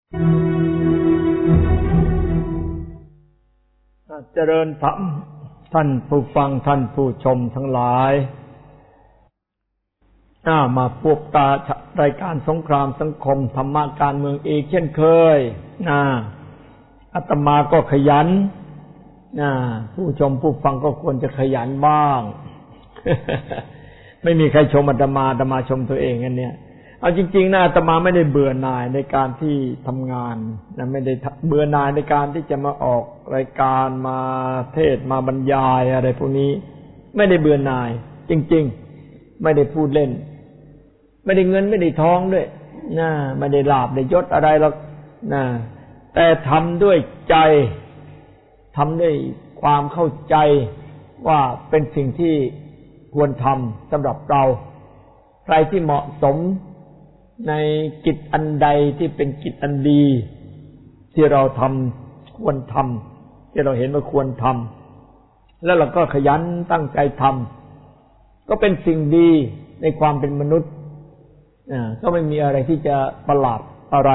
เจริญธรรมท่านผู้ฟังท่านผู้ชมทั้งหลายมาพบตารายการสงครามสังคมธรรมะการเมืองอีกเช่นเคยอาตมาก็ขยันผู้ชมผู้ฟังก็ควรจะขยันบ้าง ไม่มีใครชมอาตมาชมตัวเองอันเนี้ยเอาจริงๆนะอาตมาไม่ได้เบื่อหน่ายในการที่ทำงานนะไม่ได้เบื่อหน่ายในการที่จะมาออกรายการมาเทศมาบรรยายอะไรพวกนี้ไม่ได้เบื่อหน่ายจริงๆไม่ได้พูดเล่นไม่ได้เงินไม่ได้ทองด้วยนะไม่ได้ลาภได้ยศอะไรหรอกนะแต่ทำด้วยใจทำด้วยความเข้าใจว่าเป็นสิ่งที่ควรทำสำหรับเราใครที่เหมาะสมในกิจอันใดที่เป็นกิจอันดีที่เราทำควรทำที่เราเห็นว่าควรทำแล้วเราก็ขยันตั้งใจทำก็เป็นสิ่งดีในความเป็นมนุษย์ก็ไม่มีอะไรที่จะประหลาดอะไร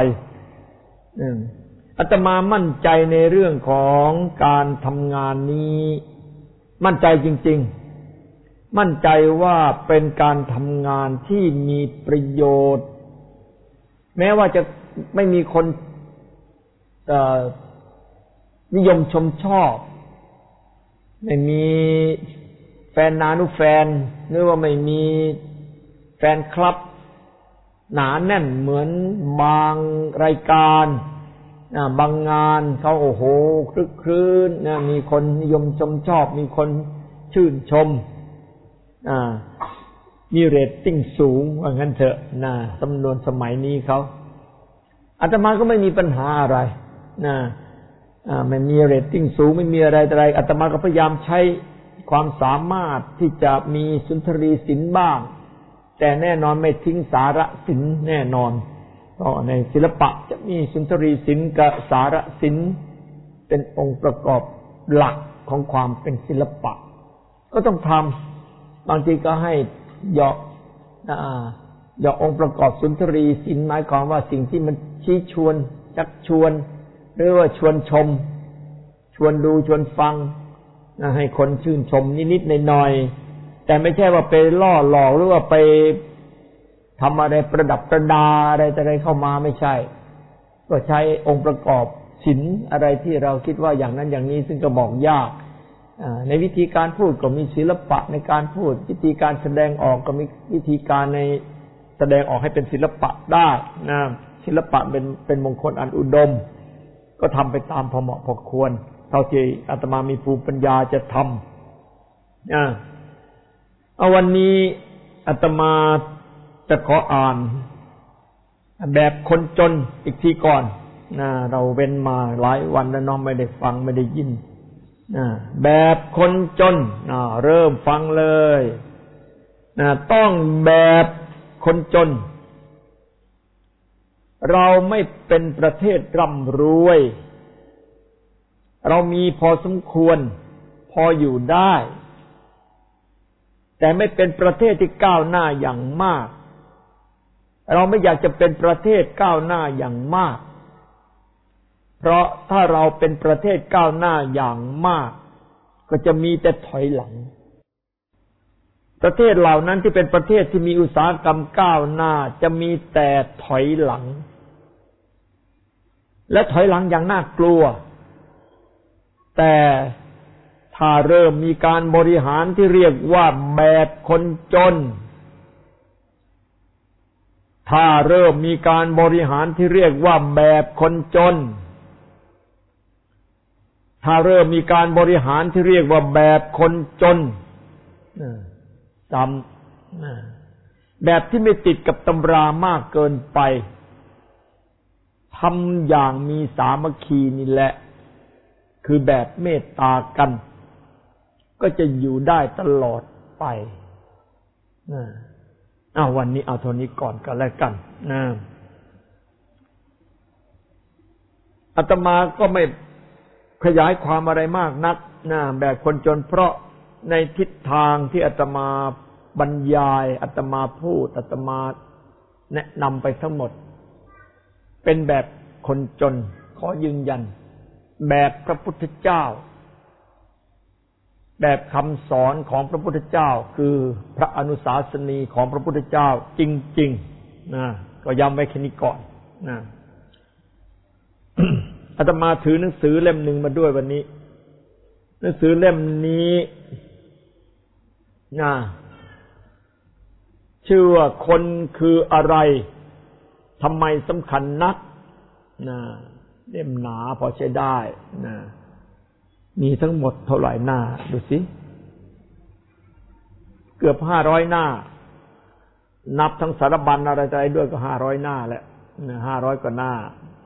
อาตมามั่นใจในเรื่องของการทำงานนี้มั่นใจจริงๆมั่นใจว่าเป็นการทำงานที่มีประโยชน์แม้ว่าจะไม่มีคนนิยมชมชอบไม่มีแฟนนานุแฟนหรือว่าไม่มีแฟนคลับหนาแน่นเหมือนบางรายการบางงานเขาโอ้โหคลึกครื้นมีคนนิยมชมชอบมีคนชื่นชมมีเรตติ้งสูงว่างั้นเถอะจำนวนสมัยนี้เขาอาตมาก็ไม่มีปัญหาอะไรไม่มีเรตติ้งสูงไม่มีอะไรอาตมาก็พยายามใช้ความสามารถที่จะมีสุนทรีศิลป์บ้างแต่แน่นอนไม่ทิ้งสาระศิลป์แน่นอนเพราะในศิลปะจะมีสุนทรีศิลป์กับสาระศิลป์เป็นองค์ประกอบหลักของความเป็นศิลปะก็ต้องทำบางทีก็ให้เหยาะองค์ประกอบสุนทรีศิลป์หมายความว่าสิ่งที่มันชี้ชวนชักชวนหรือว่าชวนชมชวนดูชวนฟังให้คนชื่นชมนิดๆหน่อยๆแต่ไม่ใช่ว่าไปล่อหลอกหรือว่าไปทำอะไรประดับประดาอะไรเข้ามาไม่ใช่ก็ใช้องค์ประกอบศิลป์อะไรที่เราคิดว่าอย่างนั้นอย่างนี้ซึ่งก็บอกยากในวิธีการพูดก็มีศิลปะในการพูดวิธีการแสดงออกก็มีวิธีการในแสดงออกให้เป็นศิลปะได้ศิลปะเป็นมงคลอันอุดมก็ทำไปตามพอเหมาะพอควรเท่าที่อาตมามีภูมิปัญญาจะทำเอาวันนี้อาตมาจะขออ่านแบบคนจนอีกทีก่อนเราเว้นมาหลายวันแล้วน้องไม่ได้ฟังไม่ได้ยินแบบคนจนเริ่มฟังเลยต้องแบบคนจนเราไม่เป็นประเทศร่ำรวยเรามีพอสมควรพออยู่ได้แต่ไม่เป็นประเทศที่ก้าวหน้าอย่างมากเราไม่อยากจะเป็นประเทศก้าวหน้าอย่างมากเพราะถ้าเราเป็นประเทศก้าวหน้าอย่างมากก็จะมีแต่ถอยหลังประเทศเหล่านั้นที่เป็นประเทศที่มีอุตสาหกรรมก้าวหน้าจะมีแต่ถอยหลังและถอยหลังอย่างน่ากลัวแต่ถ้าเริ่มมีการบริหารที่เรียกว่าแบบคนจนถ้าเริ่มมีการบริหารที่เรียกว่าแบบคนจนถ้าเริ่มมีการบริหารที่เรียกว่าแบบคนจนแบบที่ไม่ติดกับตำรามากเกินไปทำอย่างมีสามัคคีนี่แหละคือแบบเมตตากันก็จะอยู่ได้ตลอดไปวันนี้เอาเท่านี้ก่อนก็แล้วกันอาตมาก็ไม่ขยายความอะไรมากนักแบบคนจนเพราะในทิศทางที่อาตมาบรรยายอาตมาพูดอาตมาแนะนำไปทั้งหมดเป็นแบบคนจนขอยืนยันแบบพระพุทธเจ้าแบบคำสอนของพระพุทธเจ้าคือพระอนุสาสนีของพระพุทธเจ้าจริงๆนะก็ย้ำไว้แค่นี้ก่อนนะอาตมาถือหนังสือเล่มหนึ่งมาด้วยวันนี้หนังสือเล่มนี้นะชื่อว่าคนคืออะไรทำไมสำคัญนักนะเล่มหนาพอใช้ได้นะมีทั้งหมดเท่าไหร่หน้าดูสิเกือบ500หน้านับทั้งสารบัญอะไรๆด้วยก็500หน้าแหละ500กว่าหน้า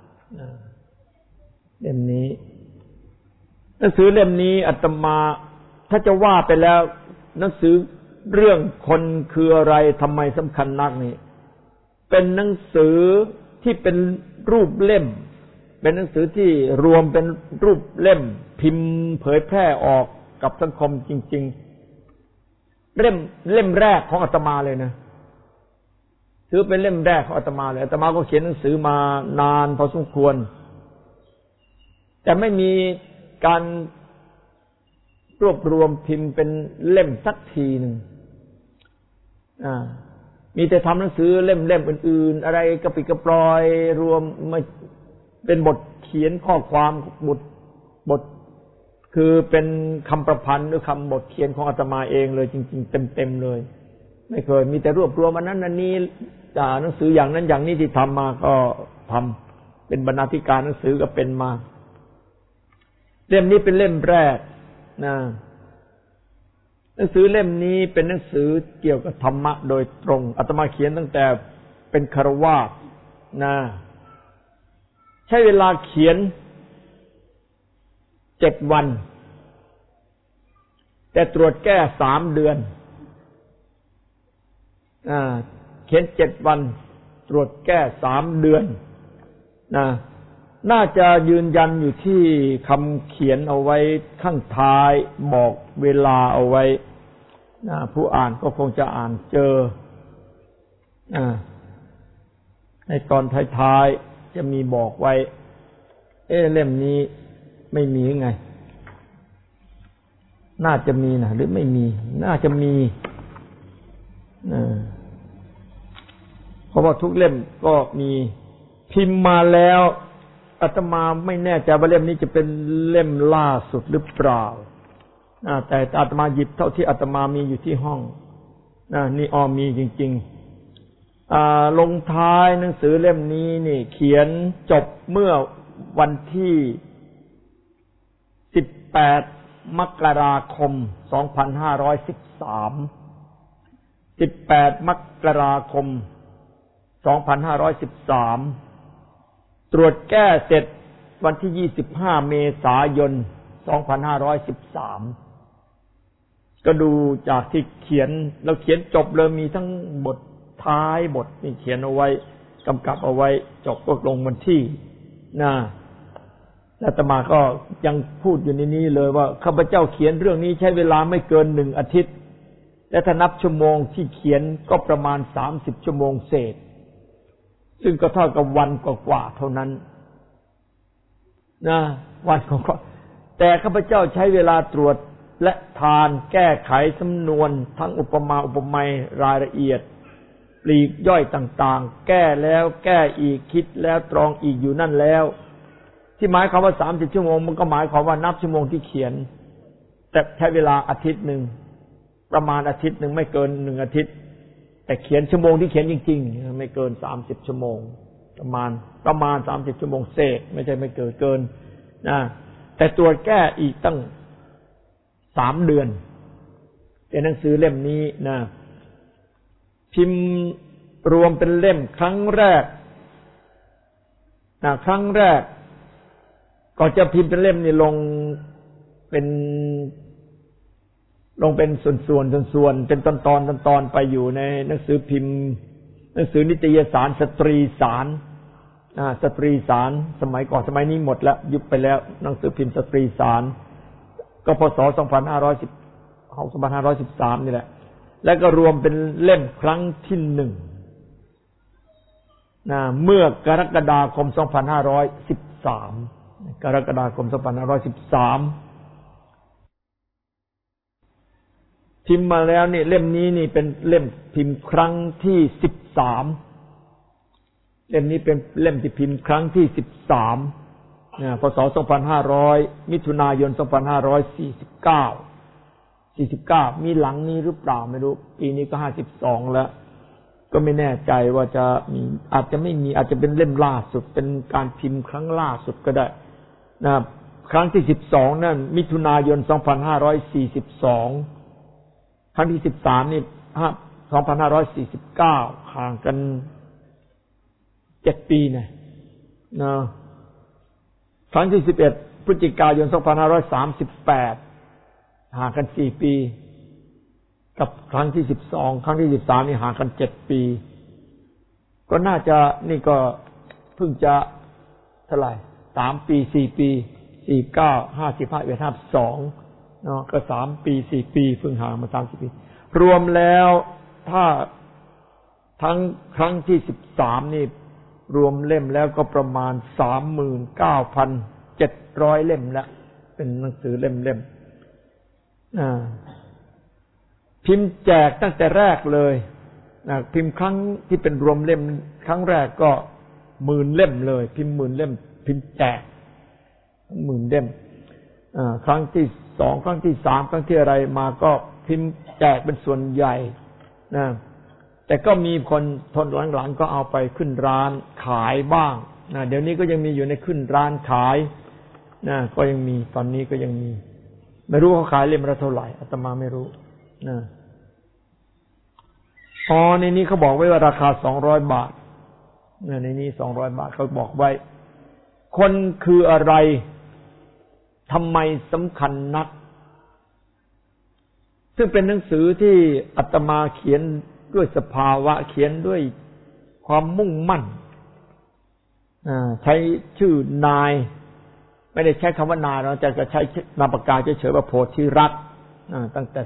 เล่มนี้หนังสือเล่มนี้อาตมาถ้าจะว่าไปแล้วหนังสือเรื่องคนคืออะไรทำไมสำคัญนักนี่เป็นหนังสือที่เป็นรูปเล่มเป็นหนังสือที่รวมเป็นรูปเล่มพิมพ์เผยแพร่ออกกับสังคมจริงๆเล่มแรกของอาตมาเลยนะถือเป็นเล่มแรกของอาตมาเลยอาตมาก็เขียนหนังสือมานานพอสมควรแต่ไม่มีการรวบรวมพิมพ์เป็นเล่มสักทีหนึ่งมีแต่ทำหนังสือเล่มอื่นๆอะไรกระปิกระปลอยรวมมาเป็นบทเขียนข้อความบทคือเป็นคำประพันธ์หรือคำบทเขียนของอาตมาเองเลยจริงๆเต็มๆเลยไม่เคยมีแต่รวบรวมอันนั้นอันนี้หนังสืออย่างนั้นอย่างนี้ที่ทำมาก็ทำเป็นบรรณาธิการหนังสือก็เป็นมาเล่มนี้เป็นเล่มแรกนะหนังสือเล่มนี้เป็นหนังสือเกี่ยวกับธรรมะโดยตรงอาตมาเขียนตั้งแต่เป็นฆราวาสนะใช้เวลาเขียน7 วันแต่ตรวจแก้3 เดือนเขียน7 วันตรวจแก้3 เดือนนะน่าจะยืนยันอยู่ที่คำเขียนเอาไว้ข้างท้ายบอกเวลาเอาไว้นะผู้อ่านก็คงจะอ่านเจอในตอนท้ายๆจะมีบอกไว้เล่มนี้ไม่มีหรือไงน่าจะมีนะหรือไม่มีน่าจะมีเพราะว่าทุกเล่มก็มีพิมพ์มาแล้วอาตมาไม่แน่ใจว่าเล่มนี้จะเป็นเล่มล่าสุดหรือเปล่าแต่อาตมาหยิบเท่าที่อาตมามีอยู่ที่ห้องนี่มีจริงๆลงท้ายหนังสือเล่มนี้นี่เขียนจบเมื่อวันที่18 มกราคม 2513 18 มกราคม 2513ตรวจแก้เสร็จวันที่25 เมษายน 2513ก็ดูจากที่เขียนเราเขียนจบเลยมีทั้งบทท้ายบทนี่เขียนเอาไว้กำกับเอาไว้จบก็ลงวันที่อาตมาก็ยังพูดอยู่ในนี้เลยว่าข้าพเจ้าเขียนเรื่องนี้ใช้เวลาไม่เกิน1 อาทิตย์และถ้านับชั่วโมงที่เขียนก็ประมาณ30 ชั่วโมงเศษซึ่งก็เท่ากับวันกว่าๆเท่านั้นวันกว่าแต่ข้าพเจ้าใช้เวลาตรวจและทานแก้ไขสำนวนทั้งอุปมาอุปไมยรายละเอียดปลีกย่อยต่างๆแก้แล้วแก้อีกคิดแล้วตรองอีกอยู่นั่นแล้วที่หมายความว่า30 ชั่วโมงมันก็หมายความว่านับชั่วโมงที่เขียนแต่ใช้เวลาอาทิตย์หนึ่งประมาณอาทิตย์หนึ่งไม่เกิน1 อาทิตย์แต่เขียนชั่วโมงที่เขียนจริงๆไม่เกิน30 ชั่วโมงประมาณ30 ชั่วโมงเศษไม่ใช่ไม่เกินแต่ตรวจแก้อีกตั้ง3 เดือนในหนังสือเล่มนี้พิมพ์รวมเป็นเล่มครั้งแรกก่อนจะพิมพ์เป็นเล่มนี่ลงเป็นส่วนๆเป็นตอนๆไปอยู่ในหนังสือพิมพ์หนังสือนิตยสารสตรีสารสตรีสารสมัยก่อนสมัยนี้หมดแล้วยุบไปแล้วหนังสือพิมพ์สตรีสารก็พศ 2513นี่แหละแล้วก็รวมเป็นเล่มครั้งที่เมื่อกรกฎาคม 2513 กรกฎาคม 2513 พิมพ์มาแล้วนี่เล่มนี้นี่เป็นเล่มพิมพ์ครั้งที่13เล่มนี้เป็นเล่มที่พิมพ์ครั้งที่13พศ 2500 มิถุนายน 2549มีหลังนี้หรือเปล่าไม่รู้ปีนี้ก็52แล้วก็ไม่แน่ใจว่าจะมีอาจจะไม่มีอาจจะเป็นเล่มล่าสุดเป็นการพิมพ์ครั้งล่าสุดก็ได้นะครับครั้งที่12นั่นมิถุนายน 2542ครั้งที่13นี่2549ห่างกัน7 ปีนะครั้งที่11พฤศจิกายน 2538ห่างกัน4 ปีกับครั้งที่12ครั้งที่13นี่ห่างกัน7 ปีก็น่าจะนี่ก็เพิ่งจะเท่าไหร่3 ปี4 ปี49 55 51 52เนาะก็3 ปี4 ปีเพิ่งห่างมา30 ปีรวมแล้วถ้าทั้งครั้งที่13นี่รวมเล่มแล้วก็ประมาณ 39,700 เล่มแล้วเป็นหนังสือเล่มพิมพ์แจกตั้งแต่แรกเลยพิมพ์ครั้งที่เป็นรวมเล่มครั้งแรกก็10,000 เล่มเลยพิมพ์10,000 เล่มพิมพ์แจก10,000 เล่มครั้งที่2ครั้งที่3ครั้งที่อะไรมาก็พิมพ์แจกเป็นส่วนใหญ่นะแต่ก็มีคนทนหลังๆก็เอาไปขึ้นร้านขายบ้างนะเดี๋ยวนี้ก็ยังมีอยู่ในขึ้นร้านขายนะก็ยังมีตอนนี้ก็ยังมีไม่รู้เขาขายเล่มละเท่าไหร่อาตมาไม่รู้นะในนี้เขาบอกไว้ว่าราคา200 บาทในนี้200 บาทเขาบอกไว้คนคืออะไรทำไมสำคัญนักซึ่งเป็นหนังสือที่อาตมาเขียนด้วยสภาวะเขียนด้วยความมุ่งมั่นใช้ชื่อนายไม่ได้ใช้คำว่านายเราจะใช้นามปากกาเฉยๆว่าโพธิรัตน์ตั้งแต่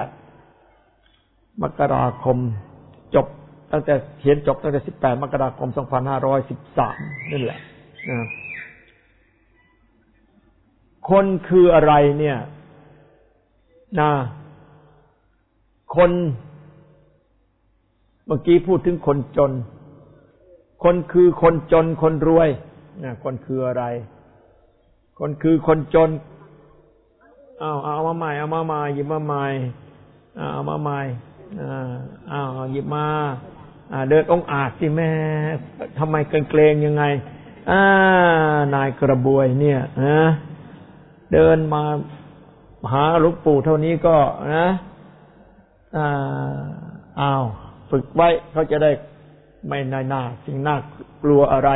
18 มกราคมจบตั้งแต่เขียนจบตั้งแต่18 มกราคม 2513นั่นแหละคนคืออะไรเนี่ยคนเมื่อกี้พูดถึงคนจนคนคือคนจนคนรวยคนคืออะไรคนคือคนจนเอามาใหม่หยิบมาใหม่เอามาใหม่หยิบมาเดินองอาจสิแม่ทำไมเกรงยังไงนายกระบวยเนี่ยเดินมาหาหลวงปู่เท่านี้ก็นะฝึกไว้เขาจะได้ไม่น่าสิ่งน่ากลัวอะไร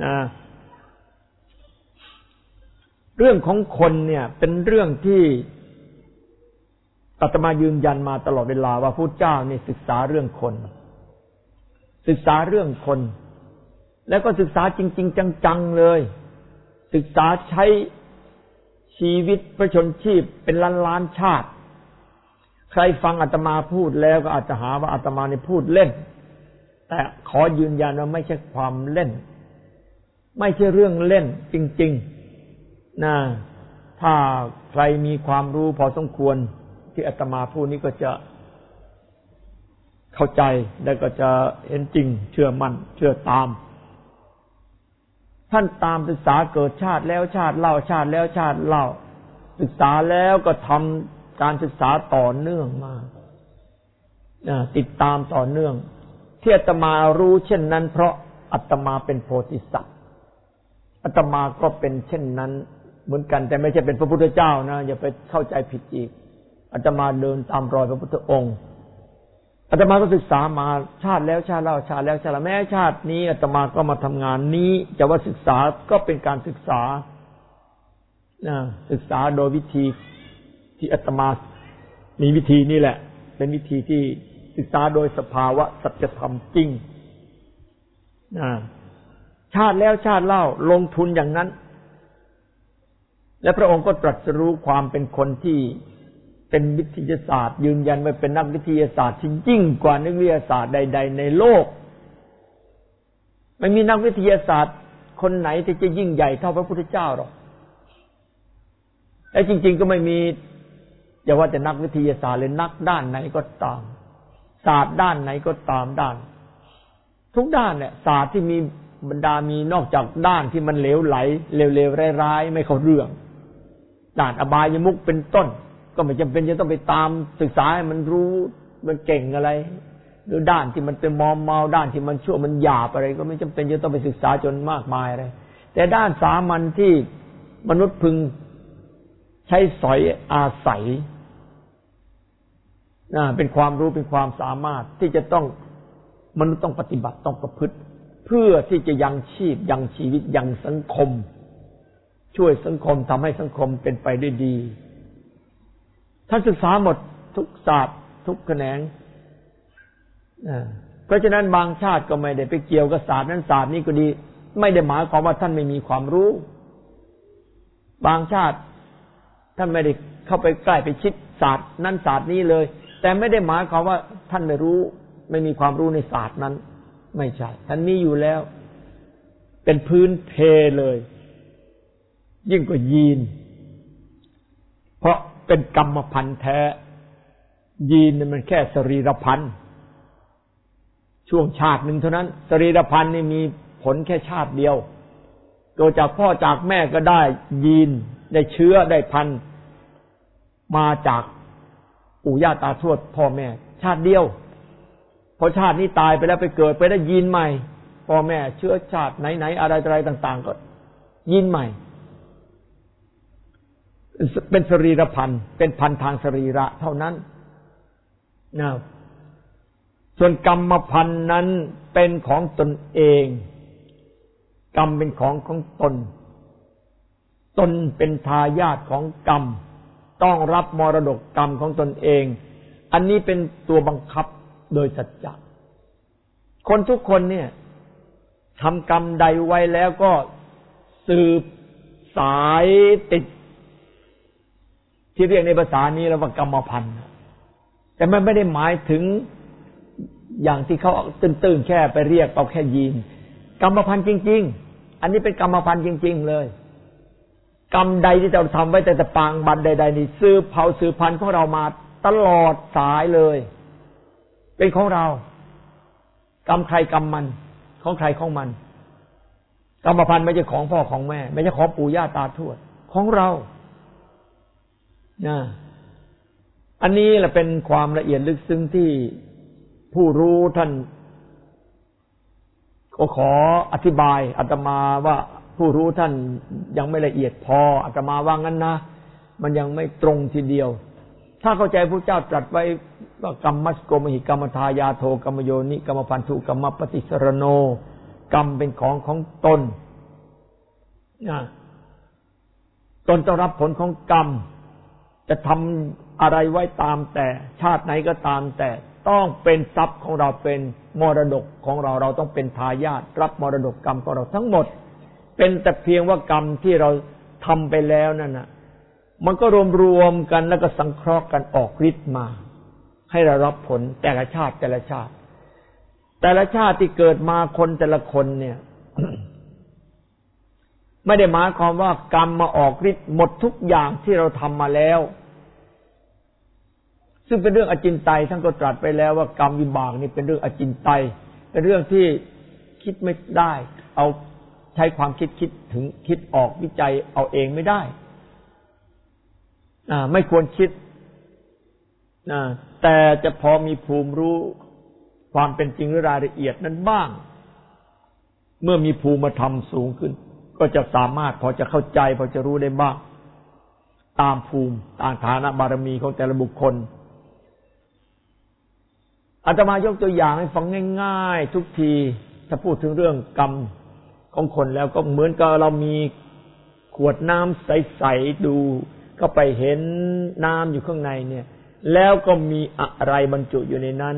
เรื่องของคนเนี่ยเป็นเรื่องที่อาตมายืนยันมาตลอดเวลาว่าพระพุทธเจ้านี่ศึกษาเรื่องคนศึกษาเรื่องคนแล้วก็ศึกษาจริงๆจังๆเลยศึกษาใช้ชีวิตประชนชีพเป็นล้านๆชาติใครฟังอาตมาพูดแล้วก็อาจจะหาว่าอาตมานี่พูดเล่นแต่ขอยืนยันว่าไม่ใช่ความเล่นไม่ใช่เรื่องเล่นจริงๆถ้าใครมีความรู้พอสมควรที่อาตมาพูดนี้ก็จะเข้าใจและก็จะเห็นจริงเชื่อมั่นเชื่อตามท่านตามศึกษาเกิดชาติแล้วชาติเล่าชาติแล้วชาติเล่าศึกษาแล้วก็ทำการศึกษาต่อเนื่องมาติดตามต่อเนื่องที่อาตมารู้เช่นนั้นเพราะอาตมาเป็นโพธิสัตว์อาตมาก็เป็นเช่นนั้นเหมือนกันแต่ไม่ใช่เป็นพระพุทธเจ้านะอย่าไปเข้าใจผิดอีกอาตมาเดินตามรอยพระพุทธองค์อาตมาก็ศึกษามาชาติแล้วชาติเล่าชาติแล้วชาติแม้ชาตินี้อาตมาก็มาทำงานนี้จะว่าศึกษาก็เป็นการศึกษาศึกษาโดยวิธีที่อาตมามีวิธีนี่แหละเป็นวิธีที่ศึกษาโดยสภาวะสัจธรรมจริงชาติแล้วชาติเล่าลงทุนอย่างนั้นและพระองค์ก็ตรัสรู้ความเป็นคนที่เป็นวิทยาศาสตร์ยืนยันว่าเป็นนักวิทยาศาสตร์ที่ยิ่งกว่านักวิทยาศาสตร์ใดๆในโลกไม่มีนักวิทยาศาสตร์คนไหนที่จะยิ่งใหญ่เท่าพระพุทธเจ้าหรอกและจริงๆก็ไม่มีอย่าว่าแต่นักวิทยาศาสตร์เลยนักด้านไหนก็ตามศาสตร์ด้านไหนก็ตามด้านทุกด้านเนี่ยศาสตร์ที่มีบรรดามีนอกจากด้านที่มันเหลวไหลเลวๆร้ายๆไม่เข้าเรื่องด้านอบายมุขเป็นต้นก็ไม่จำเป็นจะต้องไปตามศึกษาให้มันรู้มันเก่งอะไรหรือด้านที่มันเป็นมอมเมาด้านที่มันชั่วมันหยาบอะไรก็ไม่จำเป็นจะต้องไปศึกษาจนมากมายอะไรแต่ด้านสามัญที่มนุษย์พึงใช้สอยอาศัยเป็นความรู้เป็นความสามารถที่จะต้องมนุษย์ต้องปฏิบัติต้องประพฤติเพื่อที่จะยังชีพยังชีวิตยังสังคมช่วยสังคมทำให้สังคมเป็นไปได้ดีท่านศึกษาหมดทุกศาสตร์ทุกแขนงเพราะฉะนั้นบางชาติก็ไม่ได้ไปเกี่ยวกับศาสตร์นั้นศาสตร์นี้ก็ดีไม่ได้หมายความว่าท่านไม่มีความรู้บางชาติท่านไม่ได้เข้าไปใกล้ไปชิดศาสตร์นั้นศาสตร์นี้เลยแต่ไม่ได้หมายความว่าท่านไม่รู้ไม่มีความรู้ในศาสตร์นั้นไม่ใช่ท่านมีอยู่แล้วเป็นพื้นเพเลยยิ่งกว่ายีนเพราะเป็นกรรมพันธุ์แท้ยีนมันแค่สรีรพันธุ์ช่วงชาติหนึ่งเท่านั้นสรีรพันธุ์นี่มีผลแค่ชาติเดียวเกิดจากพ่อจากแม่ก็ได้ยีนได้เชื้อได้พันธุ์มาจากปู่ย่าตาทวดพ่อแม่ชาติเดียวพอชาตินี้ตายไปแล้วไปเกิดไปได้ยีนใหม่พ่อแม่เชื้อชาติไหนๆอะไรๆต่างๆก็ยีนใหม่เป็นสรีรพันธุ์เป็นพันธุ์ทางสรีระเท่านั้นนะส่วนกรรมพันธุ์นั้นเป็นของตนเองกรรมเป็นของตนตนเป็นทายาทของกรรมต้องรับมรดกกรรมของตนเองอันนี้เป็นตัวบังคับโดยสัจจะคนทุกคนเนี่ยทำกรรมใดไว้แล้วก็สืบสายติดที่เรียกในภาษานี้แล้วว่ากรรมพันธุ์แต่มันไม่ได้หมายถึงอย่างที่เขาตื้นๆแค่ไปเรียกเอาแค่ยีนกรรมพันธุ์จริงๆอันนี้เป็นกรรมพันธุ์จริงๆเลยกรรมใดที่เราทำไว้แต่ปางบันใดๆนี่สืบเผ่าสืบพันธุ์ของเรามาตลอดสายเลยเป็นของเรากรรมใครกรรมมันของใครของมันกรรมพันธุ์ไม่ใช่ของพ่อของแม่ไม่ใช่ของปู่ย่าตาทวดของเราอันนี้แหละเป็นความละเอียดลึกซึ้งที่ผู้รู้ท่านก็ขออธิบายอาตมาว่าผู้รู้ท่านยังไม่ละเอียดพออาตมาว่างั้นนะมันยังไม่ตรงทีเดียวถ้าเข้าใจพระเจ้าตรัสไว้ว่ากรรมัสโกมหิกรรมทายาโทกรรมโยนิกรรมพันธุกรรมปฏิสรโนกรรมเป็นของตนตนต้องรับผลของกรรมจะทำอะไรไว้ตามแต่ชาติไหนก็ตามแต่ต้องเป็นทรัพย์ของเราเป็นมรดกของเราเราต้องเป็นทายาทรับมรดกกรรมของเราทั้งหมดเป็นแต่เพียงว่ากรรมที่เราทำไปแล้วนั่นน่ะมันก็รวมกันแล้วก็สังเคราะห์กันออกฤทธิ์มาให้เรารับผลแต่ละชาติแต่ละชาติแต่ละชาติที่เกิดมาคนแต่ละคนเนี่ย ไม่ได้หมายความว่ากรรมมาออกฤทธิ์หมดทุกอย่างที่เราทำมาแล้วซึ่งเป็นเรื่องอจินไตยท่านก็ตรัสไปแล้วว่ากรรมวิบากนี่เป็นเรื่องอจินไตยเป็นเรื่องที่คิดไม่ได้เอาใช้ความคิดถึงคิดออกวิจัยเอาเองไม่ได้ไม่ควรคิดแต่จะพอมีภูมิรู้ความเป็นจริงหรือรายละเอียดนั้นบ้างเมื่อมีภูมิธรรมสูงขึ้นก็จะสามารถพอจะเข้าใจพอจะรู้ได้บ้างตามภูมิตามฐานะบารมีของแต่ละบุคคลอาตมายกตัวอย่างให้ฟังง่ายๆทุกทีถ้าพูดถึงเรื่องกรรมของคนแล้วก็เหมือนกับเรามีขวดน้ำใสๆดูก็ไปเห็นน้ำอยู่ข้างในเนี่ยแล้วก็มีอะไรบรรจุอยู่ในนั้น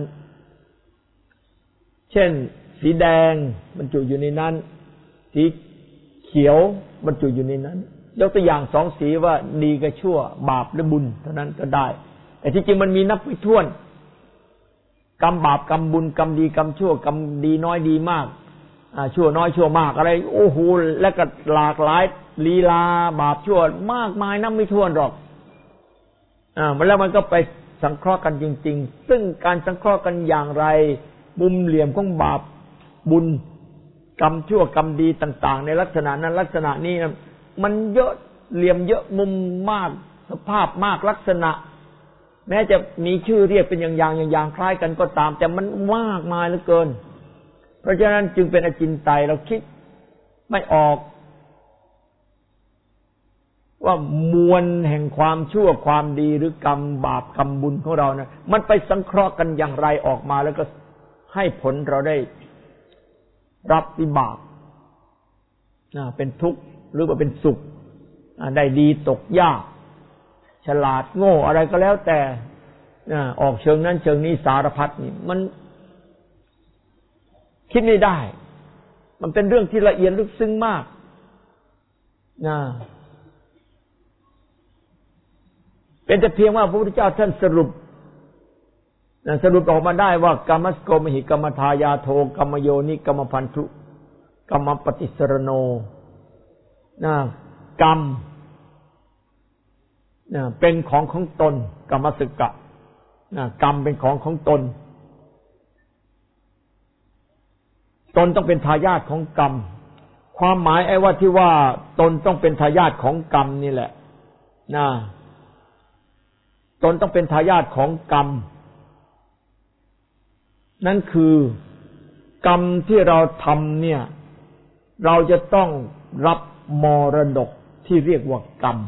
เช่นสีแดงบรรจุอยู่ในนั้นสีเขียวบรรจุอยู่ในนั้นยกตัวอย่างสองสีว่าดีกับชั่วบาปหรือบุญเท่านั้นก็ได้แต่ที่จริงมันมีนับไม่ถ้วนกรรมบาปกรรมบุญกรรมดีกรรมชั่วกรรมดีน้อยดีมากชั่วน้อยชั่วมากอะไรโอ้โหแล้วก็หลากหลายลีลาบาปชั่วมากมายนับไม่ถ้วนหรอกแล้วมันก็ไปสังเคราะห์กันจริงๆซึ่งการสังเคราะห์กันอย่างไรมุมเหลี่ยมของบาปบุญกรรมชั่วกรรมดีต่างๆในลักษณะนั้นลักษณะนี้มันเยอะเหลี่ยมเยอะมุมมากสภาพมากลักษณะแม้จะมีชื่อเรียกเป็นอย่างคล้ายกันก็ตามแต่มันมากมายเหลือเกินเพราะฉะนั้นจึงเป็นอจินไตยเราคิดไม่ออกว่ามวลแห่งความชั่วความดีหรือกรรมบาปกรรมบุญของเรานะมันไปสังเคราะห์กันอย่างไรออกมาแล้วก็ให้ผลเราได้รับวิบากเป็นทุกข์หรือว่าเป็นสุขได้ดีตกยากฉลาดโง่อะไรก็แล้วแต่ออกเชิงนั้นเชิงนี้สารพัดนี่มันคิดไม่ได้มันเป็นเรื่องที่ละเอียดลึกซึ้งมากเป็นแต่เพียงว่าพระพุทธเจ้าท่านสรุปออกมาได้ว่ากรรมสโกมหิกรรมทายาโทกรรมโยนิกรรมพันธุกรรมปฏิสรโนกรรมเป็นของตนกรรมสึกะกรรมเป็นของตนต้องเป็นทายาทของกรรมความหมายไอ้ว่าที่ว่าตนต้องเป็นทายาทของกรรมนี่แหละตนต้องเป็นทายาทของกรรมนั่นคือกรรมที่เราทำเนี่ยเราจะต้องรับมรดกที่เรียกว่ากรรม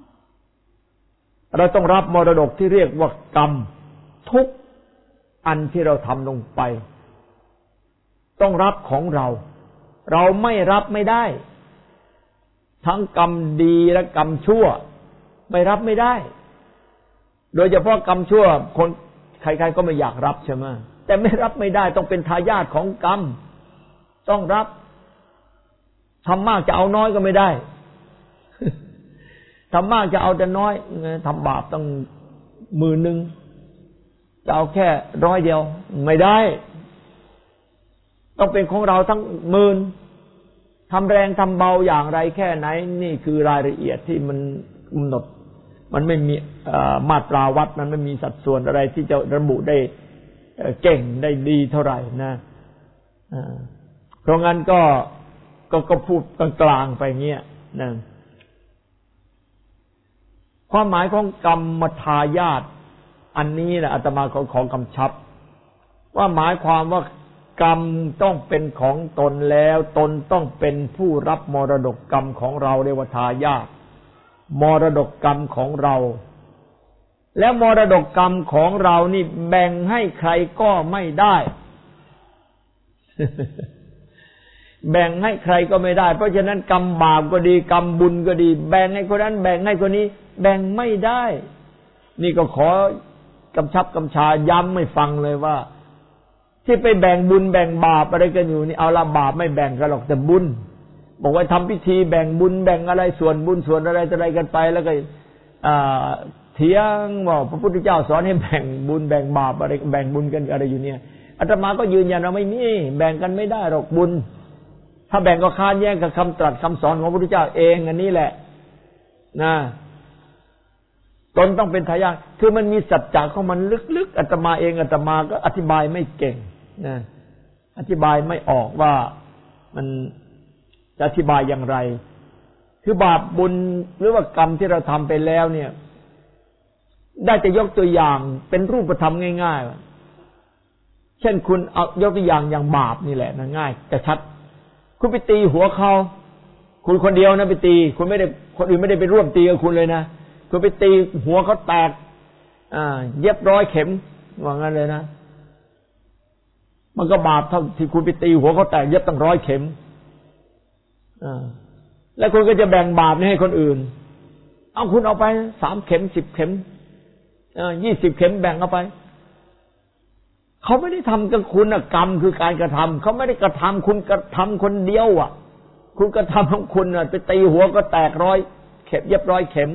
เราต้องรับมรดกที่เรียกว่ากรรมทุกอันที่เราทำลงไปต้องรับของเราไม่รับไม่ได้ทั้งกรรมดีและกรรมชั่วไม่รับไม่ได้โดยเฉพาะกรรมชั่วคนใครๆก็ไม่อยากรับใช่ไหมแต่ไม่รับไม่ได้ต้องเป็นทายาทของกรรมต้องรับทำมากจะเอาน้อยก็ไม่ได้ทำมากจะเอาแต่น้อยทำบาปต้อง10,000จะเอาแค่100เดียวไม่ได้ต้องเป็นของเราทั้ง10,000ทำแรงทำเบาอย่างไรแค่ไหนนี่คือรายละเอียดที่มันกำหนดมันไม่มีมาตราวัดมันไม่มีสัดส่วนอะไรที่จะระบุได้เก่งได้ดีเท่าไหร่นะเพราะงั้นก็พูดกลางๆไปเงี้ยนะความหมายของกรรมทายาทอันนี้นะอาตมาขอกำชับว่าหมายความว่ากรรมต้องเป็นของตนแล้วตนต้องเป็นผู้รับมรดกกรรมของเราเรียกว่าทายาทมรดกกรรมของเราแล้วมรดกกรรมของเรานี่แบ่งให้ใครก็ไม่ได้ แบ่งให้ใครก็ไม่ได้เพราะฉะนั้นกรรมบาปก็ดีกรรมบุญก็ดีแบ่งให้คนนั้นแบ่งให้คนนี้แบ่งไม่ได้นี่ก็ขอกำชับกำชาย้ำไม่ฟังเลยว่าที่ไปแบ่งบุญแบ่งบาปอะไรกันอยู่นี่เอาละบาปไม่แบ่งกันหรอกแต่บุญบอกว่าทำพิธีแบ่งบุญแบ่งอะไรส่วนบุญส่วนอะไรกันไปแล้วก็เถียงว่าพระพุทธเจ้าสอนให้แบ่งบุญแบ่งบาปอะไรแบ่งบุญกันอะไรอยู่เนี่ยอาตมาก็ยืนยันว่าไม่มีแบ่งกันไม่ได้หรอกบุญถ้าแบ่งก็ค้านแย้งกับคำตรัสคำสอนของพระพุทธเจ้าเองอันนี้แหละนะตนต้องเป็นทายาทคือมันมีสัจจะของมันลึกๆอาตมาเองอาตมาก็อธิบายไม่เก่งนะอธิบายไม่ออกว่ามันจะอธิบายอย่างไรคือบาปบุญหรือว่ากรรมที่เราทำไปแล้วเนี่ยได้จะยกตัวอย่างเป็นรูปธรรมง่ายๆเช่นคุณเอายกตัวอย่างบาปนี่แหละนะง่ายแต่ชัดคุณไปตีหัวเขาคุณคนเดียวนะไปตีคุณไม่ได้คนอื่นไม่ได้ไปร่วมตีกับคุณเลยนะคุณไปตีหัวเขาแตกเย็บ100 เข็มว่างั้นเลยนะมันก็บาปเท่าที่คุณไปตีหัวเขาแตกเย็บตั้ง100 เข็มแล้วคุณก็จะแบ่งบาปนี้ให้คนอื่นเอาคุณเอาไป3 เข็ม10 เข็ม20 เข็มแบ่งเอาไปเขาไม่ได้ทำกับคุณกรรมคือการกระทำเขาไม่ได้กระทำคุณกระทำคนเดียวคุณกระทำของคุณไปตีหัวก็แตก100 เข็มเย็บ100 เข็ม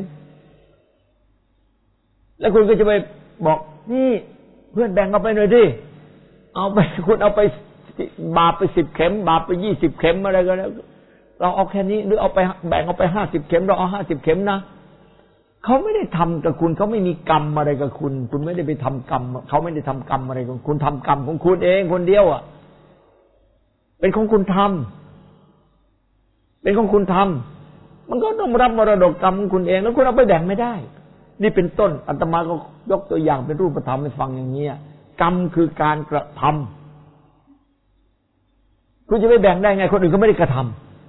แล้วคุณก็จะไปบอกนี่เพื่อนแบ่งเอาไปหน่อยดิเอาไปคุณเอาไปบาปไป10 เข็มบาปไป20 เข็มอะไรก็แล้วเราเอาแค่นี้หรือเอาไปแบ่งเอาไป50 เข็มเราเอา50 เข็มนะเขาไม่ได้ทำกับคุณเขาไม่มีกรรมอะไรกับคุณคุณไม่ได้ไปทำกรรมเขาไม่ได้ทำกรรมอะไรกับคุณทำกรรมของคุณเองคนเดียวอ่ะเป็นของคุณทำเป็นของคุณทำมันก็ต้องรับมรดกกรรมของคุณเองแล้วคุณเอาไปแบ่งไม่ได้นี่เป็นต้นอาตมาก็ยกตัวอย่างเป็นรูปธรรมให้ฟังอย่างนี้กรรมคือการกระทำคุณจะไปแบ่งได้ไงคนอื่นเขาไม่ได้กระทำ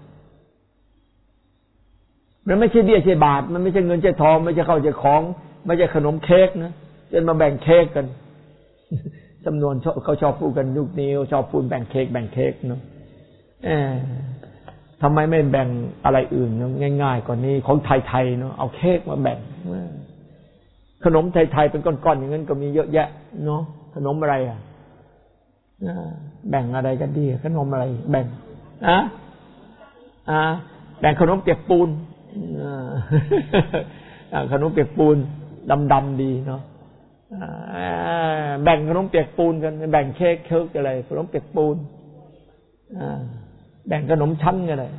มันไม่ใช่เบี้ยใช่บาทมันไม่ใช่เงินใช่ทองไม่ใช่ข้าวใช่ของไม่ใช่ขนมเค้กนะจะมาแบ่งเค้กกันจำนวนเขาชอบพูดกันยุคนี้ชอบพูดแบ่งเค้กเนาะทำไมไม่แบ่งอะไรอื่นง่ายๆกว่านี้ของไทยๆเนาะเอาเค้กมาแบ่งขนมไทยๆเป็นก้อนๆอย่างนั้นก็มีเยอะแยะเนาะขนมอะไรแบ่งอะไรกันดีขนมอะไรแบ่งแบ่งขนมเปียกปูนขนมเปียกปูนดำๆดีเนาะแบ่งขนมเปียกปูนกันแบ่งเค้กอะไรขนมเปียกปูนแบ่งขนมชั้นกันเลย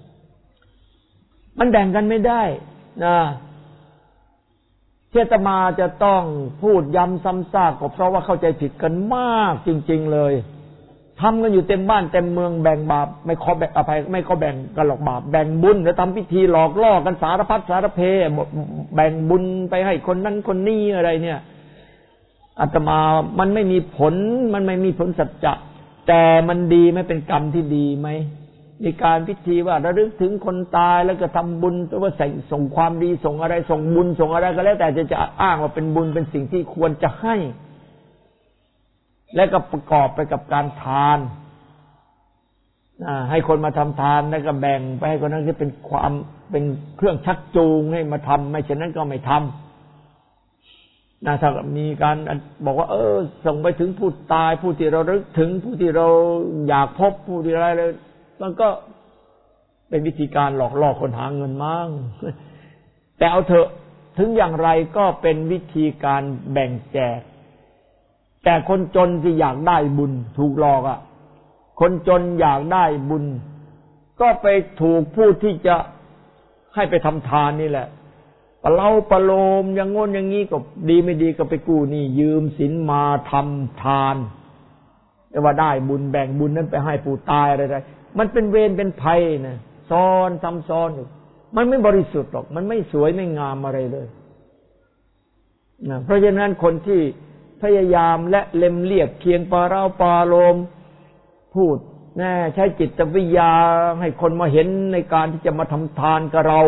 มันแบ่งกันไม่ได้นะที่อาตมาจะต้องพูดย้ำซ้ำซากก็เพราะว่าเข้าใจผิดกันมากจริงๆเลยทำกันอยู่เต็มบ้านเต็มเมืองแบ่งบาปไม่ขอแบ่งอภัยไม่ขอแบ่งกันหรอกบาปแบ่งบุญแล้วทำพิธีหลอกล่อกันสารพัดสารเพแบ่งบุญไปให้คนนั้นคนนี้อะไรเนี่ยอาตมามันไม่มีผลมันไม่มีผลสัจจะแต่มันดีไหมเป็นกรรมที่ดีไหมมีการพิธีว่าระลึกถึงคนตายแล้วก็ทำบุญหรือว่าส่งความดีส่งอะไรส่งบุญส่งอะไรก็แล้วแต่จะอ้างว่าเป็นบุญเป็นสิ่งที่ควรจะให้และก็ประกอบไปกับการทานให้คนมาทำทานแล้วก็แบ่งไปให้คนนั้นที่เป็นความเป็นเครื่องชักจูงให้มาทำไม่เช่นนั้นก็ไม่ทำถ้ามีการบอกว่าส่งไปถึงผู้ตายผู้ที่เราระลึกถึงผู้ที่เราอยากพบผู้ที่อะไรเลยมันก็เป็นวิธีการหลอกล่อคนหาเงินมั่งแต่เอาเถอะถึงอย่างไรก็เป็นวิธีการแบ่งแจกแต่คนจนที่อยากได้บุญถูกหลอกคนจนอยากได้บุญก็ไปถูกผู้ที่จะให้ไปทำทานนี่แหละประโลมอย่างงนอย่างนี้ก็ดีไม่ดีก็ไปกู้หนี้ยืมสินมาทำทานแต่ว่าได้บุญแบ่งบุญนั้นไปให้ผู้ตายอะไรๆมันเป็นเวรเป็นภัยนะซ้อนซ้ำซ้อนอยู่มันไม่บริสุทธิ์หรอกมันไม่สวยไม่งามอะไรเลยนะเพราะฉะนั้นคนที่พยายามและเล็มเลียบเคียงปาโลมพูดแน่ใช้จิตวิทยาให้คนมาเห็นในการที่จะมาทำทานกับเรา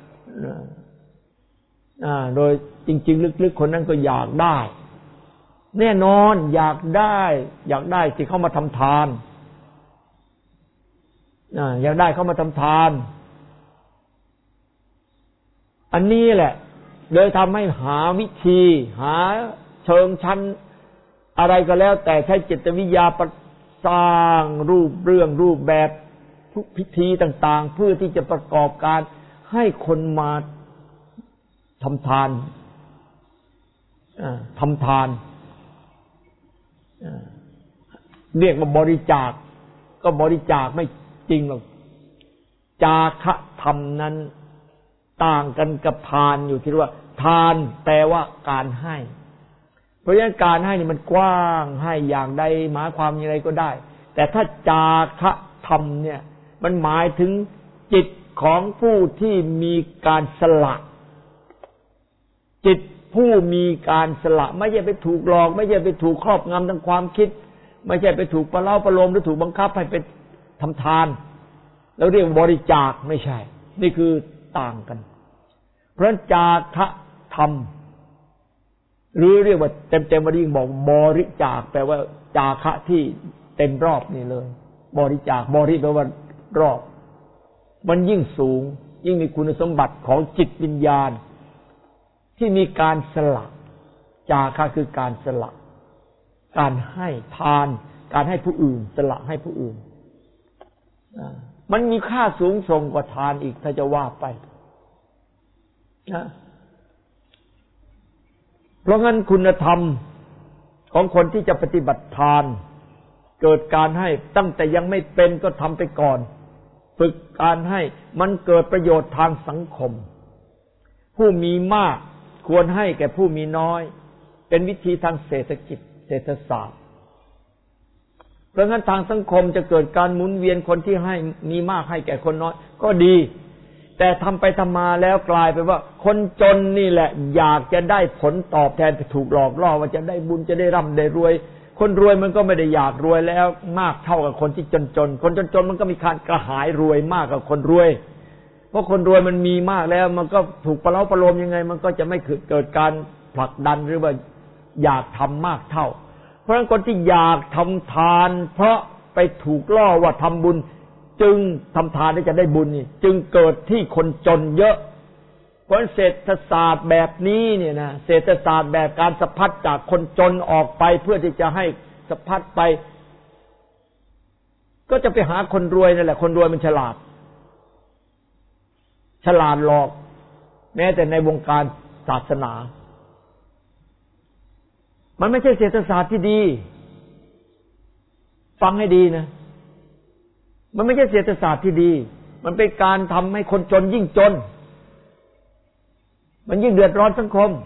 โดยจริงๆลึกๆคนนั้นก็อยากได้แน่นอนอยากได้ที่เขามาทำทานอยากได้เขามาทำทานอันนี้แหละเลยทำให้หาวิธีหาเชิงชั้นอะไรก็แล้วแต่ใช้จิตวิทยาสร้างรูปเรื่องรูปแบบพิธีต่างๆเพื่อที่จะประกอบการให้คนมาทำทานเรียกว่าบริจาคก็บริจาคไม่จริงหรอกจาคะธรรมนั้นต่างกันกับทานอยู่ที่ว่าทานแปลว่าการให้เพราะฉะนั้นการให้นี่มันกว้างให้อย่างใดหมายความอย่างไรก็ได้แต่ถ้าจาคะธรรมเนี่ยมันหมายถึงจิตของผู้ที่มีการสละจิตผู้มีการสละไม่ใช่ไปถูกหลอกไม่ใช่ไปถูกครอบงำทางความคิดไม่ใช่ไปถูกประโลมหรือถูกบังคับให้ไปทำทานแล้วเรียกบริจาคไม่ใช่นี่คือต่างกันเพราะจาคะธรรมหรือเรียกว่าเต็มๆวันนี้บอกบริจาคแปลว่าจาคะที่เต็มรอบนี่เลยบริจาคบริแปลว่ารอบมันยิ่งสูงยิ่งมีคุณสมบัติของจิตวิญญาณที่มีการสละจาคะคือการสละการให้ทานการให้ผู้อื่นสละให้ผู้อื่นมันมีค่าสูงส่งกว่าทานอีกถ้าจะว่าไปนะเพราะงั้นคุณธรรมของคนที่จะปฏิบัติทานเกิดการให้ตั้งแต่ยังไม่เป็นก็ทำไปก่อนฝึกการให้มันเกิดประโยชน์ทางสังคมผู้มีมากควรให้แก่ผู้มีน้อยเป็นวิธีทางเศรษฐกิจเศรษฐศาสตร์เพราะงั้นทางสังคมจะเกิดการหมุนเวียนคนที่ให้มีมากให้แก่คนน้อยก็ดีแต่ทำไปทำมาแล้วกลายเป็นว่าคนจนนี่แหละอยากจะได้ผลตอบแทนไปถูกหลอกล่อว่าจะได้บุญจะได้ร่ำได้รวยคนรวยมันก็ไม่ได้อยากรวยแล้วมากเท่ากับคนที่จนคนจนมันก็มีการกระหายรวยมากกว่าคนรวยเพราะคนรวยมันมีมากแล้วมันก็ถูกประเล้าประโลมยังไงมันก็จะไม่เกิดการผลักดันหรือว่าอยากทำมากเท่าเพราะฉะนั้นคนที่อยากทำทานเพราะไปถูกล่อว่าทำบุญจึงทำทานแล้วจะได้บุญนี่จึงเกิดที่คนจนเยอะเพราะเศรษฐศาสตร์แบบนี้เนี่ยนะเศรษฐศาสตร์แบบการสะพัดจากคนจนออกไปเพื่อที่จะให้สะพัดไปก็จะไปหาคนรวยนั่นแหละคนรวยมันฉลาดหลอกแม้แต่ในวงการศาสนามันไม่ใช่เศรษฐศาสตร์ที่ดีฟังให้ดีนะมันไม่ใช่เศรษฐศาสตร์ที่ดีมันเป็นการทำให้คนจนยิ่งจนมันยิ่งเดือดร้อนสังคม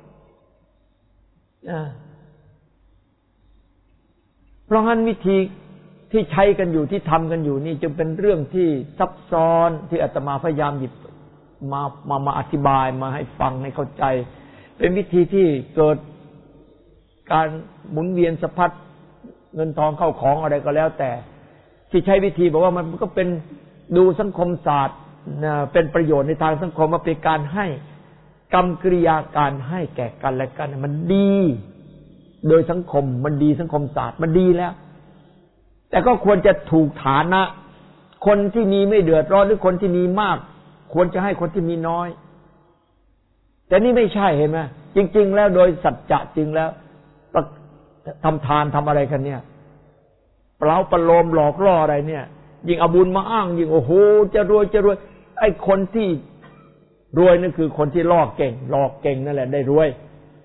เพราะงั้นวิธีที่ใช้กันอยู่ที่ทำกันอยู่นี่จึงเป็นเรื่องที่ซับซ้อนที่อาตมาพยายามหยิบมาอธิบายมาให้ฟังให้เข้าใจเป็นวิธีที่เกิดการหมุนเวียนสะพัดเงินทองเข้าของอะไรก็แล้วแต่ที่ใช้วิธีบอกว่ามันก็เป็นดูสังคมศาสตร์เป็นประโยชน์ในทางสังคมมาเป็นการให้กรรมกิริยาการให้แก่กันและกันมันดีโดยสังคมมันดีสังคมศาสตร์มันดีแล้วแต่ก็ควรจะถูกฐานะคนที่มีไม่เดือดร้อนหรือคนที่มีมากควรจะให้คนที่มีน้อยแต่นี่ไม่ใช่เห็นไหมจริงๆแล้วโดยสัจจะจริงแล้วทำทานทำอะไรกันเนี่ยเปล่าประโลมหลอกล่ออะไรเนี่ยยิ่งเอาบุญมาอ้างยิ่งโอ้โหจะรวยไอ้คนที่รวยนั่นคือคนที่หลอกเก่งนั่นแหละได้รวย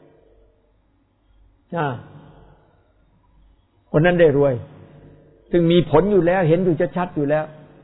คนนั้นได้รวยซึ่งมีผลอยู่แล้วเห็นอยู่ชัดๆอยู่แล้ว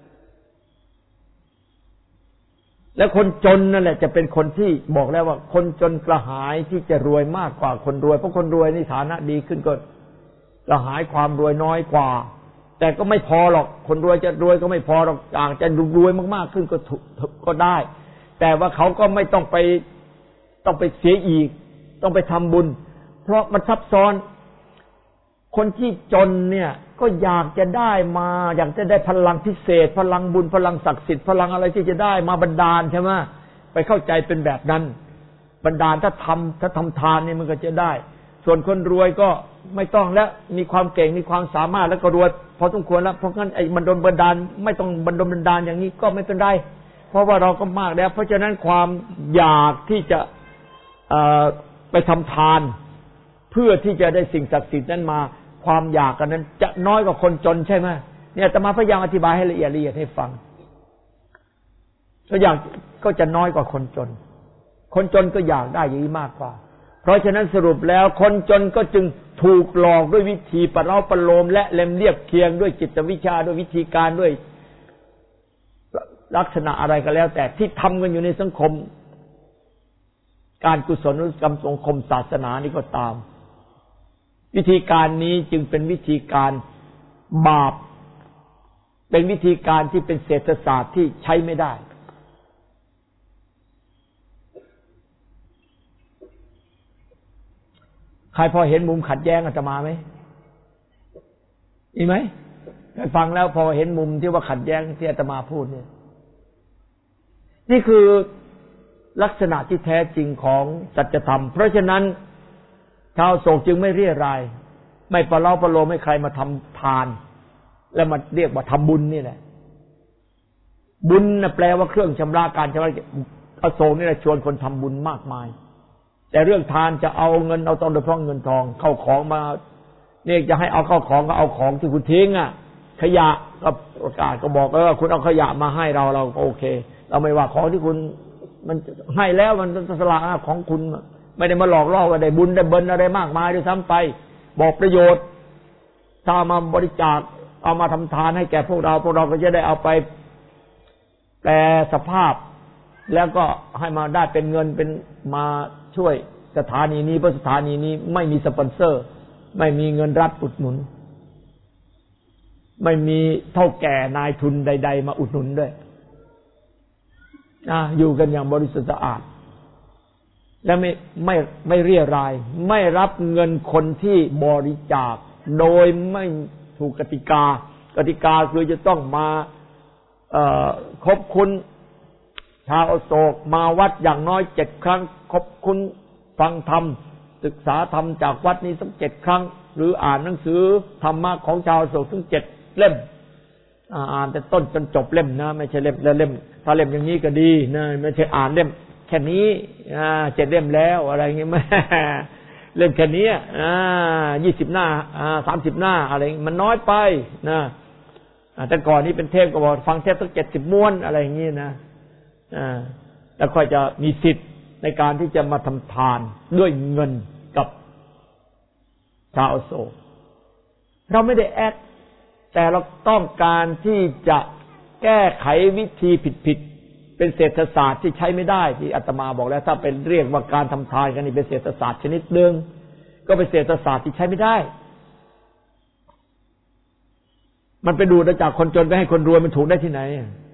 และคนจนนั่นแหละจะเป็นคนที่บอกแล้วว่าคนจนกระหายที่จะรวยมากกว่าคนรวยเพราะคนรวยนี่ฐานะดีขึ้นก็กระหายความรวยน้อยกว่าแต่ก็ไม่พอหรอกคนรวยจะรวยก็ไม่พอหรอกต่างจะรวยมากๆขึ้นก็ได้แต่ว่าเขาก็ไม่ต้องไปเสียอีกต้องไปทำบุญเพราะมันซับซ้อนคนที่จนเนี่ยก็อยากจะได้มาอยากจะได้พลังพิเศษพลังบุญพลังศักดิ์สิทธิ์พลังอะไรที่จะได้มาบันดาลใช่ไหมไปเข้าใจเป็นแบบนั้นบันดาลถ้าทำทานเนี่ยมันก็จะได้ส่วนคนรวยก็ไม่ต้องแล้วมีความเก่งมีความสามารถแล้วก็รวยพอสมควรแล้วเพราะงั้นไอ้บันดลบันดาลไม่ต้องบันดลบันดาลอย่างนี้ก็ไม่เป็นไรเพราะว่าเราก็มากแล้วเพราะฉะนั้นความอยากที่จะไปทำทานเพื่อที่จะได้สิ่งศักดิ์สิทธิ์นั้นมาความอยากกันนั้นจะน้อยกว่าคนจนใช่ไหมเนี่ยอาตมาพยายามอธิบายให้ละเอียดให้ฟังตัวอย่างก็จะน้อยกว่าคนจนคนจนก็อยากได้อย่างนี้มากกว่าเพราะฉะนั้นสรุปแล้วคนจนก็จึงถูกหลอกด้วยวิธีประเล้าประโลมและเล่มเรียบเคียงด้วยจิตวิชาด้วยวิธีการด้วยลักษณะอะไรก็แล้วแต่ที่ทำกันอยู่ในสังคมการกุศลกรรมสังคมศาสนานี่ก็ตามวิธีการนี้จึงเป็นวิธีการบาปเป็นวิธีการที่เป็นเศรษฐศาสตร์ที่ใช้ไม่ได้ใครพอเห็นมุมขัดแย้งอาตมาไหมมีไหมใครฟังแล้วพอเห็นมุมที่ว่าขัดแย้งที่อาตมาพูดเนี่ยนี่คือลักษณะที่แท้จริงของสัจธรรมเพราะฉะนั้นชาวโศกจึงไม่เรียรายไม่ประเล้าประโลมให้ใครมาทำทานแล้วมาเรียกว่าทำบุญนี่แหละบุญน่ะแปลว่าเครื่องชำระการชำระอโศกนี่แหละชวนคนทำบุญมากมายแต่เรื่องทานจะเอาเงินเอาตอนโดยเฉพาะเงินทองเข้าของมาเนี่ยจะให้เอาเข้าของก็เอาของที่คุณทิ้งขยะก็ประกาศก็บอกคุณเอาขยะมาให้เราก็โอเคเราไม่ว่าของที่คุณมันให้แล้วมันสละของคุณไม่ได้มาหลอกล่อว่าได้บุญได้เบินอะไรมากมายด้วยซ้ำไปบอกประโยชน์ถ้ามาบริจาคเอามาทำทานให้แก่พวกเราก็จะได้เอาไปแปลสภาพแล้วก็ให้มาได้เป็นเงินเป็นมาช่วยสถานีนี้เพราะสถานีนี้ไม่มีสปอนเซอร์ไม่มีเงินรัฐอุดหนุนไม่มีเท่าแก่นายทุนใดๆมาอุดหนุนด้วยอยู่กันอย่างบริสุทธิ์สะอาดและไม่เรี่ยรายไม่รับเงินคนที่บริจาคโดยไม่ถูกกติกาคือจะต้องมาคบคุณชาวอโศกมาวัดอย่างน้อย7 ครั้งคบคุณฟังธรรมศึกษาธรรมจากวัดนี้สัก7 ครั้งหรืออ่านหนังสือธรรมะของชาวอโศกถึง7 เล่มอ่านแต่ต้นจนจบเล่มนะไม่ใช่เล่มละเล่มถ้าเล่มอย่างนี้ก็ดีนะไม่ใช่อ่านเล่มแค่นี้7 เล่มแล้วอะไรเงี้ยแม่เล่มแค่นี้20 หน้า30 หน้าอะไรมันน้อยไปนะแต่ก่อนนี้เป็นเทพก็บอกฟังเทพสัก70 ม้วนอะไรอย่างนี้นะแล้วค่อยจะมีสิทธิ์ในการที่จะมาทำทานด้วยเงินกับชาวอโศกเราไม่ได้แอคแต่เราต้องการที่จะแก้ไขวิธีผิดเป็นเศรษฐศาสตร์ที่ใช้ไม่ได้ที่อาตมาบอกแล้วถ้าเป็นเรียกว่าการทำทานกันนี่เป็นเศรษฐศาสตร์ชนิดหนึ่งก็เป็นเศรษฐศาสตร์ที่ใช้ไม่ได้มันไปดูจากคนจนไปให้คนรวยมันถูกได้ที่ไหน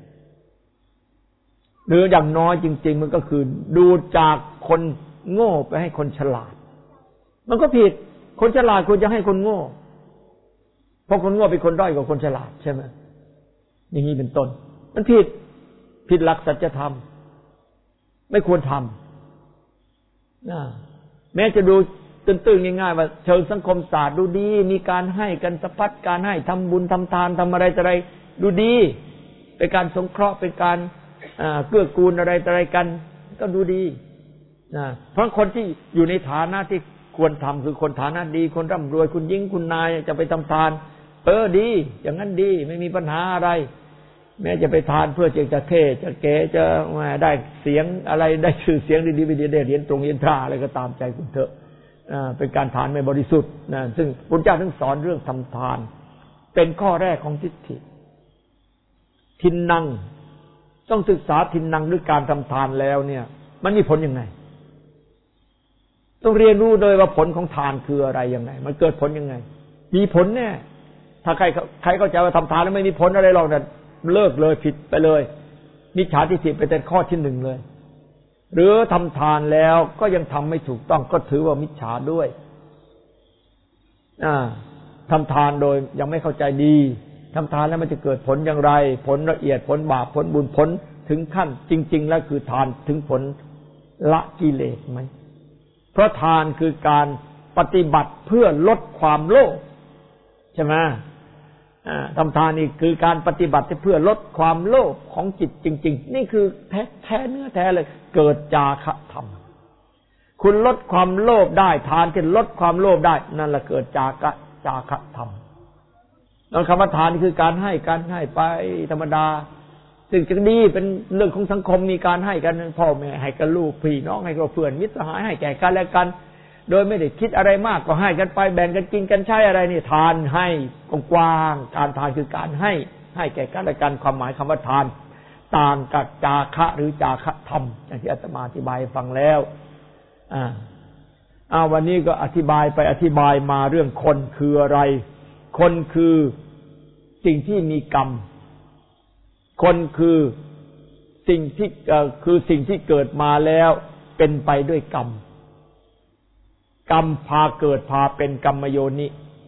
หรืออย่างน้อยจริงๆมันก็คือดูจากคนโง่ไปให้คนฉลาดมันก็ผิดคนฉลาดควรจะให้คนโง่เพราะคนโง่เป็นคนด้อยกว่าคนฉลาดใช่ไหมอย่างนี้เป็นต้นมันผิดหลักสัจธรรมไม่ควรทำแม้จะดูตื้นๆง่ายๆว่าเชิงสังคมศาสตร์ดูดีมีการให้กันสะพัดการให้ทำบุญทำทานทำอะไรดูดีเป็นการสงเคราะห์เป็นการเกื้อกูลอะไรกันก็ดูดีเพราะคนที่อยู่ในฐานะที่ควรทำคือคนฐานะดีคนร่ำรวยคุณยิ่งคุณนายจะไปทำทานดีอย่างนั้นดีไม่มีปัญหาอะไรแม้จะไปทานเพื่อจะเท่จะเก๋จะได้เสียงอะไรได้ชื่อเสียงดีๆได้เหรียญตรงเหรียญตราอะไรก็ตามใจคุณเถอะเป็นการทานไม่บริสุทธิ์ซึ่งพระเจ้าทั้งสอนเรื่องทำทานเป็นข้อแรกของทิฏฐิทินนังต้องศึกษาทินนังด้วยการทำทานแล้วเนี่ยมันมีผลยังไงต้องเรียนรู้โดยว่าผลของทานคืออะไรยังไงมันเกิดผลยังไงมีผลแน่ถ้าใครเข้าใจว่าทำทานแล้วไม่มีผลอะไรหรอกเนี่ยเลิกเลยผิดไปเลยมิจฉาทิฏฐิไปแต่ข้อที่1เลยหรือทำทานแล้วก็ยังทำไม่ถูกต้องก็ถือว่ามิจฉาด้วยทำทานโดยยังไม่เข้าใจดีทำทานแล้วมันจะเกิดผลอย่างไรผลละเอียดผลบาปผลบุญผลถึงขั้นจริงๆแล้วคือทานถึงผลละกิเลสไหมเพราะทานคือการปฏิบัติเพื่อลดความโลภใช่ไหมทำทานนี่คือการปฏิบัติเพื่อลดความโลภของจิตจริงๆนี่คือแท้เนื้อแท้เลยเกิดจาคะธรรมคุณลดความโลภได้ทานที่ลดความโลภได้นั่นแหละเกิดจาคะธรรมแล้วคำว่าทานคือการให้ไปธรรมดาซึ่งจะดีเป็นเรื่องของสังคมมีการให้กันพ่อแม่ให้กับลูกพี่น้องให้กับเพื่อนมิตรสหายให้แก่กันและกันโดยไม่ได้คิดอะไรมากก็ให้กันไปแบ่งกันกินกันใช้อะไรนี่ทานให้กว้างๆการทานคือการให้แก่กันและกันความหมายคำว่าทานต่างกับจาคะหรือจาคะธรรมอย่างที่อาตมาอธิบายฟังแล้ววันนี้ก็อธิบายไปอธิบายมาเรื่องคนคืออะไรคนคือสิ่งที่มีกรรมคนคือสิ่งที่เกิดมาแล้วเป็นไปด้วยกรรมกรรมพาเกิดพาเป็นกรรมโยนิ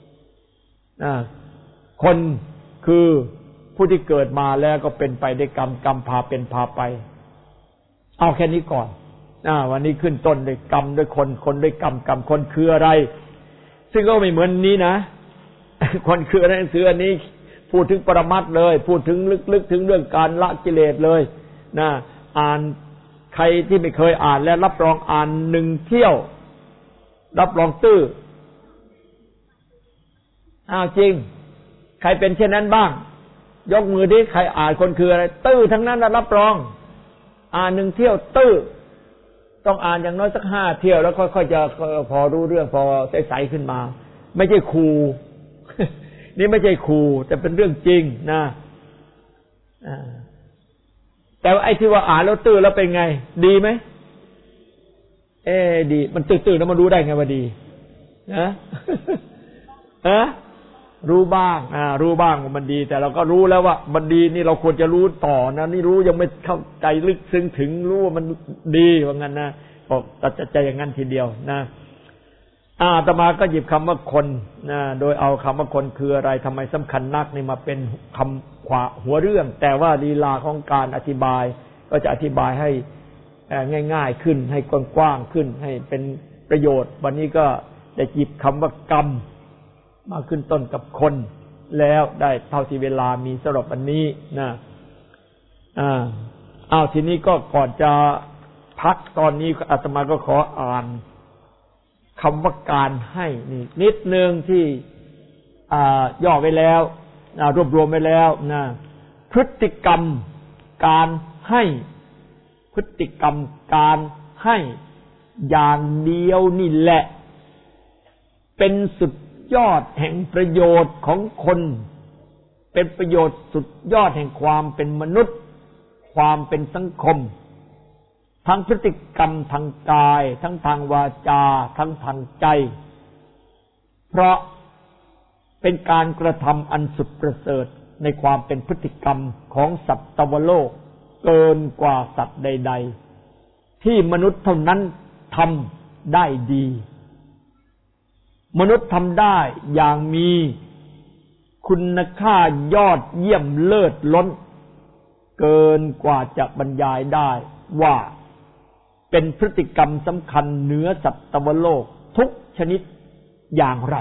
คนคือผู้ที่เกิดมาแล้วก็เป็นไปด้วยกรรมพาเป็นพาไปเอาแค่นี้ก่อนวันนี้ขึ้นต้นด้วยกรรมด้วยคนด้วยกรรมคนคืออะไรซึ่งก็ไม่เหมือนนี้นะคนคืออะไรหนังสืออันนี้พูดถึงปรมัตถ์เลยพูดถึงลึกๆถึงเรื่องการละกิเลสเลยนะอ่านใครที่ไม่เคยอ่านและรับรองอ่าน1 เที่ยวรับรองตื้อจริงใครเป็นเช่นนั้นบ้างยกมือดิใครอ่านคนคืออะไรตื้อทั้งนั้นรับรองอ่าน1 เที่ยวตื้อต้องอ่านอย่างน้อยสัก5 เที่ยวแล้วค่อยๆจะพอรู้เรื่องพอใสๆขึ้นมาไม่ใช่ครูนี่ไม่ใช่ขู่แต่เป็นเรื่องจริงนะแต่ไอ้ที่ว่าอ่านแล้วตื้อแล้วเป็นไงดีไหมดีมันตื้อๆแล้วมันรู้ได้ไงว่าดีนะรู้บ้างรู้บ้างว่ามันดีแต่เราก็รู้แล้วว่ามันดีนี่เราควรจะรู้ต่อนะนี่รู้ยังไม่เข้าใจลึกซึ้งถึงรู้ว่ามันดีว่างั้นนะบอกตัดใจอย่างนั้นทีเดียวนะอาตมาก็หยิบคำว่าคนนะโดยเอาคำว่าคนคืออะไรทำไมสำคัญนักนี่มาเป็นคำขวาหัวเรื่องแต่ว่าลีลาของการอธิบายก็จะอธิบายให้ง่ายๆขึ้นให้กว้างๆขึ้นให้เป็นประโยชน์วันนี้ก็ได้หยิบคำว่ากรรมมาขึ้นต้นกับคนแล้วได้เท่าที่เวลามีสำหรับวันนี้นะทีนี้ก็ก่อนจะพักตอนนี้อาตมาก็ขออ่านคำว่าการให้นี่นิดนึงที่ย่อไว้แล้วรวบรวมไว้แล้วนะพฤติกรรมการให้พฤติกรรมการให้อย่างเดียวนี่แหละเป็นสุดยอดแห่งประโยชน์ของคนเป็นประโยชน์สุดยอดแห่งความเป็นมนุษย์ความเป็นสังคมทั้งพฤติกรรมทางกายทั้งทางวาจาทั้งทางใจเพราะเป็นการกระทำอันสุดประเสริฐในความเป็นพฤติกรรมของสัตวโลกเกินกว่าสัตว์ใดๆที่มนุษย์เท่านั้นทำได้ดีมนุษย์ทำได้อย่างมีคุณค่ายอดเยี่ยมเลิศล้นเกินกว่าจะบรรยายได้ว่าเป็นพฤติกรรมสำคัญเหนือสัตวโลกทุกชนิดอย่างไร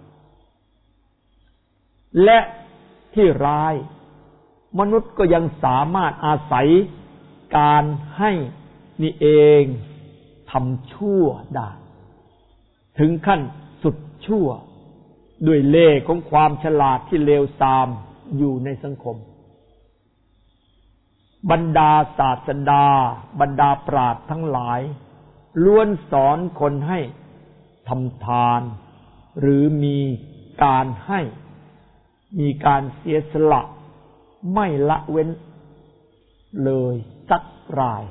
และที่ร้ายมนุษย์ก็ยังสามารถอาศัยการให้นี่เองทำชั่วได้ถึงขั้นสุดชั่วด้วยเล่ห์ของความฉลาดที่เลวทรามอยู่ในสังคมบรรดาศาสดาบรรดาปราชญ์ทั้งหลายล้วนสอนคนให้ทำทานหรือมีการให้มีการเสียสละไม่ละเว้นเลยสักราย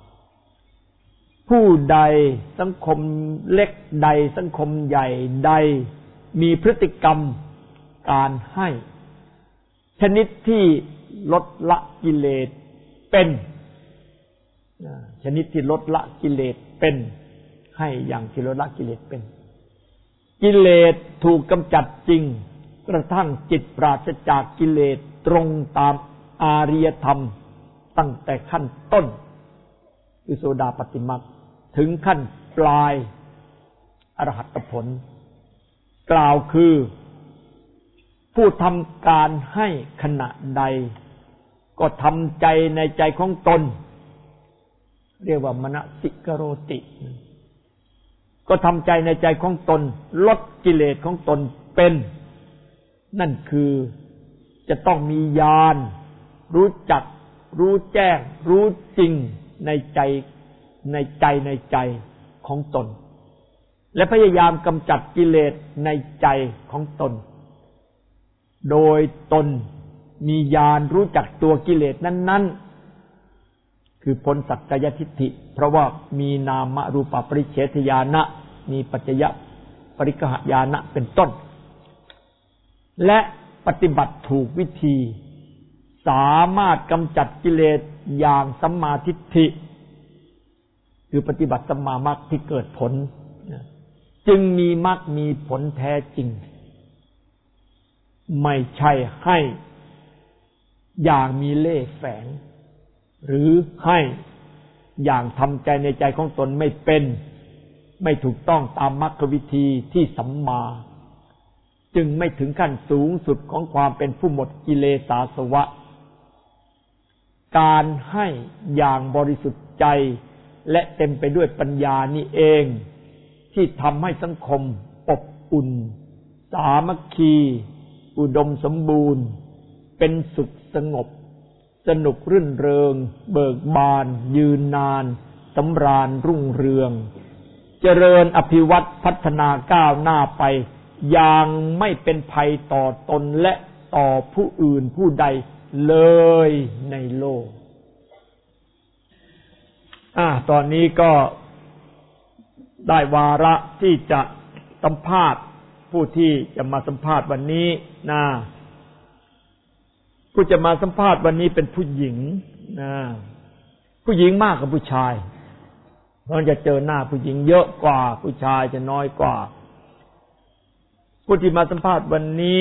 ผู้ใดสังคมเล็กใดสังคมใหญ่ใดมีพฤติกรรมการให้ชนิดที่ลดละกิเลสเป็นชนิดที่ลดละกิเลสเป็นให้อย่างที่ลดละกิเลสเป็นกิเลสถูกกำจัดจริงกระทั่งจิตปราศจากกิเลสตรงตามอาริยธรรมตั้งแต่ขั้นต้นคือโสดาปัตติมรรคถึงขั้นปลายอรหัตผลกล่าวคือผู้ทำการให้ขณะใดก็ทำใจในใจของตนเรียกว่ามนสิกโรติก็ทำใจในใจของตนลดกิเลสของตนเป็นนั่นคือจะต้องมีญาณรู้จักรู้แจ้งรู้จริงในใจของตนและพยายามกำจัดกิเลสในใจของตนโดยตนมีญาณรู้จักตัวกิเลสนั้นๆคือพ้นสักกายทิฏฐิเพราะว่ามีนามรูปปริเฉทญาณะมีปัจจยปริกหญาณะเป็นต้นและปฏิบัติถูกวิธีสามารถกำจัดกิเลสอย่างสัมมาทิฏฐิคือปฏิบัติสัมมามรรคที่เกิดผลจึงมีมรรคมีผลแท้จริงไม่ใช่ให้อย่างมีเล่ห์แฝงหรือให้อย่างทำใจในใจของตนไม่เป็นไม่ถูกต้องตามมรรควิธีที่สัมมาจึงไม่ถึงขั้นสูงสุดของความเป็นผู้หมดกิเลสอาสวะการให้อย่างบริสุทธิ์ใจและเต็มไปด้วยปัญญานี่เองที่ทำให้สังคมอบอุ่นสามัคคีอุดมสมบูรณ์เป็นสุขสงบสนุกรื่นเริงเบิกบานยืนนานสำราญรุ่งเรืองเจริญอภิวัตพัฒนาก้าวหน้าไปอย่างไม่เป็นภัยต่อตนและต่อผู้อื่นผู้ใดเลยในโลกตอนนี้ก็ได้วาระที่จะสัมภาษณ์ผู้ที่จะมาสัมภาษณ์วันนี้นะผู้จะมาสัมภาษณ์วันนี้เป็นผู้หญิงนะผู้หญิงมากกว่าผู้ชายเพราะจะเจอหน้าผู้หญิงเยอะกว่าผู้ชายจะน้อยกว่าผู้ที่มาสัมภาษณ์วันนี้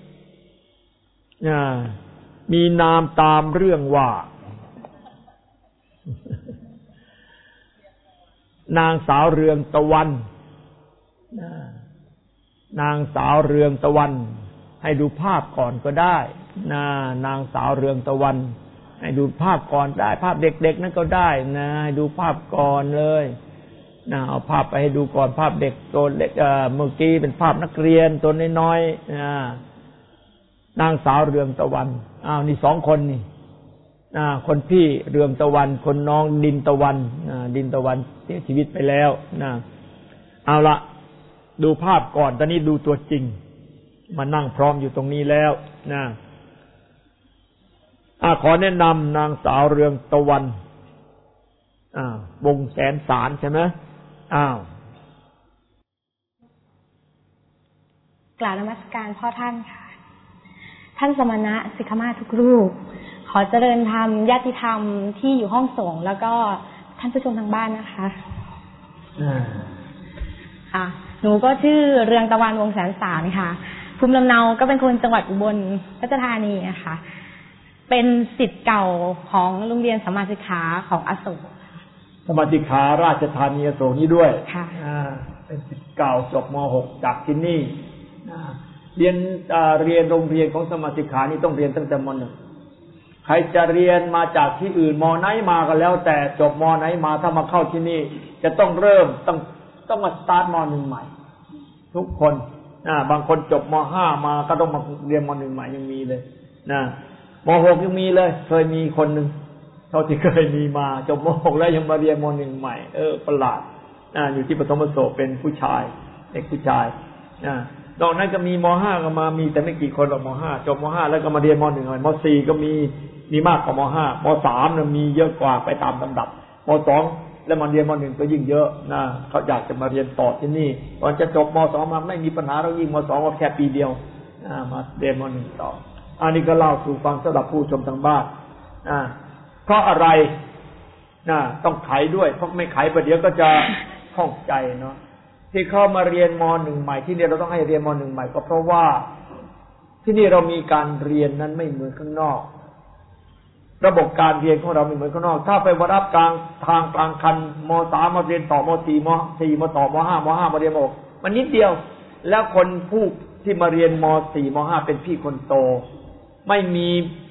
มีนามตามเรื่องว่านางสาวเรืองตะวันนางสาวเรืองตะวันให้ดูภาพก่อนก็ได้นางสาวเรืองตะวันให้ดูภาพก่อนได้ภาพเด็กๆนั่นก็ได้นะให้ดูภาพก่อนเลยเอาภาพไปให้ดูก่อนภาพเด็กตัวเล็กเมื่อกี้เป็นภาพนักเรียนตัวน้อยๆนางสาวเรืองตะวันนี่สองคนนี่คนพี่เรืองตะวันคนน้องดินตะวันดินตะวันเสียชีวิตไปแล้วเอาละดูภาพก่อนตอนนี้ดูตัวจริงมานั่งพร้อมอยู่ตรงนี้แล้วขอแนะนำนางสาวเรืองตะวันวงแสนสารใช่ไหมกราบนมัสการพ่อท่านค่ะท่านสมณะสิกขมาทุกรูปขอเจริญธรรมญาติธรรมที่อยู่ห้องส่งแล้วก็ท่านผู้ชมทางบ้านนะคะหนูก็ชื่อเรืองตะวันวงแสนสารค่ะภูมิลำเนาก็เป็นคนจังหวัดอุบลราชธานีนะคะเป็นศิษย์เก่าของโรงเรียนสัมมาสิกขาของอโศกสัมมาสิกขาราชธานีอโศกนี้ด้วยค่ะเป็นศิษย์เก่าจบม.6 จากที่นี่เรียนโรงเรียนของสัมมาสิกขานี่ต้องเรียนตั้งแต่ม.1 ใครจะเรียนมาจากที่อื่นม.ไหนมาก็แล้วแต่จบม.ไหนมาถ้ามาเข้าที่นี่จะต้องเริ่มต้องมาสตาร์ทม.1 ใหม่ทุกคนบางคนจบม.5 มาก็ต้องมาเรียนม.1 ใหม่ยังมีเลยม.6 ยังมีเลยเคยมีคนหนึ่งเท่าที่เคยมีมาจบม.6 แล้วยังมาเรียนม.1 ใหม่ประหลาดอยู่ที่ปฐมโสเป็นผู้ชายเด็กผู้ชายนอกนั้นก็มีม.5 ก็มามีแต่ไม่กี่คนหรอกม.5 จบม.5 แล้วก็มาเรียนม.1 ใหม่ม.4 ก็มีมากกว่าม.5 ม.3 น่ะมีเยอะกว่าไปตามลำดับม.2 แล้วมาเรียนม.1 ก็ยิ่งเยอะเขาอยากจะมาเรียนต่อที่นี่ตอนจะจบม.2 มาไม่มีปัญหาเรายิ่งม.2 ก็แค่ปีเดียวมาเรียนม.1 ต่ออันนี้ก็เล่าสู่ฟังสำหรับผู้ชมทางบ้านเพราะอะไรต้องไขด้วยเพราะไม่ไขประเดี๋ยวก็จะข้องใจเนาะที่เข้ามาเรียนม.1 ใหม่ที่นี่เราต้องให้เรียนม.1 ใหม่ก็เพราะว่าที่นี่เรามีการเรียนนั้นไม่เหมือนข้างนอกระบบการเรียนของเราไม่เหมือนข้างนอกถ้าไปวาระกลางทางกลางคันม.3 มาเรียนต่อม.4 ม.4 มาต่อม.5 มาเรียนม.6 มันนิดเดียวแล้วคนผู้ที่มาเรียนม.4 ม.5 เป็นพี่คนโตไม่มี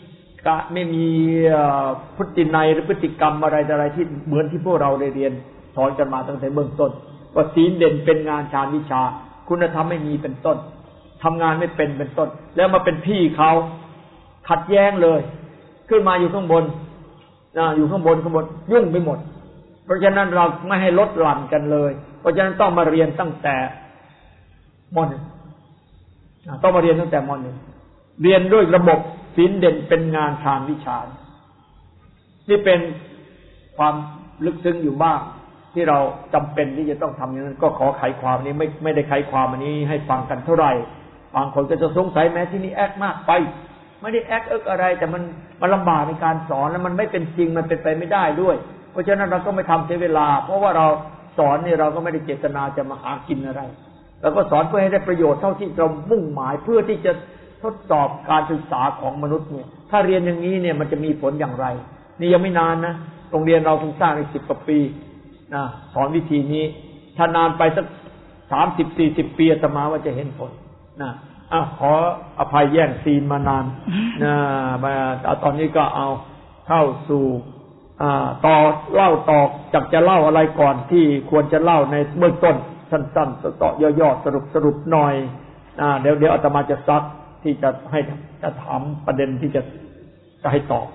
พฤตินัยหรือพฤติกรรมอะไรที่เหมือนที่พวกเราได้เรียนสอนกันมาตั้งแต่เบื้องต้นว่าศีลเด่นเป็นงานฌานวิชาคุณธรรมไม่มีเป็นต้นทำงานไม่เป็นต้นแล้วมาเป็นพี่เขาขัดแย้งเลยขึ้นมาอยู่ข้างบนอยู่ข้างบนยุ่งไปหมดเพราะฉะนั้นเราไม่ให้ลดหลั่นกันเลยเพราะฉะนั้นต้องมาเรียนตั้งแต่ม.1 ต้องมาเรียนตั้งแต่ม.1 เรียนด้วยระบบศีลเด่นเป็นงานฌานวิชานี่เป็นความลึกซึ้งอยู่บ้างที่เราจำเป็นที่จะต้องทำอย่างนั้นก็ขอไขความนี้ไม่ได้ไขความอันนี้ให้ฟังกันเท่าไหร่บางคนก็จะสงสัยแม้ที่นี่แอคมากไปไม่ได้แอคอะไรแต่มันลำบากในการสอนแล้วมันไม่เป็นจริงมันเป็นไปไม่ได้ด้วยเพราะฉะนั้นเราก็ไม่ทำเสียเวลาเพราะว่าเราสอนนี่เราก็ไม่ได้เจตนาจะมาหากินอะไรเราก็สอนเพื่อให้ได้ประโยชน์เท่าที่เรามุ่งหมายเพื่อที่จะทดสอบการศึกษาของมนุษย์เนี่ยถ้าเรียนอย่างนี้เนี่ยมันจะมีผลอย่างไรนี่ยังไม่นานนะโรงเรียนเราเพิ่งสร้างได้10 กว่าปีสอนวิธีนี้ถ้านานไปสัก30-40 ปีอาตมาว่าจะเห็นผลขออภัยแย่งซีนมานานมาตอนนี้ก็เอาเข้าสู่ต่อเล่าต่อจากจะเล่าอะไรก่อนที่ควรจะเล่าในเบื้องต้นสั้นๆต่อย่อๆสรุปหน่อยเดี๋ยวอาตมาจะซักที่จะถามประเด็นที่จะให้ตอบ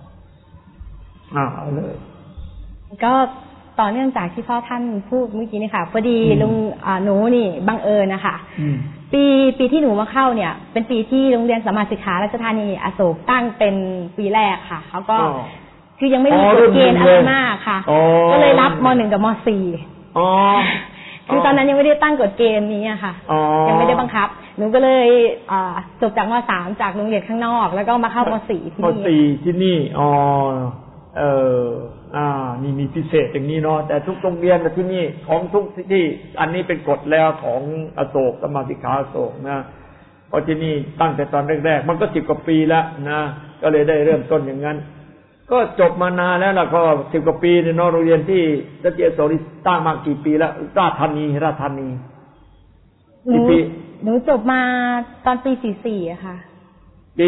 เอาเลยก็ต่อเนื่องจากที่พ่อท่านพูดเมื่อกี้นี่ค่ะพอดีลุงหนูนี่บังเอิญนะคะปีที่หนูมาเข้าเนี่ยเป็นปีที่โรงเรียนสัมมาศึกษาราชธานีอโศกตั้งเป็นปีแรกค่ะเขาก็คือยังไม่มีกฎเกณฑ์อะไรมากค่ะก็เลยรับม.1 กับม.4คือตอนนั้นยังไม่ได้ตั้งกฎเกณฑ์นี้ค่ะยังไม่ได้บังคับหนูก็เลยจบจากม.3 จากโรงเรียนข้างนอกแล้วก็มาเข้าม.4 ที่นี่ม.4 ที่นี่นี่มีพิเศษอย่างนี้เนาะแต่ทุกโรงเรียนที่นี่ของทุกที่อันนี้เป็นกฎแล้วของอโศกสมาธิขาอโศกนะเพราะที่นี่ตั้งแต่ตอนแรกๆมันก็10 กว่าปีแล้วนะก็เลยได้เริ่มต้นอย่างนั้นก็จบมานานแล้วล่ะก็10 กว่าปีในโรงเรียนที่รัชโสริตั้งมากี่ปีแล้วราชธานีกี่ปีหนูจบมาตอนปี44อะค่ะปี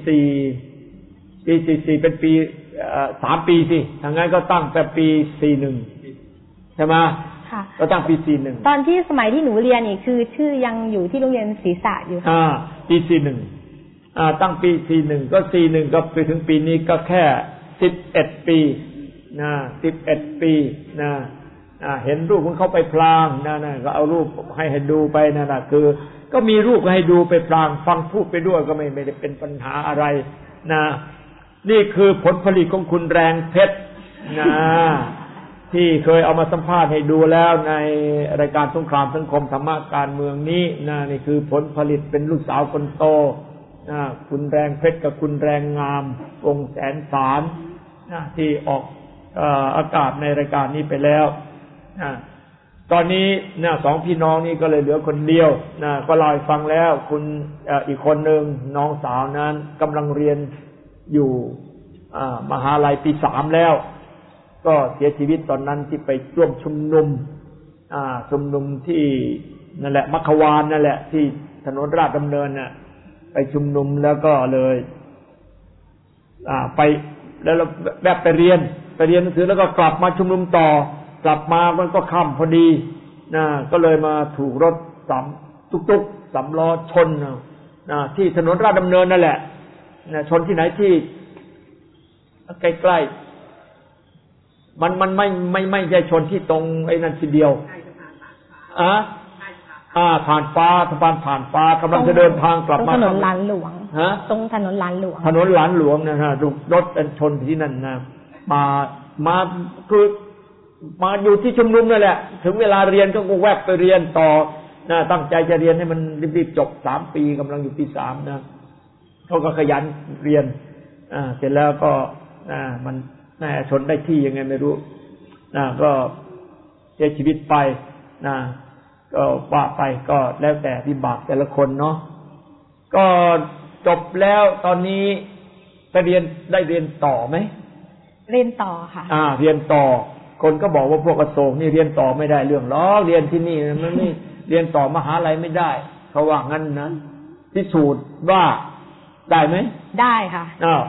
44เป็นปี3 ปีสิทางนั้นก็ตั้งแต่ปี41ใช่ไหมค่ะก็ตั้งปี41 ตอนที่สมัยที่หนูเรียนนี่คือชื่อยังอยู่ที่โรงเรียนศรีษะอยู่ปี41ตั้งปี41ก็41ก็ไปถึงปีนี้ก็แค่11 ปีนะ11 ปีนะเห็นรูปของเขาไปพลางนะก็เอารูปให้ดูไปนั่นน่ะคือก็มีรูปให้ดูไปพลางฟังพูดไปด้วยก็ไม่ได้เป็นปัญหาอะไรนะนี่คือผลผลิตของคุณแรงเพชรนะที่เคยเอามาสัมภาษณ์ให้ดูแล้วในรายการสงครามสังคมธรรมะการเมืองนี้นะนี่คือผลผลิตเป็นลูกสาวคนโตคุณแรงเพชรกับคุณแรงงามวงแสนสารที่ออกอากาศในรายการนี้ไปแล้วตอนนี้2 พี่น้องนี่ก็เลยเหลือคนเดียวก็เล่าให้ฟังแล้วคุณอีกคนหนึ่งน้องสาวนั้นกำลังเรียนอยู่มหาลัยปี3แล้วก็เสียชีวิตตอนนั้นที่ไปร่วมชุมนุมที่นั่นแหละมัคควานนั่นแหละที่ถนนราชดำเนินน่ะไปชุมนุมแล้วก็เลยไปแล้วแบบไปเรียนหนังสือแล้วก็กลับมาชุมนุมต่อกลับมามันก็ค่ำพอดีก็เลยมาถูกรถตุ๊กๆ3 ล้อชนที่ถนนราชดำเนินนั่นแหละชนที่ไหนที่ใกล้ๆมันไม่ใช่ชนที่ตรงไอ้นั่นทีเดียวผ่านฟ้าสะพานผ่านฟ้ากำลังจะเดินทางกลับมาถนนหลานหลวงตรงถนนหลานหลวงนะฮะรถชนที่นั่นนะมาคือมาอยู่ที่ชุมนุมนั่นแหละถึงเวลาเรียนก็แวบไปเรียนต่อตั้งใจจะเรียนให้มันรีบๆจบ3 ปีกำลังอยู่ปี3นะเขาก็ขยันเรียนเสร็จแล้วก็มันชนได้ที่ยังไงไม่รู้ก็เสียชีวิตไปก็ว่าไปก็แล้วแต่วิบากแต่ละคนเนาะก็จบแล้วตอนนี้ไปเรียนต่อไหมเรียนต่อค่ะเรียนต่อคนก็บอกว่าพวกอโศกนี่เรียนต่อไม่ได้เรื่องล้อเรียนที่นี่มันไม่เรียนต่อมหาลัยไม่ได้เขาว่างั้นนะพิสูจน์ว่าได้ไหมได้ค่ะ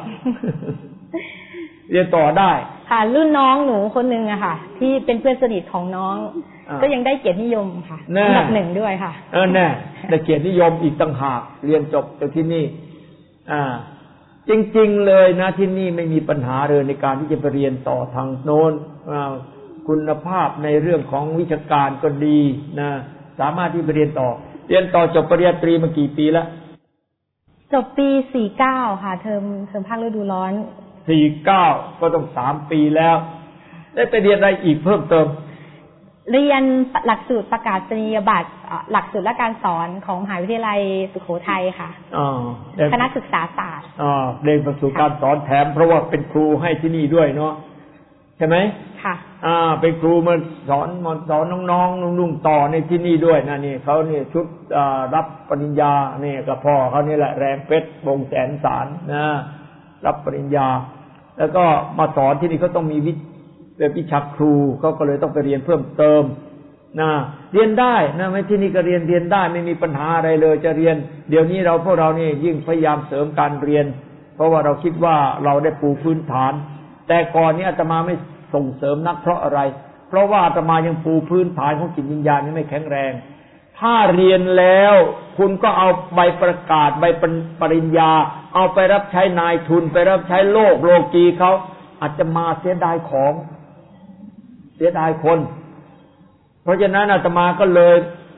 เรียนต่อได้ค่ะรุ่นน้องหนูคนนึงอะค่ะที่เป็นเพื่อนสนิทของน้องก็ยังได้เกียรตินิยมค่ะอันดับ1ด้วยค่ะแน่ได้เกียรตินิยมอีกต่างหากเรียนจบจากที่นี่จริงๆเลยนะที่นี่ไม่มีปัญหาเลยในการที่จะไปเรียนต่อทางโน้นคุณภาพในเรื่องของวิชาการก็ดีนะสามารถที่ไปเรียนต่อจบปริญญาตรีมากี่ปีแล้วจบปี49ค่ะเทอมภาคฤดูร้อน 49ก็ต้อง3 ปีแล้วได้ไปเรียนอะไรอีกเพิ่มเติมเรียนหลักสูตรประกาศนียบัตรหลักสูตรและการสอนของมหาวิทยาลัยสุโขทัยค่ะคณะศึกษาศาสตร์เรียนหลักสูตรการสอนแถมเพราะว่าเป็นครูให้ที่นี่ด้วยเนาะใช่ไหมค่ะเป็นครูมาสอนน้องๆนุ่งๆต่อในที่นี่ด้วยนะนี่เขาเนี่ยชุดรับปริญญาเนี่ยกับพ่อเขานี่แหละแรงเพชรวงแสนสารนะรับปริญญาแล้วก็มาสอนที่นี่เขาต้องมีวิชาครูเขาก็เลยต้องไปเรียนเพิ่มเติมเรียนได้นะไม่ที่นี่ก็เรียนได้ไม่มีปัญหาอะไรเลยจะเรียนเดี๋ยวนี้พวกเรานี่ยิ่งพยายามเสริมการเรียนเพราะว่าเราคิดว่าเราได้ปูพื้นฐานแต่ก่อนนี้อาตมาไม่ส่งเสริมนักเพราะอะไรเพราะว่าอาตมายังปูพื้นฐานของจิตวิญญาณยังไม่แข็งแรงถ้าเรียนแล้วคุณก็เอาใบประกาศใบปริญญาเอาไปรับใช้นายทุนไปรับใช้โลกีเขาอาจจะมาเสียดายของเสียดายคนเพราะฉะนั้นอาตมาก็เลย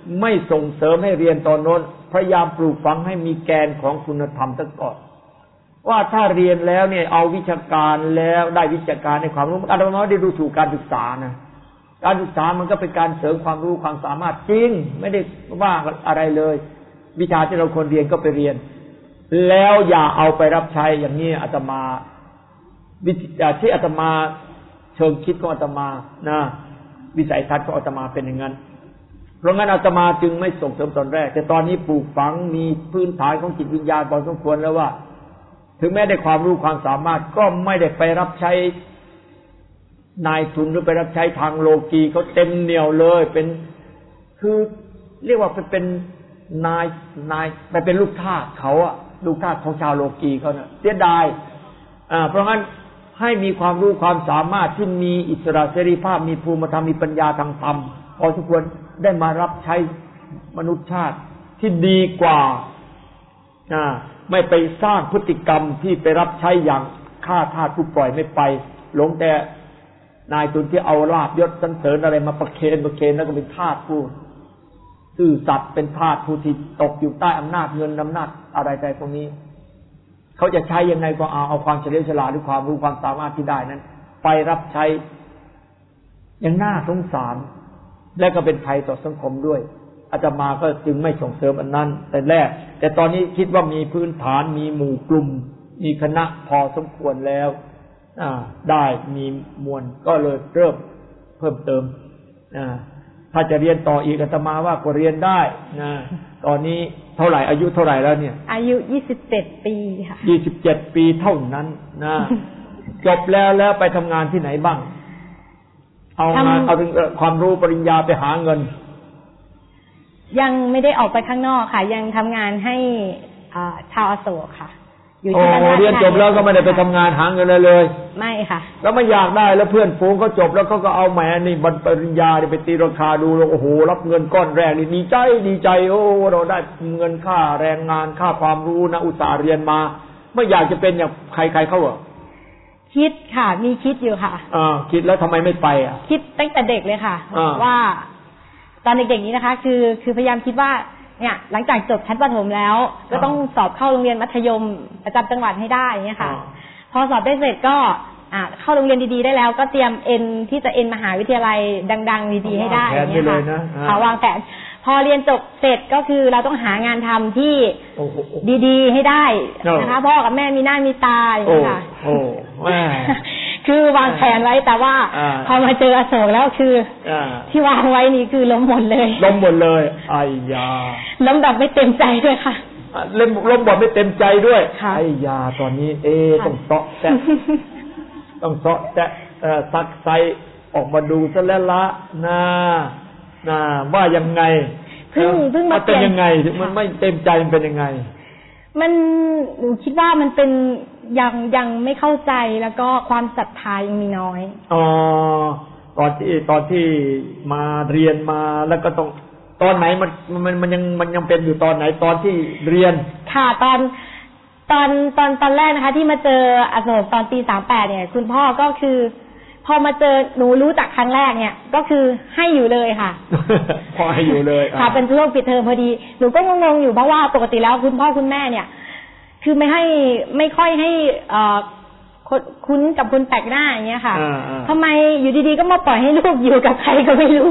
ไม่ส่งเสริมให้เรียนตอนโน้นพยายามปลูกฝังให้มีแกนของคุณธรรมซะก่อนว่าถ้าเรียนแล้วเนี่ยเอาวิชาการแล้วได้วิชาการในความรู้อาตมาได้ดูถูกการศึกษานะการศึกษามันก็เป็นการเสริมความรู้ความสามารถจริงไม่ได้ว่าอะไรเลยวิชาที่เราควรเรียนก็ไปเรียนแล้วอย่าเอาไปรับใช้อย่างนี้อาตมาที่อาตมาเชิงคิดของอาตมานะวิสัยทัศน์ของอาตมาเป็นอย่างนั้นเพราะงั้นอาตมาจึงไม่ส่งเสริมตอนแรกแต่ตอนนี้ปลูกฝังมีพื้นฐานของจิตวิญญาณพอสมควรแล้วว่าถึงแม้ได้ความรู้ความสามารถก็ไม่ได้ไปรับใช้นายทุนหรือไปรับใช้ทางโลกีเขาเต็มเหนี่ยวเลยเป็นคือเรียกว่าเป็นนายไปเป็นลูกทาสเขาอะลูกทาสของชาวโลกีเขาเนี่ยเสียดายเพราะงั้นให้มีความรู้ความสามารถที่มีอิสระเสรีภาพมีภูมิธรรมมีปัญญาทางธรรมพอทุกคนได้มารับใช้มนุษยชาติที่ดีกว่าไม่ไปสร้างพฤติกรรมที่ไปรับใช้อย่างฆ่าทาสผู้ปล่อยไม่ไปหลงแต่นายทุนที่เอาลาภยศสรรเสริญอะไรมาประเคนแล้วก็เป็นทาสผู้ซื่อสัตย์เป็นทาสผู้ที่ตกอยู่ใต้อำนาจเงินอำนาจอะไรใจพวกนี้เขาจะใช้ยังไงก็เอาความเฉลียวฉลาดหรือความรู้ความสามารถที่ได้นั้นไปรับใช้อย่างน่าสงสารและก็เป็นภัยต่อสังคมด้วยอาตมาก็จึงไม่ส่งเสริมอันนั้นแต่แรกแต่ตอนนี้คิดว่ามีพื้นฐานมีหมู่กลุ่มมีคณะพอสมควรแล้วได้มีมวลก็เลยเริ่มเพิ่มเติมถ้าจะเรียนต่ออีกอาตมาว่าก็เรียนได้นะตอนนี้เท่าไหร่อายุเท่าไหร่แล้วเนี่ยอายุ27 ปีค่ะ 27 ปีเท่านั้นนะจบแล้วไปทำงานที่ไหนบ้างเอางานเอาความรู้ปริญญาไปหาเงินยังไม่ได้ออกไปข้างนอกค่ะยังทำงานให้ชาวอโศกค่ะอยู่ที่บ้านเรียนจบแล้วก็ไม่ได้ไปทำงานหาเงินเลยไม่ค่ะแล้วไม่อยากได้แล้วเพื่อนฝูงเขาจบแล้วเขาก็เอาแหมนี่บรรปริญญาไปตีราคาดูแล้วโอ้โหรับเงินก้อนแรกนี่ดีใจโอ้เราได้เงินค่าแรงงานค่าความรู้นะอุตส่าห์เรียนมาไม่อยากจะเป็นอย่างใครเขาอ่ะคิดค่ะมีคิดอยู่ค่ะคิดแล้วทำไมไม่ไปอ่ะคิดตั้งแต่เด็กเลยค่ะว่าตอนเด็กๆนี้นะคะคือพยายามคิดว่าเนี่ยหลังจากจบชั้นประถมแล้วก็ต้องสอบเข้าโรงเรียนมัธยมประจำจังหวัดให้ได้เนี่ยค่ะพอสอบได้เสร็จก็เข้าโรงเรียนดีๆได้แล้วก็เตรียมที่จะมหาวิทยาลัยดังๆดีๆให้ได้เนี่ยค่ะวางแผนพอเรียนจบเสร็จก็คือเราต้องหางานทำที่ดีๆให้ได้นะคะพ่อกับแม่มีหน้ามีตาอย่างนี้ค่ะคือวางแผนไว้แต่ว่าพอมาเจออโศกแล้วคือที่วางไว้นี่คือล้มหมดเลยไอ้ยาล้มแบบไม่เต็มใจด้วยค่ะล้มแบบไม่เต็มใจด้วยไอ้ยาตอนนี้ต้องเซาะแตะซักไซออกมาดูซะแล้วละว่ายังไงเพิ่งมาเป็นยังไงมันไม่เต็มใจมันเป็นยังไงมันหนูคิดว่ามันเป็นยังไม่เข้าใจแล้วก็ความศรัทธายังมีน้อยตอนที่มาเรียนมาแล้วก็ตอนไหนมันยังเป็นอยู่ตอนไหนตอนที่เรียนค่ะตอนแรกนะคะที่มาเจออโศกตอนปี38เนี่ยคุณพ่อก็คือพอมาเจอหนูรู้จักครั้งแรกเนี่ยก็คือให้อยู่เลยค่ะพอให้อยู่เลยค่ะเป็นช่วงปิดเทอมพอดีหนูก็งงๆอยู่เพราะว่าปกติแล้วคุณพ่อคุณแม่เนี่ยคือไม่ค่อยให้คุ้นกับคนแปลกหน้าอย่างเงี้ยค่ะทำไมอยู่ดีๆก็มาปล่อยให้ลูกอยู่กับใครก็ไม่รู้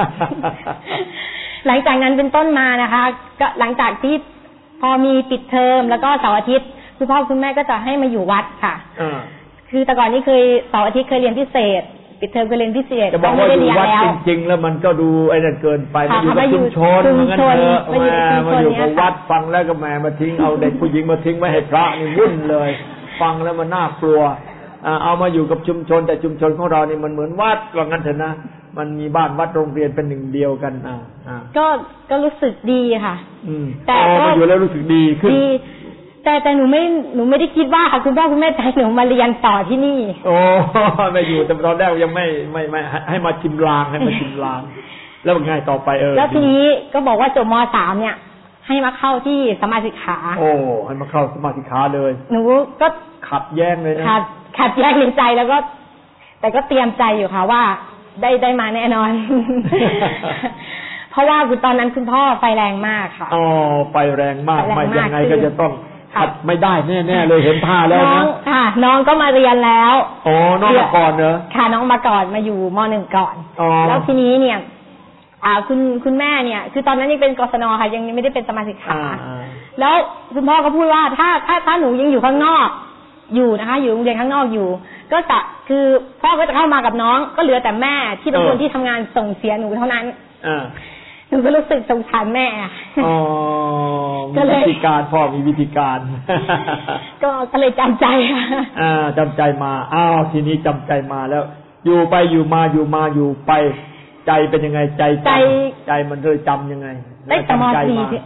หลังจากนั้นเป็นต้นมานะคะก็หลังจากที่พอมีปิดเทอมแล้วก็เสาร์อาทิตย์คุณพ่อคุณแม่ก็จะให้มาอยู่วัดค่ะคือแต่ก่อนนี้เคยเสาร์อาทิตย์เคยเรียนพิเศษปิดเทอมเคยเรียนพิเศษจะบอกว่าอยู่วัดจริงๆแล้วมันก็ดูไอ้นั่นเกินไปมาอยู่กับชุมชนเหมือนกันเถอะมาอยู่กับวัดฟังแล้วก็แม่มาทิ้งเอาเด็กผู้หญิงมาทิ้งไม่ให้พระนี่วุ่นเลยฟังแล้วมันน่ากลัวเอามาอยู่กับชุมชนแต่ชุมชนของเรานี่มันเหมือนวัดว่างั้นเถอะนะมันมีบ้านวัดโรงเรียนเป็นหนึ่งเดียวกันก็รู้สึกดีค่ะแต่มาอยู่แล้วรู้สึกดีขึ้นแต่หนูไม่ได้คิดว่าค่ะคุณพ่อคุณแม่ใจหนูมาเรียนต่อที่นี่ไม่อยู่แต่ตอนแรกยังไม่ให้มาชิมลางแล้วง่ายต่อไปแล้วทีนี้ก็บอกว่าจบม.3 เนี่ยให้มาเข้าที่สมาสิกขาให้มาเข้าสมาสิกขาเลยหนูก็ขัดแย้งเลยนะขัดแย้งในใจแล้วก็แต่ก็เตรียมใจอยู่ค่ะว่าได้มาแน่นอน พเพราะว่าตอนนั้นคุณพ่อไฟแรงมากค่ะอ๋อไฟแรงมากไม่ยังไงก็จะต้องขัดไม่ได้แน่ๆเลยเห็นท่าแล้วนะค่ะน้องก็มาเรียนแล้วอ๋อน้องมาก่อนเนอะค่ะน้องมาก่อนมาอยู่ม.1 ก่อนแล้วทีนี้เนี่ยคุณแม่เนี่ยคือตอนนั้นยังเป็นกศนค่ะยังไม่ได้เป็นสมาชิกค่ะแล้วคุณพ่อก็พูดว่าถ้าหนูยังอยู่ข้างนอกอยู่นะคะอยู่โรงเรียนข้างนอกอยู่ก็จะคือพ่อก็จะเข้ามากับน้องก็เหลือแต่แม่ที่เป็นคนที่ทำงานส่งเสียหนูเท่านั้นหนูก็รู้สึกสงสารแม่ก็เลยวิธีการพ่อมีวิธีการก็เลยจำใจค่ะจำใจมาทีนี้จำใจมาแล้วอยู่ไปอยู่มาอยู่ไปใจเป็นยังไงใจมันเลยจำยังไงได้แต่ม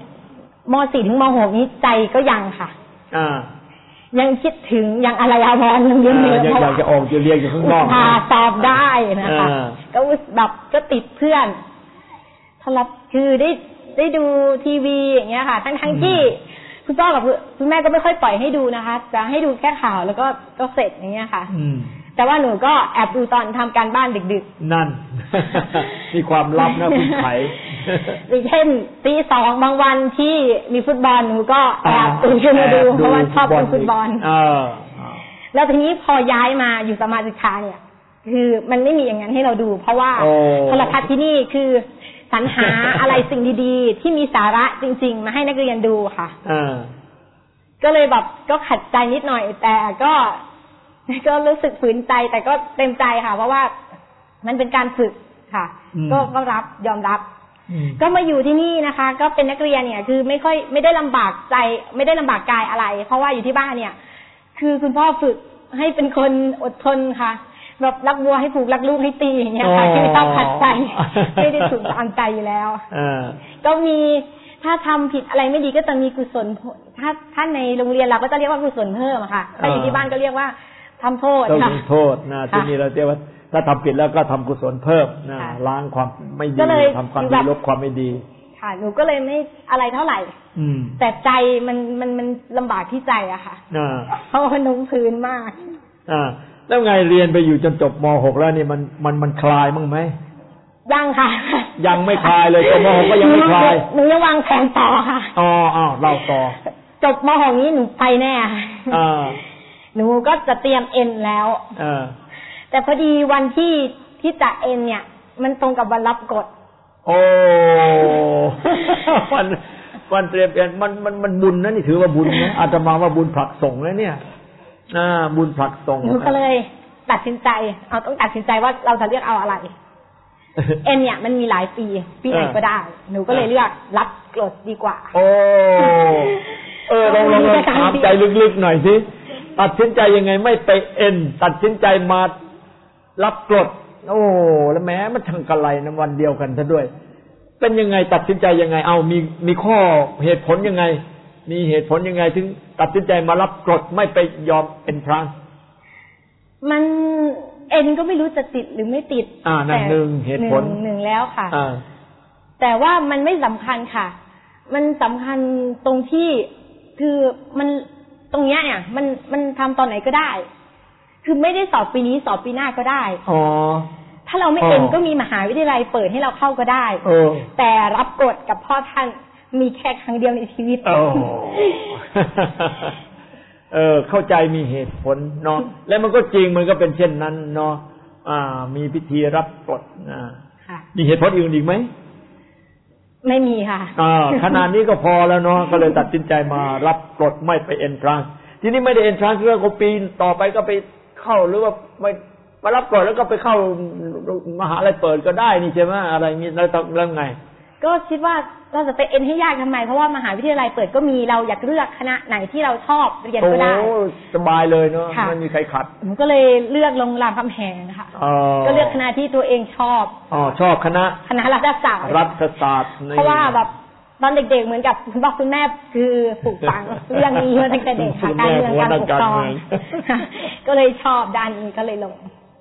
.4 ถึงม.6 นี้ใจก็ยังค่ะยังคิดถึงยังอะไรวรยังยืนเหนืออยากจะออกจะเรียนอยู่ข้างนอกสอบได้นะคะก็แบบก็ติดเพื่อนทะเลาะคือได้ดูทีวีอย่างเงี้ยค่ะทั้งที่คุณพ่อกับคุณแม่ก็ไม่ค่อยปล่อยให้ดูนะคะจะให้ดูแค่ข่าวแล้วก็เสร็จอย่างเงี้ยค่ะแต่ว่าหนูก็แอบดูตอนทำการบ้านดึกๆนั่นมีความลับนะคุณไข่เช่นตี 2บางวันที่มีฟุตบอลหนูก็แอบตื่นขึ้นมาดูเพราะว่าชอบดูฟุตบอลแล้วทีนี้พอย้ายมาอยู่สมาชิกาเนี่ยคือมันไม่มีอย่างนั้นให้เราดูเพราะว่าโทรทัศน์ที่นี่คือสรรหาอะไรสิ่งดีๆที่มีสาระจริงๆมาให้นักเรียนดูค่ะก็เลยแบบก็ขัดใจนิดหน่อยแต่ก็รู้สึกฝืนใจแต่ก็เต็มใจค่ะเพราะว่ามันเป็นการฝึกค่ะก็ยอมรับก็มาอยู่ที่นี่นะคะก็เป็นนักเรียนเนี่ยคือไม่ได้ลำบากใจไม่ได้ลำบากกายอะไรเพราะว่าอยู่ที่บ้านเนี่ยคือคุณพ่อฝึกให้เป็นคนอดทนค่ะแบบรักวัวให้ผูกรักลูกให้ตีอย่างเงี้ยค่ะไม่ต้องขัดใจไม่ได้ถูกตามใจอยู่แล้วก็มีถ้าทำผิดอะไรไม่ดีก็จะมีกุศลถ้าในโรงเรียนเราก็จะเรียกว่ากุศลเพิ่มค่ะถ้าอยู่ที่บ้านก็เรียกว่าทำโทษค่ะต้องโทษนะที่นี่เราเรียกว่าถ้าทำผิดแล้วก็ทำกุศลเพิ่มนะล้างความไม่ดีทำความดีลบความไม่ดีค่ะหนูก็เลยไม่อะไรเท่าไหร่แต่ใจมันลำบากที่ใจอะค่ะเพราะว่านุ่งพื้นมากแล้วไงเรียนไปอยู่จนจบม.6 แล้วนี่มันคลายมั้งไหมยังค่ะยังไม่คลายเลยจบม.6 ก็ยังไม่คลายหนูยังวางแผนต่อค่ะเล่าต่อจบม.6 นี้หนูไปแน่หนูก็จะเตรียมเอ็นแล้วแต่พอดีวันที่จะเอ็นเนี่ยมันตรงกับวันรับกฎวันเตรียมเอ็นมันบุญนะนี่ถือว่าบุญนะอาตมาว่าบุญผลักส่งแล้วเนี่ยบุญผลักส่งหนูก็เลยตัดสินใจต้องตัดสินใจว่าเราจะเลือกเอาอะไรเอ็นเนี่ยมันมีหลายปีไหนก็ได้หนูก็เลยเลือกรับกฎดีกว่าลองถามใจลึกๆหน่อยสิตัดสินใจยังไงไม่ไปเอ็นตัดสินใจมารับกฎแล้วแม้มันทั้งกะไรนะวันเดียวกันซะด้วยเป็นยังไงตัดสินใจยังไงมีข้อเหตุผลยังไงมีเหตุผลยังไงถึงตัดสินใจมารับกฎไม่ไปยอมเอ็นทรานมันเอ็นก็ไม่รู้จะติดหรือไม่ติดนั่นหนึ่งเหตุผลหนึ่งแล้วค่ะแต่ว่ามันไม่สำคัญค่ะมันสำคัญตรงที่คือมันตรงเนี้ยเนี่ยมันทำตอนไหนก็ได้คือไม่ได้สอบปีนี้สอบปีหน้าก็ได้ถ้าเราไม่เอ็นก็มีมหาวิทยาลัยเปิดให้เราเข้าก็ได้แต่รับกฎกับพ่อท่านมีแค่ครั้งเดียวในชีวิตเข้าใจมีเหตุผลเนาะแล้วมันก็จริงมันก็เป็นเช่นนั้นเนาะมีพิธีรับกฎมีเหตุผลอื่นอีกไหมไม่มีค่ะขนาดนี้ก็พอแล้วเนาะก็เลยตัดสินใจมารับกฎไม่ไปเอนทรานซ์ทีนี้ไม่ได้เอนทรานซ์เรื่องของปีต่อไปก็ไปเข้าหรือว่าไม่มารับกฎแล้วก็ไปเข้ามหาลัยเปิดก็ได้นี่ใช่ไหมอะไรงี้แล้วต้องเรื่องไงก็คิดว่าเราจะไปเอ็นให้ยากทำไมเพราะว่ามหาวิทยาลัยเปิดก็มีเราอยากเลือกคณะไหนที่เราชอบเรียนก็ได้สบายเลยเนาะไม่มีใครขัดผมก็เลยเลือกลงรามคำแหงค่ะก็เลือกคณะที่ตัวเองชอบชอบคณะรัฐศาสตร์เพราะว่าแบบตอนเด็กๆเหมือนกับคุณพ่อคุณแม่คือปลูกฝังเรื่องนี้มาตั้งแต่เด็กค่ะการเมืองการปกครองก็เลยชอบด้านนี้ก็เลยลง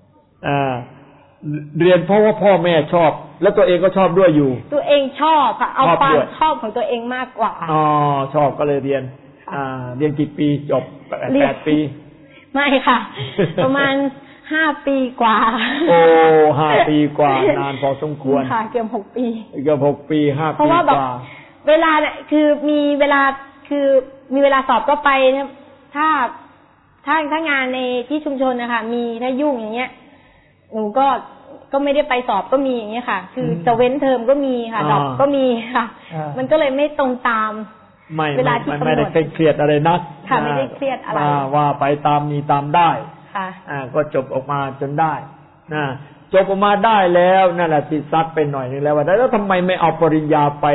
เรียนเพราะว่าพ่อแม่ชอบแล้วตัวเองก็ชอบด้วยอยู่ตัวเองชอบค่ะเอาความชอบของตัวเองมากกว่าชอบก็เลยเรียนเรียนกี่ปีจบ8 ปีไม่ค่ะประมาณ 5 ปีกว่าโอ้5 ปีกว่านานพอสมควรค่ะเกือบ6 ปีเกือบ6 ปี5 ปีเพราะว่าแบบเวลาคือมีเวลาสอบก็ไปถ้างานในที่ชุมชนนะคะมีถ้ายุ่งอย่างเงี้ยหนูก็ไม่ได้ไปสอบก็มีอย่างเงี้ยค่ะคือจะเว้นเทอมก็มีค่ะดอกก็มีค่ะมันก็เลยไม่ตรงตามเวลาที่กำหนดไม่ได้เครียดอะไรนักค่ะไม่ได้เครียดอะไรว่าไปตามมีตามได้ค่ะก็จบออกมาจนได้นะจบออกมาได้แล้วนั่นแหละติดซัดไปหน่อยนึงแล้วว่าแล้วทำไมไม่เอาปริญญาไป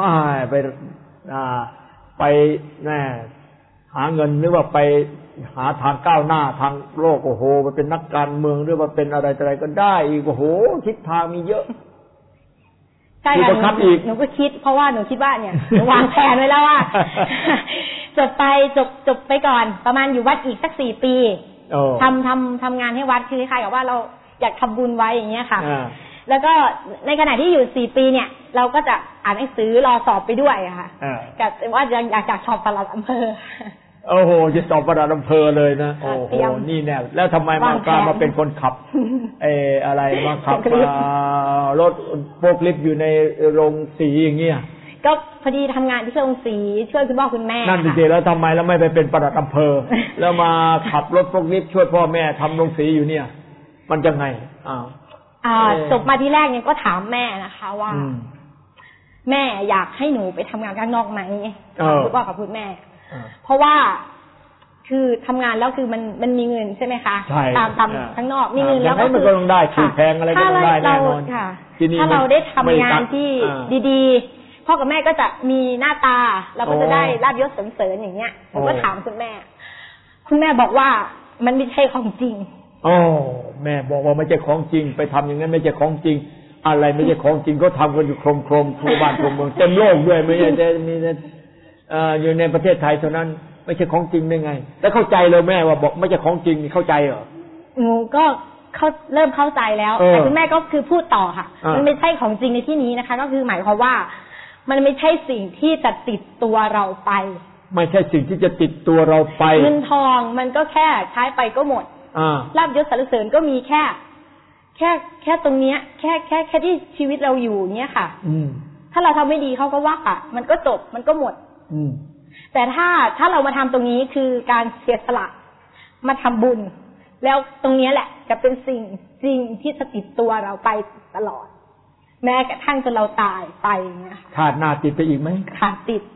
ไปหาเงินหรือว่าไปหาทางก้าวหน้าทางโลกโอ้โหมันเป็นนักการเมืองหรือว่าเป็นอะไรก็ได้อีกโอ้โหทิศทางมีเยอะใช่ค่ะหนูก็คิดเพราะว่าหนูคิดว่าเนี่ยวางแผนไว้แล้วว่าจบไปก่อนประมาณอยู่วัดอีกสัก4 ปีทำงานให้วัดคือคล้ายๆกับว่าเราอยากทำบุญไว้อย่างเงี้ยค่ะแล้วก็ในขณะที่อยู่4 ปีเนี่ยเราก็จะอ่านหนังสือรอสอบไปด้วยค่ะแต่ว่าอยากสอบปลัดอำเภอโอ้โหจะสอบปลัดอำเภอเลยนะโอ้โหนี่แน่แล้วทำไมมากล้ามาเป็นคนขับอะไรมาขับรถโฟล์คลิฟต์อยู่ในโรงสีอย่างเงี้ยก็พอดีทำงานที่โรงสีช่วยคุณพ่อคุณแม่นั่นจริงๆแล้วทำไมแล้วไม่ไปเป็นปลัดอำเภอแล้วมาขับรถโฟล์คลิฟต์ช่วยพ่อแม่ทำโรงสีอยู่เนี่ยมันจะไงจบมาที่แรกเนี่ยก็ถามแม่นะคะว่าแม่อยากให้หนูไปทำงานข้างนอกไหมคุณพ่อกับคุณแม่เพราะว่าคือทำงานแล้วคือมันมีเงินใช่ไหมคะตามข้างนอกมีเงินแล้วมันก็ต้องได้ถูกแพงอะไรก็ต้องได้แน่นอนถ้าเราได้ทำงานที่ดีๆพ่อกับแม่ก็จะมีหน้าตาเราก็จะได้ลาภยศเสริญอย่างเงี้ยผมก็ถามคุณแม่บอกว่ามันไม่ใช่ของจริงแม่บอกว่าไม่ใช่ของจริงไปทำอย่างนั้นไม่ใช่ของจริงอะไรไม่ใช่ของจริงก็ทำกันอยู่โครมทั่วบ้านทั่วเมืองเต็มโลกด้วยไม่ใช่มีอยู่ในประเทศไทยเท่านั้นไม่ใช่ของจริงได้ไงแล้วเข้าใจเลยแม่ว่าบอกไม่ใช่ของจริงเข้าใจเหรอหนูก็เริ่มเข้าใจแล้วแต่คุณแม่ก็คือพูดต่อค่ะมันไม่ใช่ของจริงในที่นี้นะคะก็คือหมายความว่ามันไม่ใช่สิ่งที่จะติดตัวเราไปไม่ใช่สิ่งที่จะติดตัวเราไปเงินทองมันก็แค่ใช้ไปก็หมดลาภยศสรรเสริญก็มีแค่ตรงเนี้ยแค่ที่ชีวิตเราอยู่เนี้ยค่ะถ้าเราทำไม่ดีเขาก็ว่ามันก็จบมันก็หมดแต่ถ้าเรามาทำตรงนี้คือการเสียสละมาทำบุญแล้วตรงนี้แหละจะเป็นสิ่งจริงที่จะติดตัวเราไปตลอดแม้กระทั่งจนเราตายไปเนี่ยชาติหน้าติดไปอีกไหมค่ะติด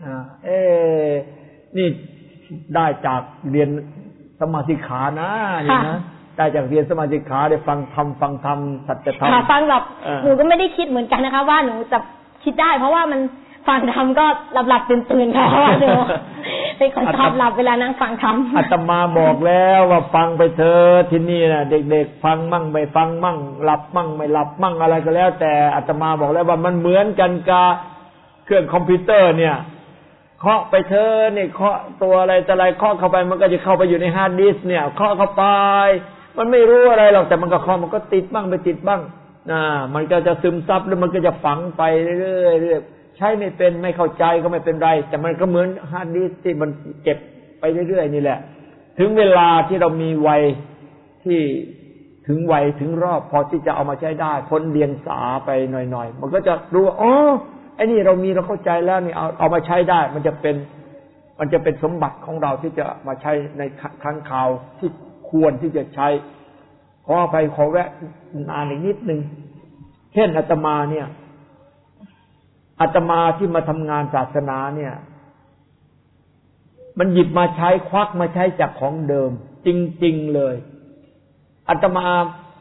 นี่ได้จากเรียนสมาธิขานะนี่นะได้จากเรียนสมาธิขาได้ฟังธรรมสัจธรรมฟังแบบหนูก็ไม่ได้คิดเหมือนกันนะคะว่าหนูจะคิดได้เพราะว่ามันฟังธรรมก็หลับตื่นค่ะเพราะว่าหนูเป็นคนชอบหลับเวลานั่งฟังธรรมอาตมาบอกแล้วว่าฟังไปเถอะที่นี่นะเด็กๆฟังมั่งไม่ฟังมั่งหลับมั่งไม่หลับมั่งอะไรก็แล้วแต่อาตมาบอกแล้วว่ามันเหมือนกันกับเครื่องคอมพิวเตอร์เนี่ยเคาะไปเถอะนี่เคาะตัวอะไรเคาะเข้าไปมันก็จะเข้าไปอยู่ในฮาร์ดดิสก์เนี่ยเคาะเข้าไปมันไม่รู้อะไรหรอกแต่มันก็เคาะมันก็ติดบ้างไม่ติดบ้างมันก็จะซึมซับแล้วมันก็จะฝังไปเรื่อยๆใช้ไม่เป็นไม่เข้าใจก็ไม่เป็นไรแต่มันก็เหมือนฮาร์ดดิสก์ที่มันเก็บไปเรื่อยๆนี่แหละถึงเวลาที่เรามีวัยที่ถึงวัยถึงรอบพอที่จะเอามาใช้ได้พ้นเดียงสาไปหน่อยๆมันก็จะรู้ว่าไอ้นี่เราเข้าใจแล้วนี่เอามาใช้ได้มันจะเป็นสมบัติของเราที่จะมาใช้ในครั้งคราวที่ควรที่จะใช้ขออภัยขอแวะนานอีกนิดนึงเช่นอาตมาเนี่ยอาตมาที่มาทำงานศาสนาเนี่ยมันหยิบมาใช้ควักมาใช้จากของเดิมจริงๆเลยอาตมา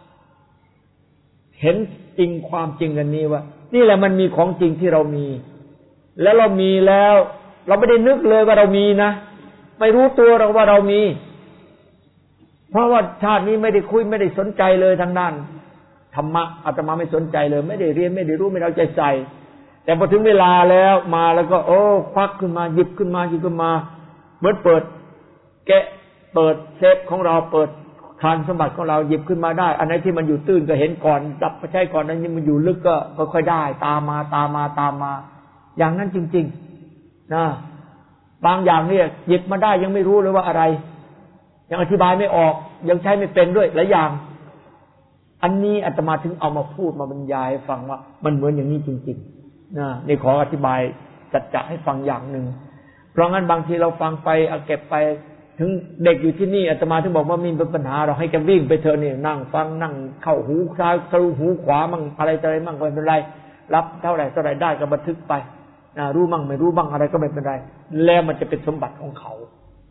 เห็นจริงความจริงอันนี้ว่านี่แหละมันมีของจริงที่เรามีแล้วเรามีแล้วเราไม่ได้นึกเลยว่าเรามีนะไม่รู้ตัวเราว่าเรามีเพราะว่าชาตินี้ไม่ได้คุยไม่ได้สนใจเลยทางด้านธรรมะอาตมาไม่สนใจเลยไม่ได้เรียนไม่ได้รู้ไม่เอาใจใส่แต่พอถึงเวลาแล้วมาแล้วก็ควักขึ้นมาหยิบขึ้นมาเหมือนเปิดแกะเปิดเซฟของเราเปิดคลังสมบัติของเราหยิบขึ้นมาได้อันไหนที่มันอยู่ตื้นก็เห็นก่อนจับไปใช้ก่อนนั้นมันอยู่ลึกก็ค่อยๆได้ตามมาอย่างนั้นจริงๆนะบางอย่างเนี่ยหยิบมาได้ยังไม่รู้เลยว่าอะไรยังอธิบายไม่ออกยังใช้ไม่เป็นด้วยหลายอย่างอันนี้อาตมาถึงเอามาพูดมาบรรยายให้ฟังว่ามันเหมือนอย่างนี้จริงๆนะนี่ขออธิบายจัดจะให้ฟังอย่างหนึ่งเพราะงั้นบางทีเราฟังไปเอาเก็บไปถึงเด็กอยู่ที่นี่อาตมาถึงบอกว่ามีปัญหาเราให้แกวิ่งไปเถอะนี่นั่งฟังนั่งเข้าหูซ้ายทะลุหูขวามั่งอะไรมั่งไม่เป็นไรรับเท่าไหร่ได้ก็บันทึกไปรู้มั่งไม่รู้บ้างอะไรก็ไม่เป็นไรแล้วมันจะเป็นสมบัติของเขา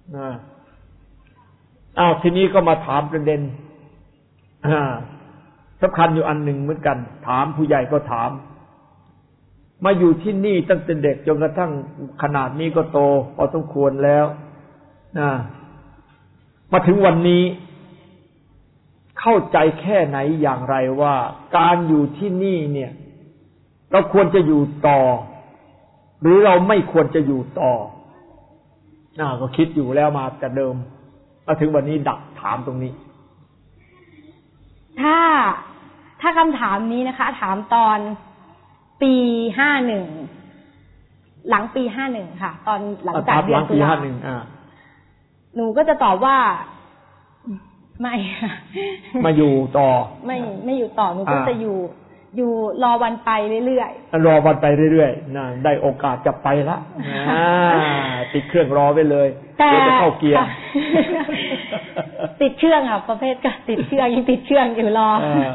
ทีนี้ก็มาถามประเด็นสำคัญอยู่อันหนึ่งเหมือนกันถามผู้ใหญ่ก็ถามมาอยู่ที่นี่ตั้งแต่เด็กจนกระทั่งขนาดนี้ก็โตพอสมควรแล้วมาถึงวันนี้เข้าใจแค่ไหนอย่างไรว่าการอยู่ที่นี่เนี่ยเราควรจะอยู่ต่อหรือเราไม่ควรจะอยู่ต่อก็คิดอยู่แล้วมาแต่เดิมมาถึงวันนี้ดักถามตรงนี้ถ้าคำถามนี้นะคะถามตอนปี51หลังปี51ค่ะตอนหลังจากเดือนตุลาหนูก็จะตอบว่าไม่มาอยู่ต่อไม่อยู่ต่อหนูก็จะอยู่รอวันไปเรื่อยๆรอวันไปเรื่อยๆนะได้โอกาสจะไปละติดเครื่องรอไว้เลยเดี๋ยวจะเข้าเกียร์ติดเครื่องค่ะประเภทก็ติดเครื่องยังติดเครื่องอยู่รอ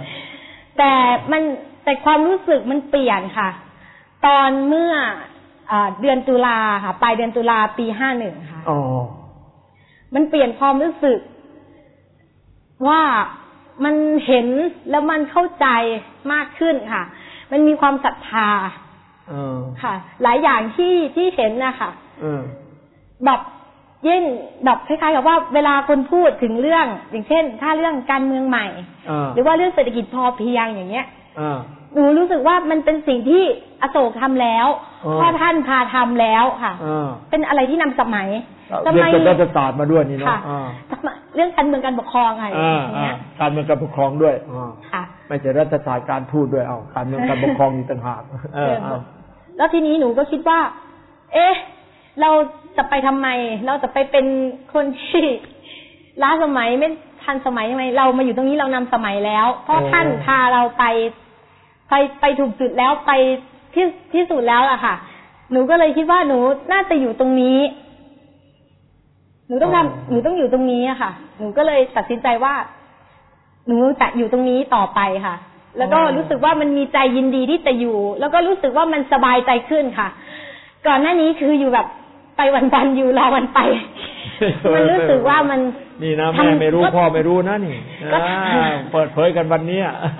แต่ความรู้สึกมันเปลี่ยนค่ะตอนเมื่อเดือนตุลาค่ะปลายเดือนตุลาปี51ค่ะมันเปลี่ยนความรู้สึกว่ามันเห็นแล้วมันเข้าใจมากขึ้นค่ะมันมีความศรัทธาค่ะหลายอย่างที่เห็นนะคะแบบยิ่งแบบคล้ายๆกับว่าเวลาคนพูดถึงเรื่องอย่างเช่นถ้าเรื่องการเมืองใหม่หรือว่าเรื่องเศรษฐกิจพอเพียงอย่างเงี้ยหนูรู้สึกว่ามันเป็นสิ่งที่อโศกทำแล้วพ่อท่านพาทำแล้วค่ะเป็นอะไรที่นำสมัยเรียนรัฐศาสตร์มาด้วยนี่เนาะเรื่องการเมืองการปกครองอะไรอย่างเงี้ยการเมืองการปกครองด้วยไม่ใช่รัฐศาสตร์การทูตด้วยการเมืองการปกครองอีกต่างหากแล้วทีนี้หนูก็คิดว่าเราจะไปทำไมเราจะไปเป็นคนที่ล้าสมัยไม่ทันสมัยทำไมเรามาอยู่ตรงนี้เรานำสมัยแล้วเพราะท่านพาเราไปถูกจุดแล้วไปที่สุดแล้วอะค่ะหนูก็เลยคิดว่าหนูน่าจะอยู่ตรงนี้หนูต้องอยู่ตรงนี้อะค่ะหนูก็เลยตัดสินใจว่าหนูจะอยู่ตรงนี้ต่อไปค่ะแล้วก็รู้สึกว่ามันมีใจยินดีที่จะอยู่แล้วก็รู้สึกว่ามันสบายใจขึ้นค่ะก่อนหน้านี้คืออยู่แบบไปวันๆอยู่รอวันไปมันรู้สึกว่ามันนี่นะแม่ไม่รู้พ่อไม่รู้นะนี่เปิดเผยกันวันนี้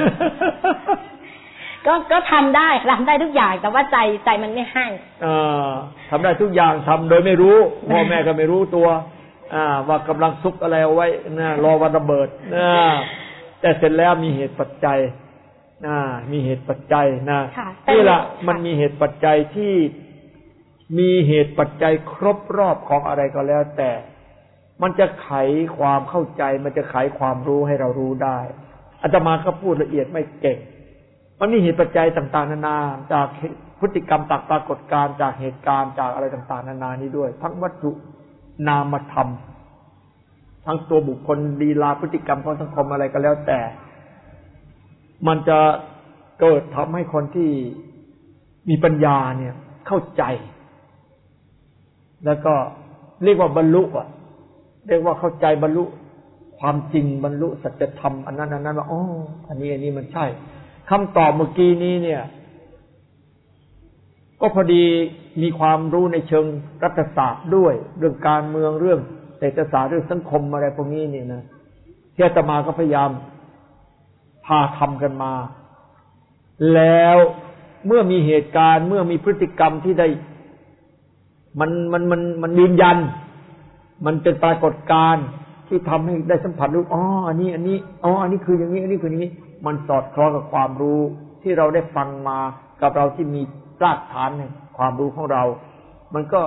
ก็ทำได้ทุกอย่างแต่ว่าใจมันไม่ให้ทำได้ทุกอย่างทำโดยไม่รู้พ่อแม่ก็ไม่รู้ตัวว่ากำลังซุกอะไรเอาไว้รอวันระเบิดแต่เสร็จแล้วมีเหตุปัจจัยมีเหตุปัจจัยนี่แหละมันมีเหตุปัจจัยที่มีเหตุปัจจัยครบรอบของอะไรก็แล้วแต่มันจะไขความเข้าใจมันจะไขความรู้ให้เรารู้ได้อาตมาก็พูดละเอียดไม่เก่งมันมีเหตุปัจจัยต่างๆนานาจากพฤติกรรมจากปรากฏการณ์จากเหตุการณ์จากอะไรต่างๆนานานี้ด้วยทั้งวัตถุนามธรรมทั้งตัวบุคคลลีลาพฤติกรรมของสังคมอะไรก็แล้วแต่มันจะเกิดทำให้คนที่มีปัญญาเนี่ยเข้าใจแล้วก็เรียกว่าบรรลุเรียกว่าเข้าใจบรรลุความจริงบรรลุสัจธรรมอันนั้นว่าอันนี้มันใช่คำตอบเมื่อกี้นี้เนี่ยก็พอดีมีความรู้ในเชิงรัฐศาสตร์ด้วยเรื่องการเมืองเรื่องเศรษฐศาสตร์เรื่องสังคมอะไรพวกนี้เนี่ยนะที่อาตมาก็พยายามพาทำกันมาแล้วเมื่อมีเหตุการณ์เมื่อมีพฤติกรรมที่ได้มันยืนยันมันเป็นปรากฏการณ์ที่ทำให้ได้สัมผัสรู้อันนี้อันนี้คืออย่างนี้อันนี้คืออย่างนี้มันสอดคล้องกับความรู้ที่เราได้ฟังมากับเราที่มีรากฐานในความรู้ของเรามันก็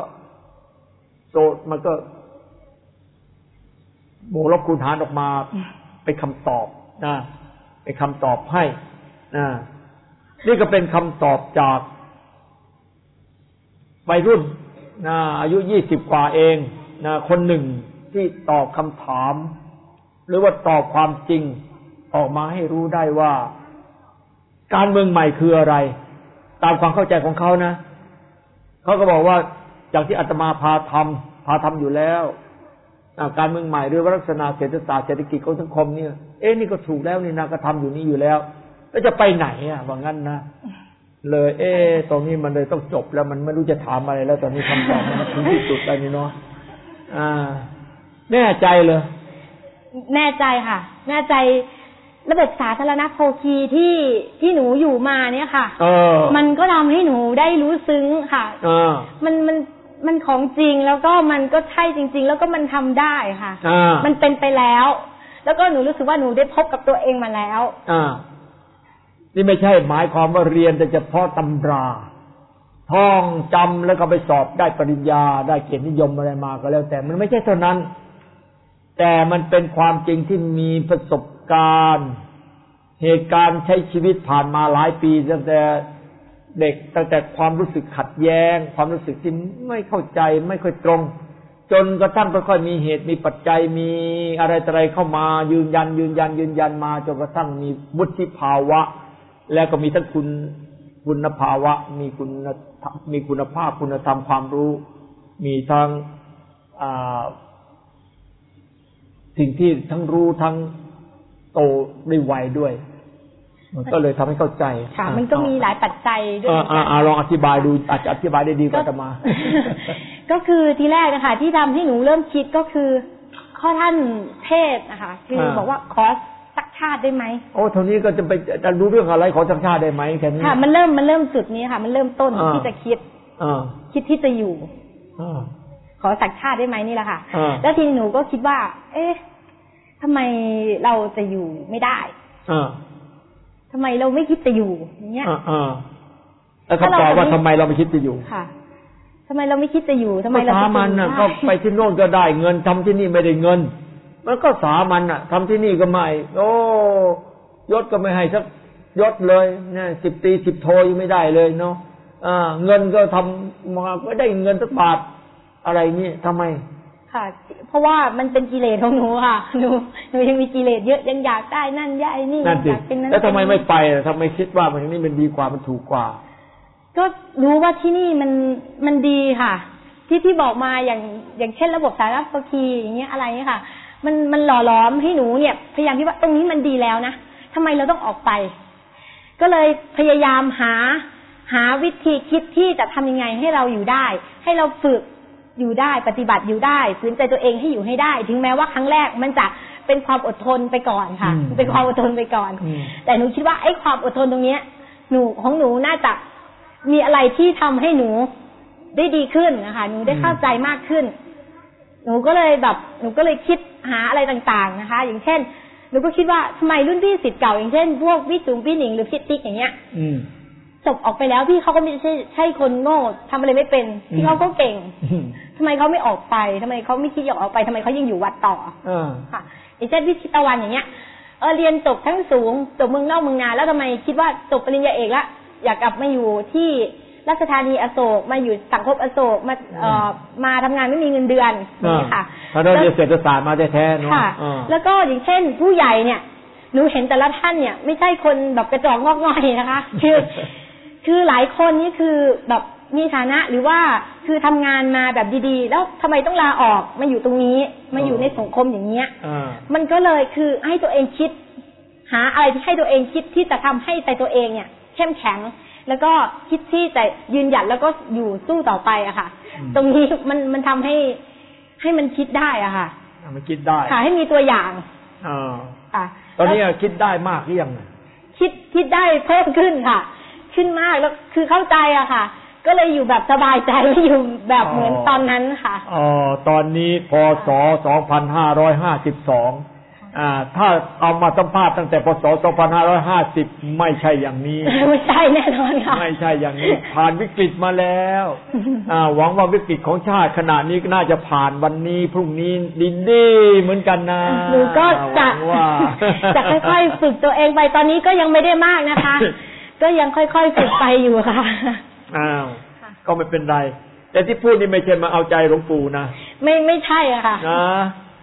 บวกลบคูณหารออกมาเป็นคำตอบเป็นคำตอบให้นี่ก็เป็นคำตอบจากวัยรุ่นอายุ20กว่าเองคนหนึ่งทที่ตอบคำถามหรือว่าตอบความจริงออกมาให้รู้ได้ว่าการเมืองใหม่คืออะไรตามความเข้าใจของเขานะเขาก็บอกว่าจากที่อาตมาพาทำอยู่แล้วการเมืองใหม่หรือว่าลักษณะเศรษฐศาสตร์เศรษฐกิจของสังคมเนี่ยนี่ก็ถูกแล้วนี่นะก็ทำอยู่นี่อยู่แล้วแล้วจะไปไหนว่างั้นนะเลยตรงนี้มันเลยต้องจบแล้วมันไม่รู้จะถามอะไรแล้วตอนนี้คำตอบมันถึงที่สุดแล้วนี่เนาะแน่ใจเลยแน่ใจค่ะแน่ใจระบบสาธารณโภคีที่หนูอยู่มาเนี่ยค่ะมันก็ทำให้หนูได้รู้ซึ้งค่ะมันของจริงแล้วก็มันก็ใช่จริงๆแล้วก็มันทำได้ค่ะมันเป็นไปแล้วแล้วก็หนูรู้สึกว่าหนูได้พบกับตัวเองมาแล้วนี่ไม่ใช่หมายความว่าเรียนแต่เฉพาะตำราท่องจำแล้วก็ไปสอบได้ปริญญาได้เกียรตินิยมอะไรมาก็แล้วแต่มันไม่ใช่เท่านั้นแต่มันเป็นความจริงที่มีประสบการณ์เหตุการณ์ใช้ชีวิตผ่านมาหลายปีตั้งแต่เด็กตั้งแต่ความรู้สึกขัดแย้งความรู้สึกที่ไม่เข้าใจไม่ค่อยตรงจนกระทั่งค่อยๆมีเหตุมีปัจจัยมีอะไรเข้ามายืนยันมาจนกระทั่งมีวุฒิภาวะแล้วก็มีทั้งคุณภาวะมีคุณภาพคุณธรรมความรู้มีทั้งสิ่งที่ทั้งรู้ทั้งโตได้ไวด้วยมันก็เลยทำให้เข้าใจค่ะมันก็มีหลายปัจจัยด้วยลองอธิบายดูอาจจะอธิบายได้ดีกว่าอาตมาก็คือทีแรกนะคะที่ทำให้หนูเริ่มคิดก็คือข้อท่านเทศนะคะคือบอกว่าขอสักชาติได้ไหมเท่านี้ก็จะรู้เรื่องอะไรขอสักชาติได้ไหมแค่นี้ค่ะมันเริ่มจุดนี้ค่ะมันเริ่มต้นที่จะคิดที่จะอยู่ขอสักชาติได้ไหมนี่แหละค่ะแล้วทีนี้หนูก็คิดว่าทำไมเราจะอยู่ไม่ได้ทำไมเราไม่คิดจะอยู่อย่างเงี้ยแล้วคำตอบว่าทำไมเราไม่คิดจะอยู่ค่ะทำไมเราไม่คิดจะอยู่ทำไมเราสามัญน่ะก็ไปที่โน่นก็ได้เงินทำที่นี่ไม่ได้เงินมันก็สามัญน่ะทำที่นี่ก็ไม่ยศก็ไม่ให้สักยศเลยเนี่ย10 ตรี 10 โทยังไม่ได้เลยเนาะเงินก็ทำมาก็ได้เงินสักบาทอะไรนี่ทำไมค่ะเพราะว่ามันเป็นกิเลสของหนูค่ะหนูยังมีกิเลสเยอะยังอยากได้นั่นอยากไอ้นี่อยากเป็นนั้นแล้วทำไมไม่ไปทำไมคิดว่ามันนี่มันดีกว่ามันถูกกว่าก็รู้ว่าที่นี่มันดีค่ะที่บอกมาอย่างเช่นระบบสาธารณสุขอย่างเงี้ยอะไรเงี้ยค่ะมันหล่อหลอมให้หนูเนี่ยพยายามคิดว่าตรงนี้มันดีแล้วนะทำไมเราต้องออกไปก็เลยพยายามหาวิธีคิดที่จะทำยังไงให้เราอยู่ได้ให้เราฝึกอยู่ได้ปฏิบัติอยู่ได้ฝืนใจตัวเองให้อยู่ให้ได้ถึงแม้ว่าครั้งแรกมันจะเป็นความอดทนไปก่อนค่ะเป็นความอดทนไปก่อนแต่หนูคิดว่าไอ้ความอดทนตรงเนี้ยของหนูน่าจะมีอะไรที่ทำให้หนูได้ดีขึ้นนะคะหนูได้เข้าใจมากขึ้นหนูก็เลยคิดหาอะไรต่างๆนะคะอย่างเช่นหนูก็คิดว่าทำไมรุ่นพี่ศิษย์เก่าอย่างเช่นพวกพี่จุ๋มพี่หนิงหรือพี่ติ๊กอย่างเงี้ยจบออกไปแล้วพี่เขาก็ไม่ใช่คนโง่ทำอะไรไม่เป็นพี่เขาก็เก่งทำไมเขาไม่ออกไปทำไมเขาไม่คิดอยากออกไปทำไมเขายังอยู่วัดต่อค่ะอย่างเช่นพี่ชิตวันอย่างเงี้ยเรียนจบทั้งสูงจบเมืองนอกเมืองนาแล้วทำไมคิดว่าจบปริญญาเอกแล้วอยากกลับมาอยู่ที่ราชธานีอโศกมาอยู่สังคมอโศกมาทำงานไม่มีเงินเดือนนี่ค่ะเพราะเราเรียนเศรษฐศาสตร์มาแท้ๆเนาะแล้วก็อย่างเช่นผู้ใหญ่เนี่ยหนูเห็นแต่ละท่านเนี่ยไม่ใช่คนแบบกระจอกงอกง่อยนะคะคือหลายคนนี่คือแบบมีฐานะหรือว่าคือทำงานมาแบบดีๆแล้วทำไมต้องลาออกมาอยู่ตรงนี้มาอยู่ในสังคมอย่างเงี้ยมันก็เลยคือให้ตัวเองคิดหาอะไรที่ให้ตัวเองคิดที่จะทำให้ใจตัวเองเนี่ยเข้มแข็งแล้วก็คิดที่จะยืนหยัดแล้วก็อยู่สู้ต่อไปอะค่ะตรงนี้มันทำให้มันคิดได้อะค่ะมันคิดได้ค่ะให้มีตัวอย่างค่ะตอนนี้คิดได้มากหรือยังคิดได้เพิ่มขึ้นค่ะขึ้นมากแล้วคือเข้าใจอะค่ะก็เลยอยู่แบบสบายใจไม่อยู่แบบเหมือนตอนนั้นค่ะตอนนี้พ.ศ. 2552ถ้าเอามาสัมภาษณ์ตั้งแต่พ.ศ. 2550ไม่ใช่อย่างนี้ไม่ใช่แน่นอนค่ะไม่ใช่อย่างนี้ผ่านวิกฤตมาแล้วหวังว่าวิกฤตของชาติขณะนี้ก็น่าจะผ่านวันนี้พรุ่งนี้ดีเหมือนกันนะหนูก็จะค่อยๆฝึกตัวเองไปตอนนี้ก็ยังไม่ได้มากนะคะก็ยังค่อยๆฝึกไปอยู่ค่ะก็ไม่เป็นไรแต่ที่พูดนี่ไม่ใช่มาเอาใจหลวงปู่นะไม่ใช่อะค่ะ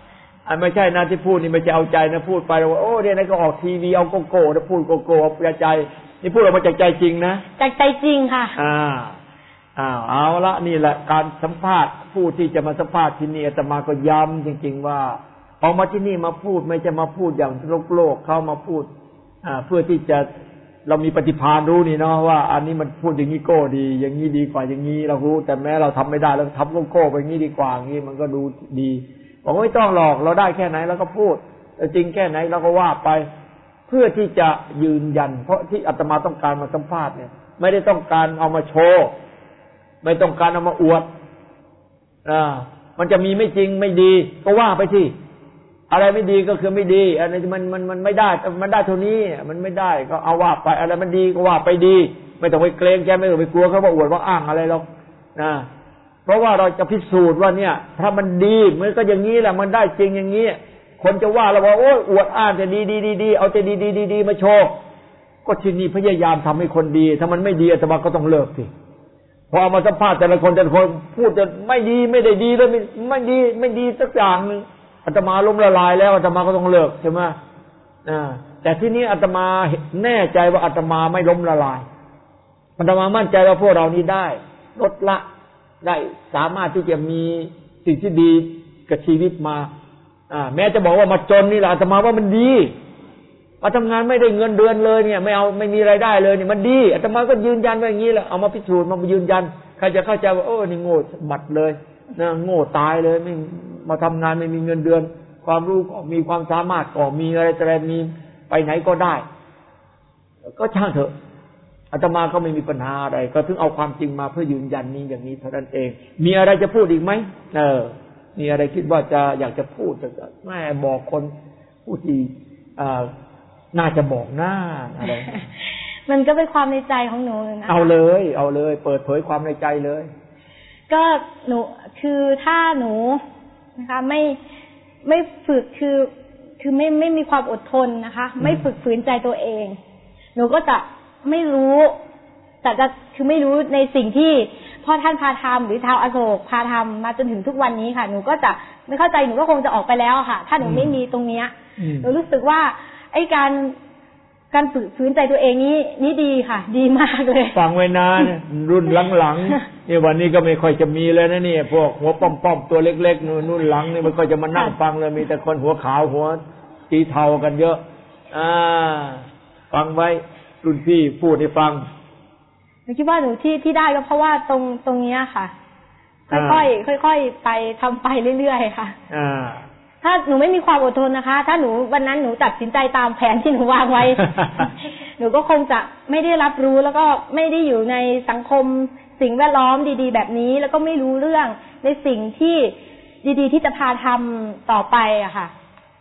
ไม่ใช่นะที่พูดนี่ไม่ใช่เอาใจนะพูดไปว่าโอ้เนี่ยนายก็ออกทีวีเอาโกโก้นะพูดโกโก้เอาใจนี่พูดออกมาจากใจจริงนะจากใจจริงค่ะเอาละนี่แหละการสัมภาษณ์ผู้ที่จะมาสัมภาษณ์ที่นี่อาตมาก็ย้ำจริงๆว่าออกมาที่นี่มาพูดไม่ใช่มาพูดอย่างโลกเข้ามาพูดเพื่อที่จะเรามีปฏิภาณรู้นี่เนาะว่าอันนี้มันพูดอย่างนี้โก้ดีอย่างนี้ดีกว่าอย่างนี้เรารู้แต่แม้เราทำไม่ได้เราทำโก้ไปอย่างนี้ดีกว่าอย่างนี้มันก็ดูดีบอกไม่ต้องหรอกเราได้แค่ไหนเราก็พูดจริงแค่ไหนเราก็ว่าไปเพื่อที่จะยืนยันเพราะที่อาตมาต้องการมาสัมภาษณ์เนี่ยไม่ได้ต้องการเอามาโชว์ไม่ต้องการเอามาอวดมันจะมีไม่จริงไม่ดีก็ว่าไปที่อะไรไม่ดีก็คือไม่ดีอะไรมันไม่ได้มันได้เท่านี้มันไม่ได้ก็เอาว่าไปอะไรมันดีก็ว่าไปดีไม่ต้องไปเกรงใจไม่ต้องไปกลัวเขาว่าอวดว่าอ้างอะไรหรอกนะเพราะว่าเราจะพิสูจน์ว่าเนี่ยถ้ามันดีมันก็อย่างนี้แหละมันได้จริงอย่างนี้คนจะว่าเราว่าโอ้ยอวดอ้างแต่ดีเอาแต่ดีมาโชว์ก็ที่นี่พยายามทำให้คนดีถ้ามันไม่ดีอาตมาก็ต้องเลิกสิพอมาสัมภาษณ์แต่ละคนพูดจะไม่ดีไม่ได้ดีแล้วไม่ดีสักอย่างนึงอาตมาล้มละลายแล้วอาตมาก็ต้องเลิกใช่ไหมแต่ที่นี้อาตมาแน่ใจว่าอาตมาไม่ล้มละลายอาตมามั่นใจว่าพวกเรานี้ได้ลดละได้สามารถที่จะมีสิ่งที่ดีกับชีวิตมาแม้จะบอกว่ามาจนนี่แหละอาตมาว่ามันดีมาทำงานไม่ได้เงินเดือนเลยเนี่ยไม่มีรายได้เลยเนี่ยมันดีอาตมาก็ยืนยันว่าอย่างนี้แหละเอามาพิสูจน์มายืนยันใครจะเข้าใจว่าโอ้นี่โง่บัดเลยนะโง่ตายเลยไม่มาทำงานไม่มีเงินเดือนความรู้ก็มีความสามารถก็มีอะไรแต่มีไปไหนก็ได้ก็ช่างเถอะอาตมาก็ไม่มีปัญหาอะไรก็ถึงเอาความจริงมาเพื่อยืนยันนี้อย่างนี้เท่านั้นเองมีอะไรจะพูดอีกไหมมีอะไรคิดว่าจะอยากจะพูดจะแม่บอกคนผู้ที่น่าจะบอกหน้าอะไรมันก็เป็นความในใจของหนูนะเอาเลยเปิดเผยความในใจเลยก็หนูคือถ้าหนูนะคะไม่ฝึกคือไม่มีความอดทนนะคะไม่ฝึกฝืนใจตัวเองหนูก็จะไม่รู้แต่จะคือไม่รู้ในสิ่งที่พ่อท่านพาทำหรือชาวอโศกพาทำมาจนถึงทุกวันนี้ค่ะหนูก็จะไม่เข้าใจหนูก็คงจะออกไปแล้วค่ะถ้าหนูไม่มีตรงเนี้ยหนูรู้สึกว่าไอ้การฝึกฝืนใจตัวเองนี่ดีค่ะดีมากเลยฟังไว้นานรุ่นหลังๆเนี่ยวันนี้ก็ไม่ค่อยจะมีเลยนะเนี่ยพวกหัวป้อมๆตัวเล็กๆนู่นหลังนี่มันก็จะมานั่งฟังเลยมีแต่คนหัวขาวหัวสีเทากันเยอะฟังไว้รุ่นพี่พูดให้ฟังหนูคิดว่าหนูที่ได้ก็เพราะว่าตรงนี้ค่ะค่อยๆไปทำไปเรื่อยๆค่ะถ้าหนูไม่มีความอดทนนะคะถ้าหนูวันนั้นหนูตัดสินใจตามแผนที่หนูวางไว้ หนูก็คงจะไม่ได้รับรู้แล้วก็ไม่ได้อยู่ในสังคมสิ่งแวดล้อมดีๆแบบนี้แล้วก็ไม่รู้เรื่องในสิ่งที่ดีๆที่จะพาทำต่อไปอะค่ะ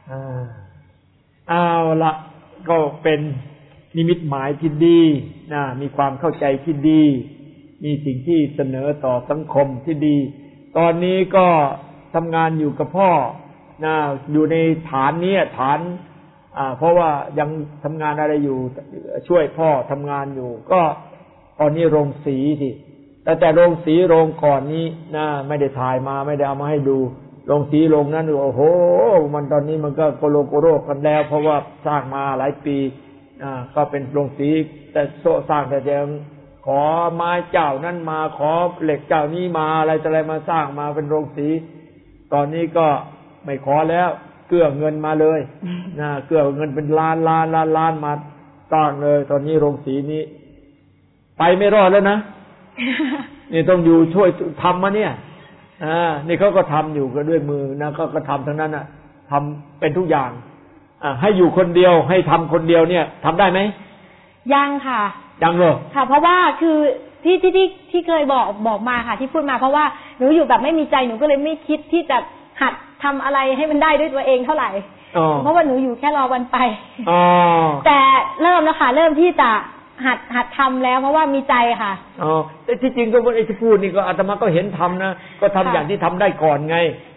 เอาละก็เป็นนิมิตหมายที่ดีมีความเข้าใจที่ดีมีสิ่งที่เสนอต่อสังคมที่ดีตอนนี้ก็ทำงานอยู่กับพ่ออยู่ในฐานนี้ฐานเพราะว่ายังทำงานอะไรอยู่ช่วยพ่อทำงานอยู่ก็ตอนนี้โรงสีสิแต่โรงสีโรงก่อนนี้ไม่ได้ถ่ายมาไม่ได้เอามาให้ดูโรงสีโรงนั้นโอ้โหมันตอนนี้มันก็โกโรกันแล้วเพราะว่าสร้างมาหลายปีก็เป็นโรงสีแต่สร้างแต่ยังขอไม้เจ้านั้นมาขอเหล็กเจ้านี้มาอะไรมาสร้างมาเป็นโรงสีตอนนี้ก็ไม่ขอแล้วเกื้อเงินมาเลยเกื้อเงินเป็นล้านมาสร้างเลยตอนนี้โรงสีนี้ไปไม่รอดแล้วนะ นี่ต้องอยู่ช่วยทำมาเนี่ยนี่เขาก็ทำอยู่ก็ด้วยมือนะก็ทำทั้งนั้นทำเป็นทุกอย่างให้อยู่คนเดียวให้ทำคนเดียวเนี่ยทำได้ไหมยังค่ะยังเลยค่ะเพราะว่าคือที่เคยบอกมาค่ะที่พูดมาเพราะว่าหนูอยู่แบบไม่มีใจหนูก็เลยไม่คิดที่จะหัดทำอะไรให้มันได้ด้วยตัวเองเท่าไหร่เพราะว่าหนูอยู่แค่รอวันไปแต่เริ่มแล้วค่ะเริ่มที่จะหัดทำแล้วเพราะว่ามีใจค่ะแต่ที่จริงก็ไอ้ที่พูดนี่ก็อาตมาก็เห็นทำนะก็ทำอย่างที่ทำได้ก่อนไง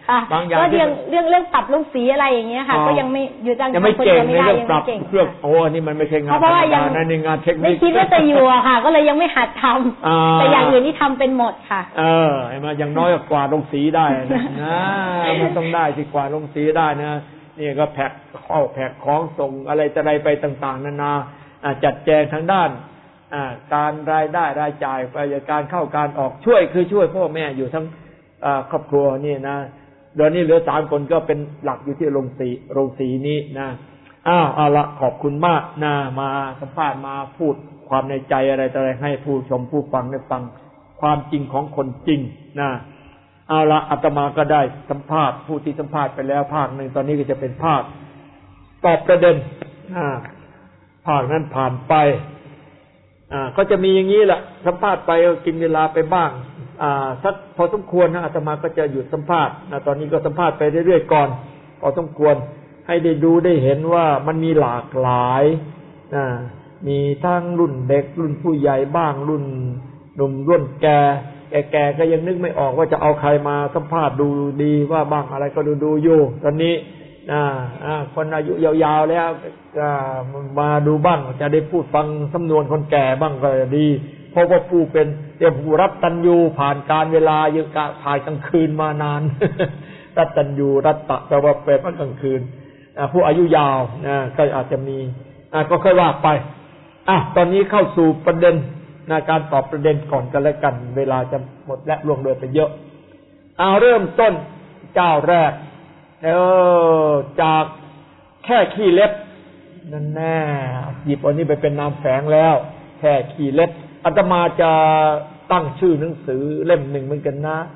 บางอย่างก็เรื่องปรับลงสีอะไรอย่างเงี้ยค่ะก็ยังไม่อยู่จังยังไม่เก่งในเรื่องปรับเครื่องโอ้นี่มันไม่ใช่งานธรรมดานะในงานเทคนิคไม่คิดว่าจะอยู่อะค่ะก็เลยยังไม่หัดทำแต่อย่างอื่นที่ทำเป็นหมดค่ะไอ้มาอย่างน้อยก็กวาดลงสีได้นะมันต้องได้ที่กวาดลงสีได้นะนี่ก็แพ็คเข้าแพ็คของส่งอะไรจะอะไรไปต่างๆนานาจัดแจงทางด้านการรายได้รายจ่ายไปการเข้าการออกช่วยพ่อแม่อยู่ทั้งครอบครัวนี่นะเดี๋ยวนี้เหลือ3 คนก็เป็นหลักอยู่ที่โรงสีนี้นะเอาละขอบคุณมากนะมาสัมภาษณ์มาพูดความในใจอะไรต่ออะไรให้ผู้ชมผู้ฟังได้ฟังความจริงของคนจริงนะเอาละอาตมาก็ได้สัมภาษณ์ผู้ที่สัมภาษณ์ไปแล้วภาคหนึ่งตอนนี้ก็จะเป็นภาคตอบประเด็นภาคนั้นผ่านไปก็จะมีอย่างนี้แหละสัมภาษณ์ไปก็กินเวลาไปบ้างสักพอสมควรนะอาตมาก็จะหยุดสัมภาษณ์ตอนนี้ก็สัมภาษณ์ไปเรื่อยๆก่อนพอสมควรให้ได้ดูได้เห็นว่ามันมีหลากหลายมีทั้งรุ่นเด็กรุ่นผู้ใหญ่บ้างรุ่นหนุ่มรุ่นแก่ก็ยังนึกไม่ออกว่าจะเอาใครมาสัมภาษณ์ดูดีว่าบ้างอะไรก็ดูอยู่ตอนนี้คนอายุยาวๆแล้วมาดูบ้างจะได้พูดฟังสำนวนคนแก่บ้างก็ดีเพราะว่าผู้เป็นผู้รับตัญญูผ่านการเวลาเยอะผ่านกลางคืนมานานรับตัญญูรัตตะแปลว่าเป็นกลางคืนผู้อายุยาวก็อาจจะมีก็ค่อยว่าไปตอนนี้เข้าสู่ประเด็นการตอบประเด็นก่อนกันแล้วกันเวลาจะหมดและล่วงเลยไปเยอะเริ่มต้นเจ้าแรกจากแค่ขี้เล็บนั่นแน่หยิบอันนี้ไปเป็นนามแฝงแล้วแค่ขี้เล็บอาตมาจะตั้งชื่อหนังสือเล่มหนึ่งเหมือนกันนะ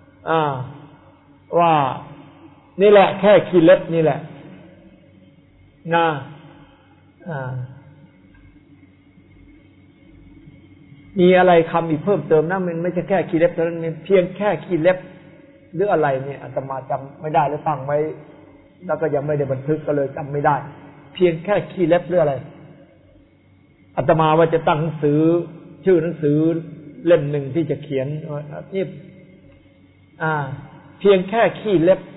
ว่านี่แหละแค่ขี้เล็บนี่แหละมีอะไรคำอีกเพิ่มเติมนะมันไม่ใช่แค่ขี้เล็บเท่านั้นเพียงแค่ขี้เล็บหรืออะไรเนี่ยอาตมาจำไม่ได้แล้วตั้งไว้แล้วก็ยังไม่ได้บันทึกก็เลยจำไม่ได้เพียงแค่ขี้เล็บหรืออะไรอาตมาว่าจะตั้งหนังสือชื่อหนังสือเล่มหนึ่งที่จะเขียนนี่เพียงแค่ขี้เล็บ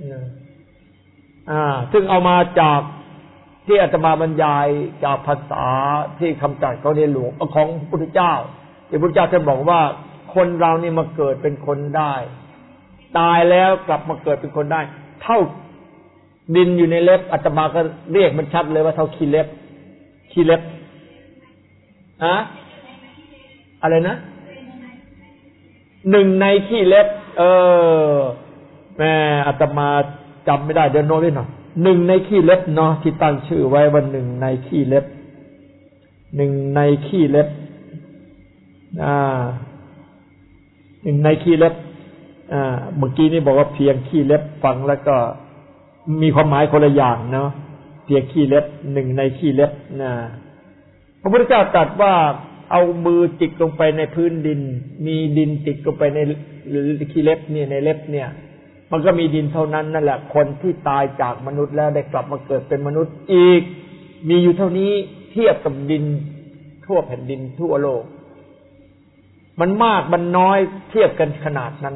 ซึ่งเอามาจากที่อาตมาบรรยายจากภาษาที่คำตรัสของในหลวงของพระพุทธเจ้าที่พระพุทธเจ้าท่านบอกว่าคนเรานี่มาเกิดเป็นคนได้ตายแล้วกลับมาเกิดเป็นคนได้เท่าดินอยู่ในเล็บอาตมาก็เรียกมันชัดเลยว่าเท่าขี้เล็บอะไรนะ1 ในขี้เล็บแม่อาตมาจำไม่ได้เดี๋ยวโน้ตไว้หน่อย1 ในขี้เล็บเนาะที่ตั้งชื่อไว้ว่า1 ในขี้เล็บ1 ในขี้เล็บ1 ในขี้เล็บเมื่อกี้นี่บอกว่าเพียงขี้เล็บฟังแล้วก็มีความหมายคนละอย่างเนาะเพียงขี้เล็บ1 ในขี้เล็บพระพุทธเจ้าตรัสว่าเอามือจิกลงไปในพื้นดินมีดินจิกลงไปในหรือขี้เล็บเนี่ยในเล็บเนี่ยมันก็มีดินเท่านั้นนั่นแหละคนที่ตายจากมนุษย์แล้วได้กลับมาเกิดเป็นมนุษย์อีกมีอยู่เท่านี้เทียบกับดินทั่วแผ่นดินทั่วโลกมันมากมันน้อยเทียบกันขนาดนั้น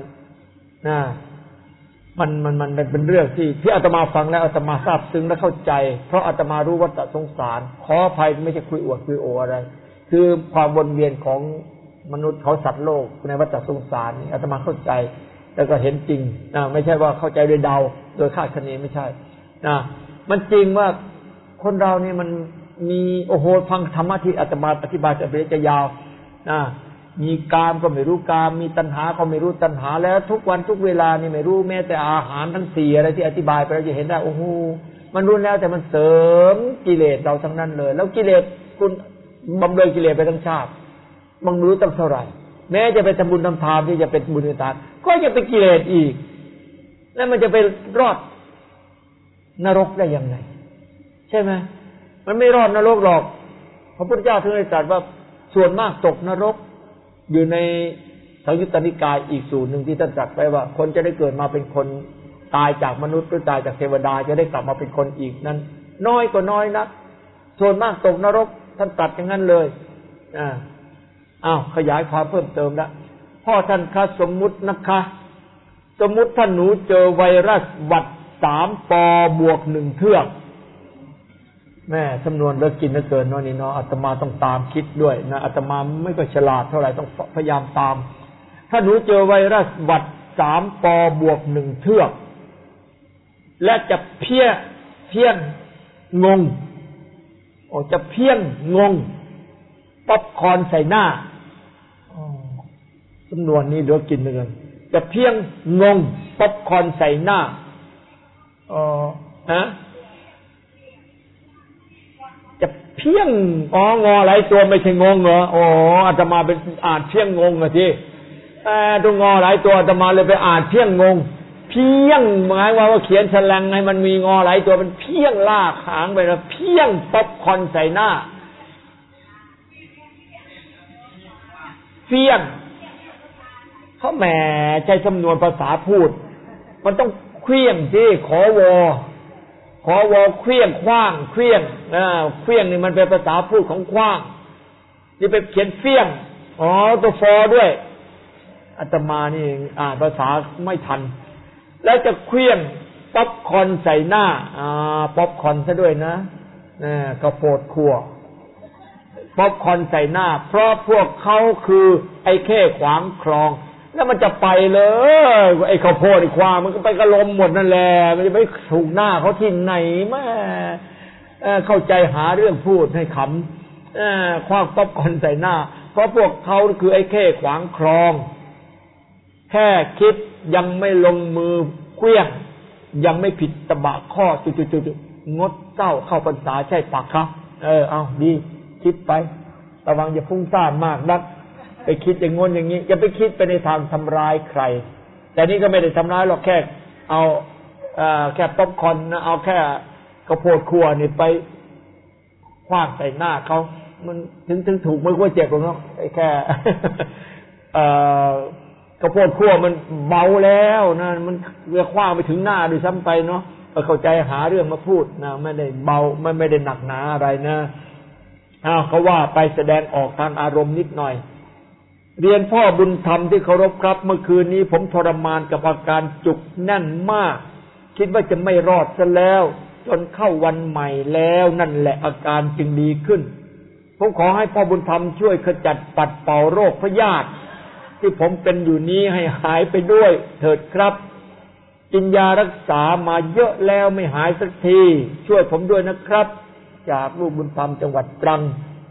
มันเป็นเรื่องที่อาตมาฟังแล้วอาตมาซาบซึ้งและเข้าใจเพราะอาตมารู้วัฏสงสารขออภัยไม่ใช่คุยอวดคุยโออะไรคือความวนเวียนของมนุษย์เขาสัตว์โลกในวัฏสงสารนี่อาตมาเข้าใจแล้วก็เห็นจริงไม่ใช่ว่าเข้าใจโดยเดาโดยคาดคะเนไม่ใช่มันจริงว่าคนเรานี่มันมีโอ้โหฟังธรรมะที่อาตมาอธิบายจะยาวมีกามก็ไม่รู้กามมีตัณหาก็ไม่รู้ตัณหาแล้วทุกวันทุกเวลานี่ไม่รู้แม้แต่อาหารทั้ง4อะไรที่อธิบายไปเราจะเห็นได้โอ้โหมันรู้แล้วแต่มันเสริมกิเลสเราทั้งนั้นเลยแล้วกิเลสคุณบำเรอกิเลสไปทั้งชาติมันรู้ตั้งเท่าไหร่แม้จะไปทำบุญทำทานที่จะเป็นบุญทานก็ยังเป็นกิเลสอีกแล้วมันจะไปรอดนรกได้ยังไงใช่ไหมมันไม่รอดนรกหรอกพระพุทธเจ้าถึงได้ตรัสว่าส่วนมากตกนรกอยู่ในสังยุตตนิกายอีกสูตรหนึ่งที่ท่านตรัสไว้ว่าคนจะได้เกิดมาเป็นคนตายจากมนุษย์หรือตายจากเทวดาจะได้กลับมาเป็นคนอีกนั้นน้อยกว่าน้อยนักส่วนมากตกนรกท่านตรัสอย่างนั้นเลยขยายความเพิ่มเติมแล้วพ่อท่านคะสมมุตินะคะสมมุติถ้าหนูเจอไวรัสหวัด3 ปบวก 1 เทือกแม่สำนวนเลิกกินเหลือเกินเนาะนี่เนาะอาตมาต้องตามคิดด้วยนะอาตมาไม่ก็ฉลาดเท่าไหร่ต้องพยายามตามถ้าหนูเจอไวรัสหวัด3 ปบวก 1 เทือกและจะเพี้ยนงงจะเพี้ยนงงป๊อปคอร์นใส่หน้าสำนวนนี้เดี๋ยวกินเหมือนกันจะเพี้ยนงงป๊อปคอร์นใส่หน้าจะเพี้ยงงอหลายตัวไม่ใช่งงเหรออาตมาเป็นอ่านเพี้ยงงงอ่ะทีตัวงอหลายตัวอาตมาเลยไปอ่านเพี้ยงงงเพี้ยงหมายว่าเขียนแฉลงให้มันมีงอหลายตัวเป็นเพี้ยงลากหางไปแล้วเพี้ยงป๊อปคอร์นใส่หน้าเพี้ยงเขาแหมใช้สำนวนภาษาพูดมันต้องเคลี้ยงสิขอวเคลี้ยงคว้างเคลี้ยงเคลี้ยงนี่มันเป็นภาษาพูดของคว้างนี่ไปเขียนเฟี้ยงตัวฟอด้วยอาตมานี่อ่านภาษาไม่ทันแล้วจะเคลี้ยงป๊อปคอร์นใส่หน้าป๊อปคอร์นซะด้วยนะกระโปดขั่วป๊อปคอร์นใส่หน้าเพราะพวกเขาคือไอ้เข้ขวางคลองแล้วมันจะไปเลยไอ้ข้าวโพดไอ้ควายมันก็ไปกระลมหมดนั่นแหละมันจะไปถูกหน้าเขาที่ไหนแม่เข้าใจหาเรื่องพูดให้ขำคว้างป๊อปคอร์นใส่หน้าเพราะพวกเขาคือไอ้เข้ขวางคลองแค่คิดยังไม่ลงมือเคลี้ยงยังไม่ผิดตบะข้อจุดๆงดเศร้าเข้าพรรษาใช่ปากครับเอาดีคิดไประวังอย่าฟุ้งซ่านมากนักไปคิดอย่างงนอย่างนี้อย่าไปคิดไปในทางทำร้ายใครแต่นี่ก็ไม่ได้ทำร้ายหรอกแค่เอาแค่ป๊อปคอร์นนะเอาแค่กระโพดขั่วนี่ไปคว้างใส่หน้าเขามันถึงถูกมันก็เจ็บหรอกเนาะไอ้แค่กระโพดขั่วมันเบาแล้วนะมันเรือคว้างไปถึงหน้าด้วยซ้ำไปเนาะเข้าใจหาเรื่องมาพูดนะไม่ได้เบาไม่ได้หนักหนาอะไรนะเขาว่าไปแสดงออกทางอารมณ์นิดหน่อยเรียนพ่อบุญธรรมที่เคารพครับเมื่อคืนนี้ผมทรมานกับอาการจุกแน่นมากคิดว่าจะไม่รอดซะแล้วจนเข้าวันใหม่แล้วนั่นแหละอาการจึงดีขึ้นผมขอให้พ่อบุญธรรมช่วยขจัดปัดเป่าโรคพยาธิที่ผมเป็นอยู่นี้ให้หายไปด้วยเถิดครับกินยารักษามาเยอะแล้วไม่หายสักทีช่วยผมด้วยนะครับจากลูกบุญธรรมจังหวัดตรัง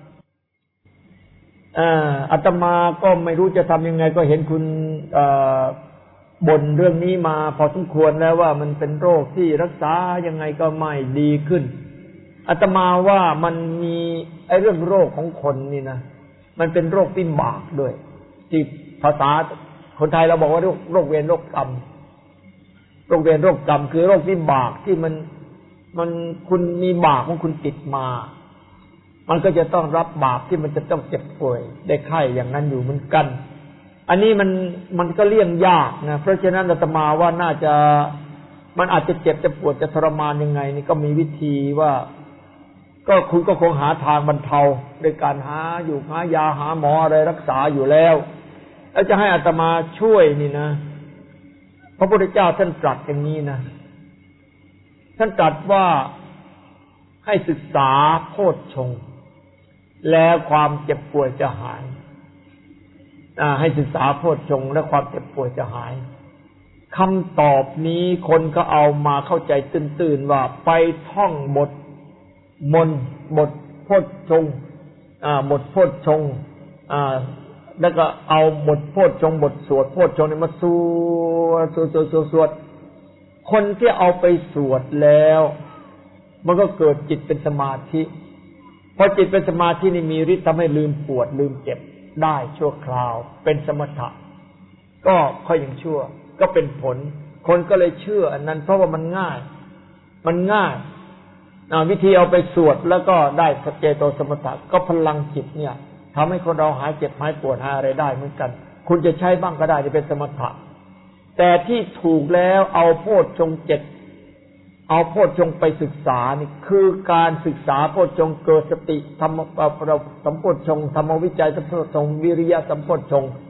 อาตมาก็ไม่รู้จะทำยังไงก็เห็นคุณบ่นเรื่องนี้มาพอสมควรแล้วว่ามันเป็นโรคที่รักษายังไงก็ไม่ดีขึ้นอาตมาว่ามันมีไอ้เรื่องโรคของคนนี่นะมันเป็นโรควิบากด้วยที่ภาษาคนไทยเราบอกว่าโรคเวรโรคกรรมโรคเวรโรคกรรมคือโรควิบากที่มันคุณมีบาปของคุณติดมามันก็จะต้องรับบาปที่มันจะต้องเจ็บป่วยได้ไข้อย่างนั้นอยู่เหมือนกันอันนี้มันก็เลี่ยงยากนะเพราะฉะนั้นอาตมาว่าน่าจะมันอาจจะเจ็บจะปวดจะทรมานยังไงนี่ก็มีวิธีว่าก็คุณก็คงหาทางบรรเทาโดยการหายาหาหมออะไรรักษาอยู่แล้วแล้วจะให้อาตมาช่วยนี่นะพระพุทธเจ้าท่านตรัสอย่างนี้นะท่านตรัสว่าให้ศึกษาโพชฌงค์แล้วความเจ็บป่วยจะหายให้ศึกษาโพชฌงค์และความเจ็บป่วยจะหายคำตอบนี้คนก็เอามาเข้าใจตื่นๆว่าไปท่องบทโพชฌงค์บทโพชฌงค์แล้วก็เอาบทโพชฌงค์บทสวดโพชฌงค์นี่มาสวดคนที่เอาไปสวดแล้วมันก็เกิดจิตเป็นสมาธิพอจิตเป็นสมาธินี่มีฤทธิ์ทำให้ลืมปวดลืมเจ็บได้ชั่วคราวเป็นสมถะก็ค่อยยังชั่วก็เป็นผลคนก็เลยเชื่ออันนั้นเพราะว่ามันง่ายวิธีเอาไปสวดแล้วก็ได้เจโตสมถะก็พลังจิตเนี่ยทำให้คนเราหายเจ็บหายปวดหายอะไรได้เหมือนกันคุณจะใช้บ้างก็ได้ที่เป็นสมถะแต่ที่ถูกแล้วเอาโพชฌงค์7เอาโพชฌงค์ไปศึกษานี่คือการศึกษาโพชฌงค์เกิดสติธรรมสัมโพชฌงค์ธรรมวิจัยสัมโพชฌงค์วิริยะสัมโพชฌงค์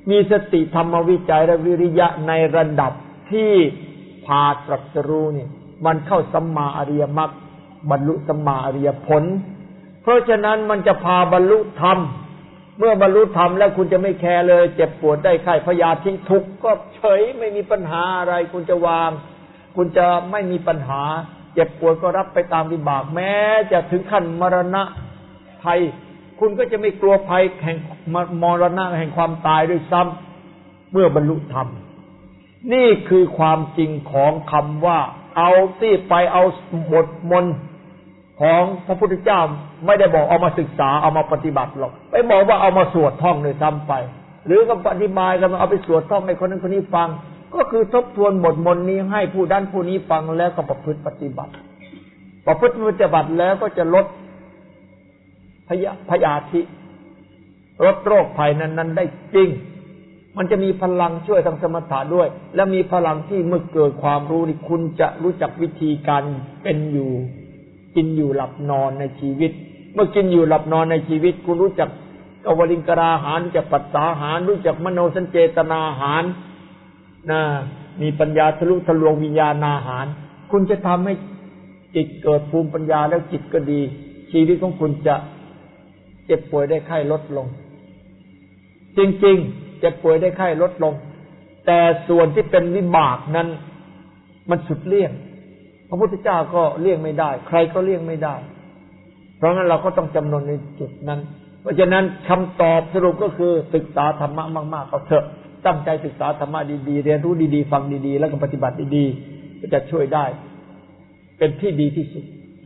มีสติธรรมวิจัยและวิริยะในระดับที่พาตรัสรู้นี่มันเข้าสัมมาอริยมรรคบรรลุสัมมาอริยผลเพราะฉะนั้นมันจะพาบรรลุธรรมเมื่อบรรลุธรรมแล้วคุณจะไม่แคร์เลยเจ็บปวดได้ไข้พยาธิทุกข์ก็เฉยไม่มีปัญหาอะไรคุณจะวางคุณจะไม่มีปัญหาเจ็บปวดก็รับไปตามวิบากแม้จะถึงขั้นมรณะภัยคุณก็จะไม่กลัวภัยแห่งมรณะแห่งความตายด้วยซ้ำเมื่อบรรลุธรรมนี่คือความจริงของคำว่าเอาที่ไปเอาบทมนต์ของพระพุทธเจ้าไม่ได้บอกเอามาศึกษาเอามาปฏิบัติหรอกไปบอกว่าเอามาสวดท่องเลยซ้ำไปหรือก็อธิบายกันเอาไปสวดท่องให้คนนั้นคนนี้ฟังก็คือทบทวนบทมนต์นี้ให้ผู้นั้นผู้นี้ฟังแล้วก็ประพฤติปฏิบัติแล้วก็จะลดพยาธิลดโรคภัยนั้นได้จริงมันจะมีพลังช่วยทางสมถะด้วยและมีพลังที่เมื่อเกิดความรู้นี่คุณจะรู้จักวิธีการเป็นอยู่กินอยู่หลับนอนในชีวิตเมื่อกินอยู่หลับนอนในชีวิตคุณรู้จักกวลิงกราหารรู้จักปัสสาหารรู้จักมโนสัญเจตนาหารมีปัญญาทะลุทะลวงวิญญาณอาหารคุณจะทำให้จิตเกิดภูมิปัญญาแล้วจิตก็ดีชีวิตของคุณจะเจ็บป่วยได้ไข้ลดลงจริงๆเจ็บป่วยได้ไข้ลดลงแต่ส่วนที่เป็นวิบากนั้นมันสุดเลี่ยงพระพุทธเจ้าก็เลี่ยงไม่ได้ใครก็เลี่ยงไม่ได้เพราะงั้นเราก็ต้องจำนนในจุดนั้นเพราะฉะนั้นคำตอบสรุปก็คือศึกษาธรรมะมากๆเอาเถอะตั้งใจศึกษาธรรมะดีๆเรียนรู้ดีๆฟังดีๆแล้วก็ปฏิบัติดีๆก็จะช่วยได้เป็นที่ดีที่สุด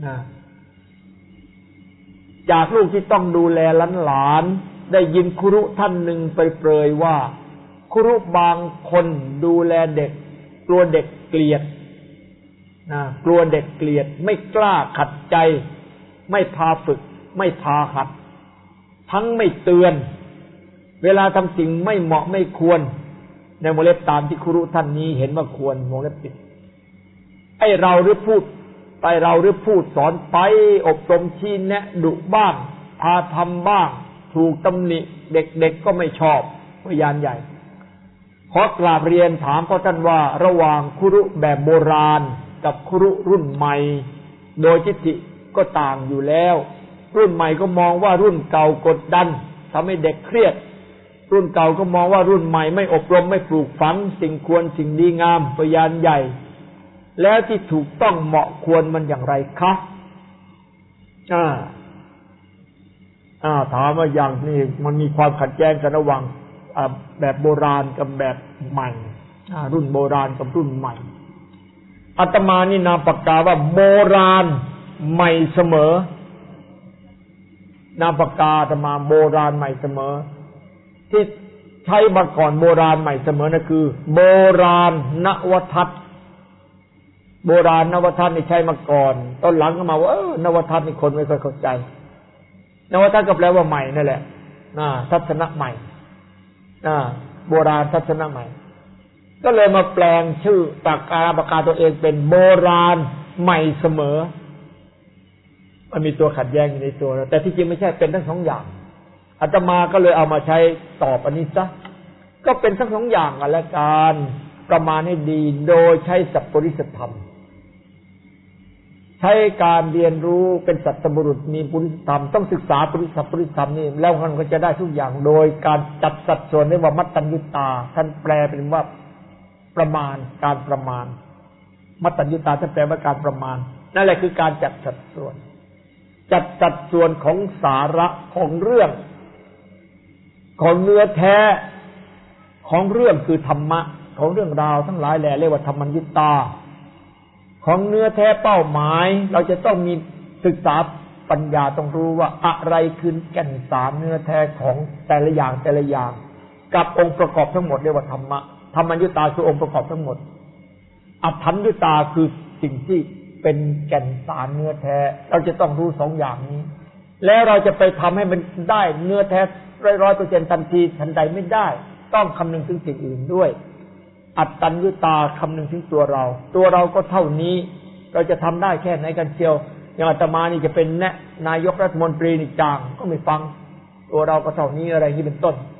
จากลูกที่ต้องดูแลหลานๆได้ยินครูท่านหนึ่งไปเปรยว่าครูบางคนดูแลเด็กกลัวเด็กเกลียดกลัวเด็กเกลียดไม่กล้าขัดใจไม่พาฝึกไม่พาหัดทั้งไม่เตือนเวลาทำสิ่งไม่เหมาะไม่ควรในวงเล็บตามที่ครูท่านนี้เห็นว่าควรวงเล็บปิดเราหรือพูดสอนไปอบรมชี้แนะดุบ้างพาทำบ้างถูกตำหนิเด็กๆก็ไม่ชอบพยานใหญ่ขอกราบเรียนถามพ่อท่านว่าระหว่างครูแบบโบราณกับครูรุ่นใหม่โดยทิฏฐิก็ต่างอยู่แล้วรุ่นใหม่ก็มองว่ารุ่นเก่ากดดันทำให้เด็กเครียดรุ่นเก่าก็มองว่ารุ่นใหม่ไม่อบรมไม่ปลูกฝังสิ่งควรสิ่งดีงามพยานใหญ่แล้วที่ถูกต้องเหมาะควรมันอย่างไรคะถามว่าอย่างนี้มันมีความขัดแย้งกันระหว่างแบบโบราณกับแบบใหม่รุ่นโบราณกับรุ่นใหม่อาตมานี่นามปากกาว่าโบราณใหม่เสมอนามปากกาอาตมาโบราณใหม่เสมอที่ใช้มาก่อนโบราณใหม่เสมอนั่นคือโบราณนวทัศน์โบราณนวทัศน์นี่ใช้มาก่อนตอนหลังก็มาว่านวทัศน์นี่คนไม่ค่อยเข้าใจนวทัศน์ก็แปลว่าใหม่นั่นแหละทัศนะใหม่โบราณทัศนะใหม่ก็เลยมาแปลงชื่อปากกาตัวเองเป็นโบราณใหม่เสมอมันมีตัวขัดแย้งอยู่ในตัวแต่ที่จริงไม่ใช่เป็นทั้งสองอย่างอาตมาก็เลยเอามาใช้ตอบอันนี้ซะก็เป็นทั้งสองอย่างกันและกันประมาณให้ดีโดยใช้สัพปริสธรรมใช้การเรียนรู้เป็นสัตบุรุษมีปุริสธรรมต้องศึกษาปุริสธรรมนี่แล้วมันก็จะได้ทุกอย่างโดยการจัดสัดส่วนได้ว่ามัตตัญญุตาท่านแปลเป็นว่าประมาณการประมาณมัตตัญญุตาท่านแปลว่าการประมาณนั่นแหละคือการจัดสัดส่วนของสาระของเรื่องของเนื้อแท้ของเรื่องคือธรรมะของเรื่องราวทั้งหลายแหละเรียกว่าธรรมัญญุตาของเนื้อแท้เป้าหมายเราจะต้องมีศึกษาปัญญาต้องรู้ว่าอะไรคือแก่นสารเนื้อแท้ของแต่ละอย่างกับองค์ประกอบทั้งหมดเรียกว่าธรรมะธรรมัญญุตาคือองค์ประกอบทั้งหมดอัฏฐัญญุตาคือสิ่งที่เป็นแก่นสารเนื้อแท้เราจะต้องรู้สองอย่างนี้แล้วเราจะไปทำให้มันได้เนื้อแท้ 100% ทันทีทันใดไม่ได้ต้องคำนึงถึงสิ่งอื่นด้วยอัตตัญญุตาคำนึงถึงตัวเราก็เท่านี้เราจะทำได้แค่ไหนกันเชียวอย่างอาตมานี่จะเป็นนายกรัฐมนตรีนี่จางก็ไม่ฟังตัวเราก็เท่านี้อะไรที่เป็นต้น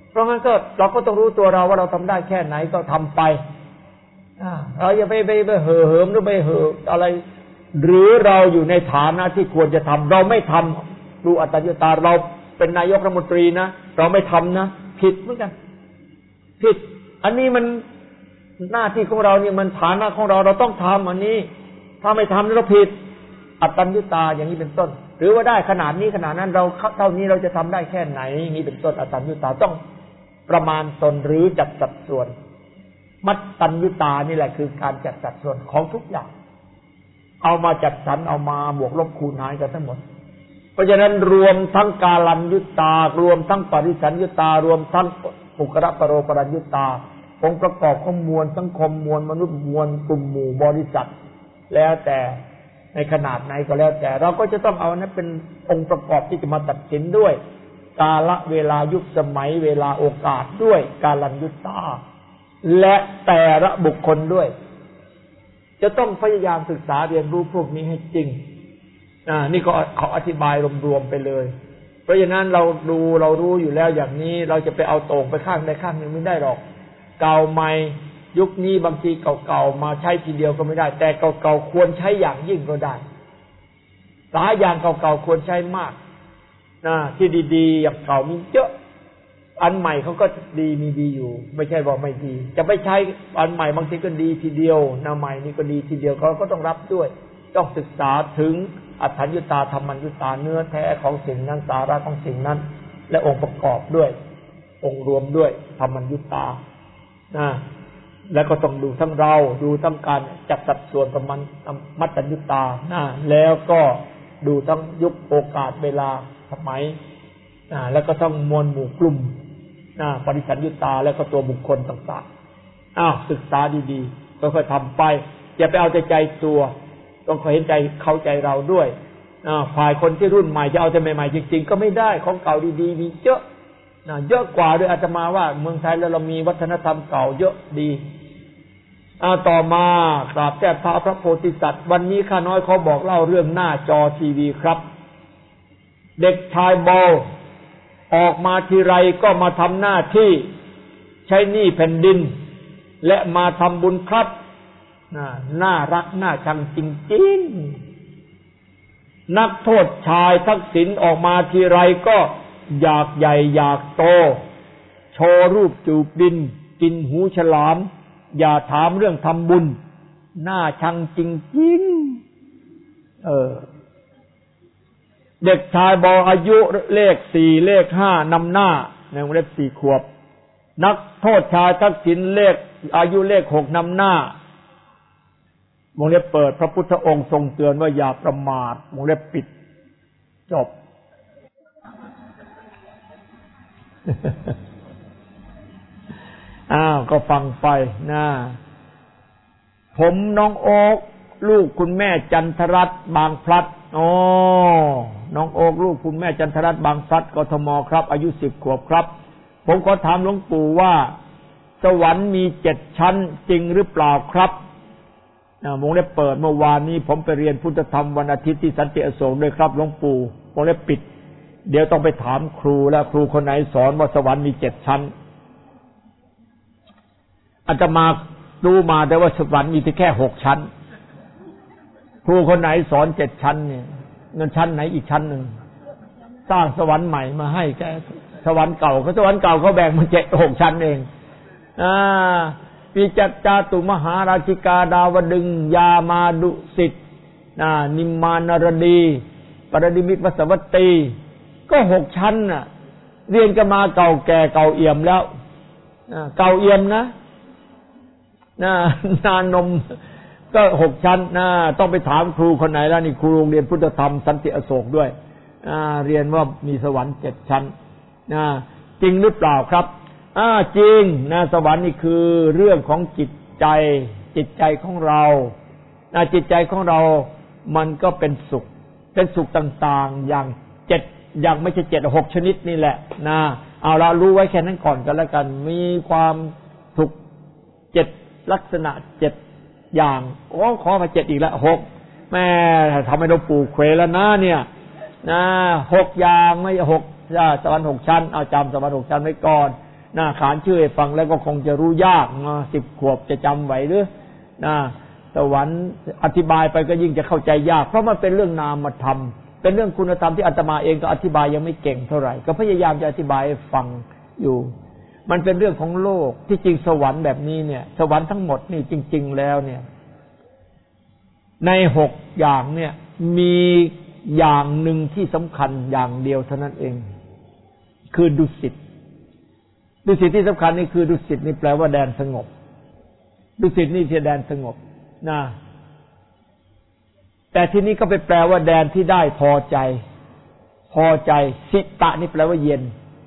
เพราะงั้นก็เราก็ต้องรู้ตัวเราว่าเราทำได้แค่ไหนก็ทำไปเราอย่าไปเห่อเหิมหรือไปเห่ออะไรหรือเราอยู่ในฐานะที่ควรจะทำเราไม่ทำดูอัตตาเราเป็นนายกรัฐมนตรีนะเราไม่ทำนะผิดเหมือนกันผิดอันนี้มันหน้าที่ของเราเนี่ยมันฐานะของเราเราต้องทำอันนี้ถ้าไม่ทำเราผิดอัตตัญญุตาอย่างนี้เป็นต้นหรือว่าได้ขนาดนี้ขนาดนั้นเราเท่านี้เราจะทำได้แค่ไหนอย่างนี้เป็นต้นอัตตัญญุตาต้องประมาณตนหรือจัดสัดส่วนมัตตัญญุตานี่แหละคือการจัดสัดส่วนของทุกอย่างเอามาจัดสรรเอามาบวกลบคูณหารกันทั้งหมดเพราะฉะนั้นรวมทั้งกาลัญญุตารวมทั้งปริสัญญุตารวมทั้งปุคระปโรปรัญญุตาองค์ประกอบของมวลสังคมมวลมนุษย์มวลกลุ่มหมู่บริษัทแล้วแต่ในขนาดไหนก็แล้วแต่เราก็จะต้องเอานั้นเป็นองค์ประกอบที่จะมาตัดสินด้วยกาลเวลายุคสมัยเวลาโอกาสด้วยกาลัญยุตาและแต่ละบุคคลด้วยจะต้องพยายามศึกษาเรียนรู้พวกนี้ให้จริงนี่ก็ขออธิบายรวมๆไปเลยเพราะฉะนั้นเรารู้อยู่แล้วอย่างนี้เราจะไปเอาตรงไปข้างใดข้างหนึ่งไม่ได้หรอกเก่าใหม่ยุคนี้บางทีเก่าๆมาใช้ทีเดียวก็ไม่ได้แต่เก่าๆควรใช้อย่างยิ่งก็ได้หลายอย่างเก่าๆควรใช้มากที่ดีๆอย่างเก่ามีเยอะอันใหม่เขาก็มีดีอยู่ไม่ใช่ว่าไม่ดีจะไปใช้อันใหม่บางทีก็ดีทีเดียวใหม่นี่ก็ดีทีเดียวเขาก็ต้องรับด้วยต้องศึกษาถึงอัตถัญญุตาธรรมัญญุตาเนื้อแท้ของสิ่งนั้นสาระของสิ่งนั้นและองค์ประกอบด้วยองค์รวมด้วยธรรมัญญุตาแล้วก็ต้องดูทั้งเราดูทั้งการจัดสัดส่วนประมาณมัตตัญญุตาแล้วก็ดูทั้งยุคโอกาสเวลาสมัยแล้วก็ต้องมวลหมู่กลุ่มปริสัญญุตาแล้วก็ตัวบุคคลต่างๆศึกษาดีๆค่อยๆทำไปอย่าไปเอาใจตัวต้องคอยเห็นใจเข้าใจเราด้วยฝ่ายคนที่รุ่นใหม่จะเอาแต่ใหม่ๆจริงๆก็ไม่ได้ของเก่าดีๆมีเยอะเยอะกว่าด้วยอาตมาว่าเมืองไทยแล้วเรามีวัฒนธรรมเก่าเยอะดีต่อมากราบแก้พระโพธิสัตว์วันนี้ข้าน้อยเขาบอกเล่าเรื่องหน้าจอทีวีครับเด็กชายบอลออกมาทีไรก็มาทำหน้าที่ใช้หนี้แผ่นดินและมาทำบุญครับน่ารักน่าชังจริงๆนักโทษชายทักษิณออกมาทีไรก็อยากใหญ่อยากโตโชว์รูปจูบดินกินหูฉลามอย่าถามเรื่องทำบุญน่าชังจริงๆเด็กชายบออายุเลข4เลข5นำหน้าในวงเล็บ4ขวบนักโทษชายทักษิณเลขอายุเลข6นำหน้าวงเล็บเปิดพระพุทธองค์ทรงเตือนว่าอย่าประมาทวงเล็บปิดจบก็ฟังไปผมน้องโอ๊กลูกคุณแม่จันทรัตน์บางพลัดน้องโอ๊กลูกคุณแม่จันทรัตน์บางพลัดกทมครับอายุ10 ขวบครับผมขอถามหลวงปู่ว่าสวรรค์มี7 ชั้นจริงหรือเปล่าครับวงเล็บเปิดเมื่อวานนี้ผมไปเรียนพุทธธรรมวันอาทิตย์ที่สันติอโศกด้วยครับหลวงปู่วงเล็บปิดเดี๋ยวต้องไปถามครูแล้วครูคนไหนสอนว่าสวรรค์มี7 ชั้นอาตมารู้มาแต่ว่าสวรรค์มีแค่6 ชั้นครูคนไหนสอน7 ชั้นเนี่ยเงินชั้นไหนอีกชั้นหนึ่งสร้างสวรรค์ใหม่มาให้แกสวรรค์เก่าเขาสวรรค์เก่าเขาแบ่งมา6 ชั้นเองมีจัตตาตุมหาราชิกาดาวดึงยามาดุสิตนิมมานรดีปรดิมิตรวสวัตตีก็6 ชั้นน่ะเรียนกันมาเก่าแก่เก่าเอี่ยมแล้วเก่าเอี่ยมนะนานมก็6 ชั้นต้องไปถามครูคนไหนแล้วนี่ครูโรงเรียนพุทธธรรมสันติอโศกด้วยเรียนว่ามีสวรรค์7 ชั้นจริงหรือเปล่าครับจริงสวรรค์นี่คือเรื่องของจิตใจของเราจิตใจของเรามันก็เป็นสุขต่างๆอย่าง7อย่างไม่ใช่7 6 ชนิดนี่แหละเอาละรู้ไว้แค่นั้นก่อนกันแล้วกันมีความสุข7 ลักษณะ7 อย่างขอมา7อีกแล้ว6แม่ทำให้เราปู่เขวแล้วนะเนี่ย6 อย่างไม่6สวรรค์6 ชั้นเอาจำสวรรค์6 ชั้นไว้ก่อนขานชื่อให้ฟังแล้วก็คงจะรู้ยาก10 ขวบจะจำไหวหรือสวรรค์อธิบายไปก็ยิ่งจะเข้าใจยากเพราะมันเป็นเรื่องนามธรรมเป็นเรื่องคุณธรรมที่อาตมาเองก็อธิบายยังไม่เก่งเท่าไหร่ก็พยายามจะอธิบายให้ฟังอยู่มันเป็นเรื่องของโลกที่จริงสวรรค์แบบนี้เนี่ยสวรรค์ทั้งหมดนี่จริงๆแล้วเนี่ยใน6 อย่างเนี่ยมีอย่างหนึ่งที่สำคัญอย่างเดียวเท่านั้นเองคือดุสิตดุสิตที่สำคัญนี่คือดุสิตนี่แปลว่าแดนสงบดุสิตนี่คือแดนสงบแต่ที่นี้ก็ไปแปลว่าแดนที่ได้พอใจสิตะนี่แปลว่าเย็น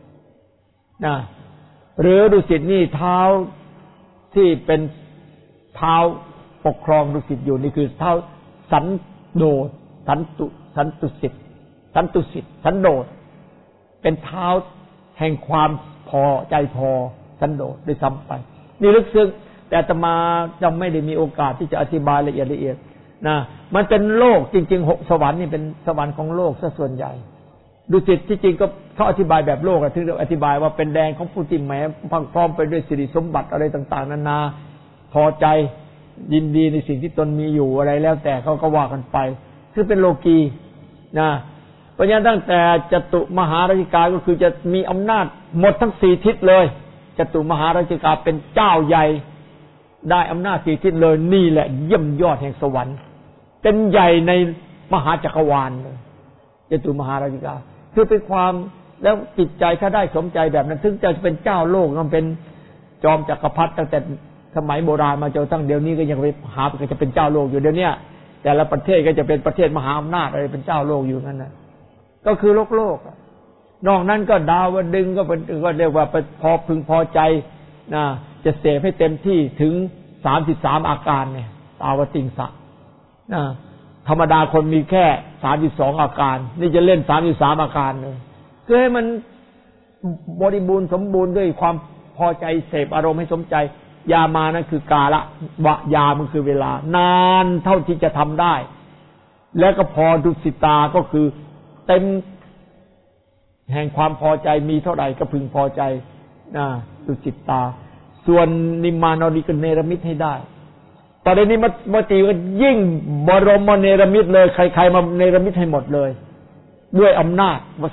หรือดุสิตนี่เท้าที่เป็นเท้าปกครองดุสิตอยู่นี่คือเท้าสันโดษสันตุสิตสันโดษเป็นเท้าแห่งความพอใจพอสันโดษด้วยซ้ำไปนี่ลึกซึ้งแต่อาตมาจะไม่ได้มีโอกาสที่จะอธิบายละเอียดมันเป็นโลกจริงๆสวรรค์นี่เป็นสวรรค์ของโลกซะส่วนใหญ่ดุสิตที่จริงก็เขาอธิบายแบบโลกถึงอธิบายว่าเป็นแดนของผู้ที่แม้พร้อมไปด้วยสิริสมบัติอะไรต่างๆนานาพอใจยินดีในสิ่งที่ตนมีอยู่อะไรแล้วแต่เขาก็ว่ากันไปคือเป็นโลกีเพราะฉะนั้นตั้งแต่จตุมหาราชิกาก็คือจะมีอำนาจหมดทั้ง4 ทิศเลยจตุมหาราชิกาเป็นเจ้าใหญ่ได้อำนาจ4 ทิศเลยนี่แหละเยี่ยมยอดแห่งสวรรค์เป็นใหญ่ในมหาจักรวาลเลยจตุมหาราชิกาคือเป็นความแล้วจิตใจถ้าได้สมใจแบบนั้นถึงจะเป็นเจ้าโลกมันเป็นจอมจักรพรรดิตั้งแต่สมัยโบราณมาจนทั้งเดี๋ยวนี้ก็ยังไปหาก็จะเป็นเจ้าโลกอยู่เดี๋ยวนี้แต่ละประเทศก็จะเป็นประเทศมหาอำนาจอะไรเป็นเจ้าโลกอยู่นั่นน่ะก็คือโลกนอกนั้นก็ดาวดึงก็เป็นก็เรียกว่าพอพึงพอใจจะเสพให้เต็มที่ถึง33อาการเนี่ยตาวติงสะธรรมดาคนมีแค่32อาการนี่จะเล่น33อาการเลยคือให้มันบริบูรณ์สมบูรณ์ด้วยความพอใจเสพอารมณ์ให้สมใจยามานั่นคือกาละวะยามันคือเวลานานเท่าที่จะทำได้แล้วก็พอดุสิตาก็คือเต็มแห่งความพอใจมีเท่าไหร่ก็พึงพอใจดุสิตาส่วนนิมมานริกเนรมิตให้ได้ตอนนี้มติก็ยิ่งบรมเนรมิตเลยใครๆมาเนรมิตให้หมดเลยด้วยอำนาจว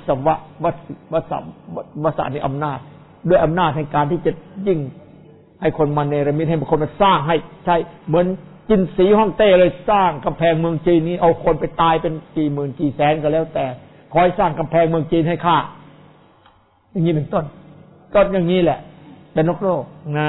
สนี่อำนาจด้วยอำนาจในการที่จะยิ่งให้คนมาเนรมิตให้คนมาสร้างให้ใช่เหมือนจินสีฮ่องเต้เลยสร้างกำแพงเมืองจีนนี้เอาคนไปตายเป็นกี่หมื่นกี่แสนก็แล้วแต่คอยสร้างกำแพงเมืองจีนให้ข้าอย่างนี้เป็นต้นก็อย่างนี้แหละเป็นโลก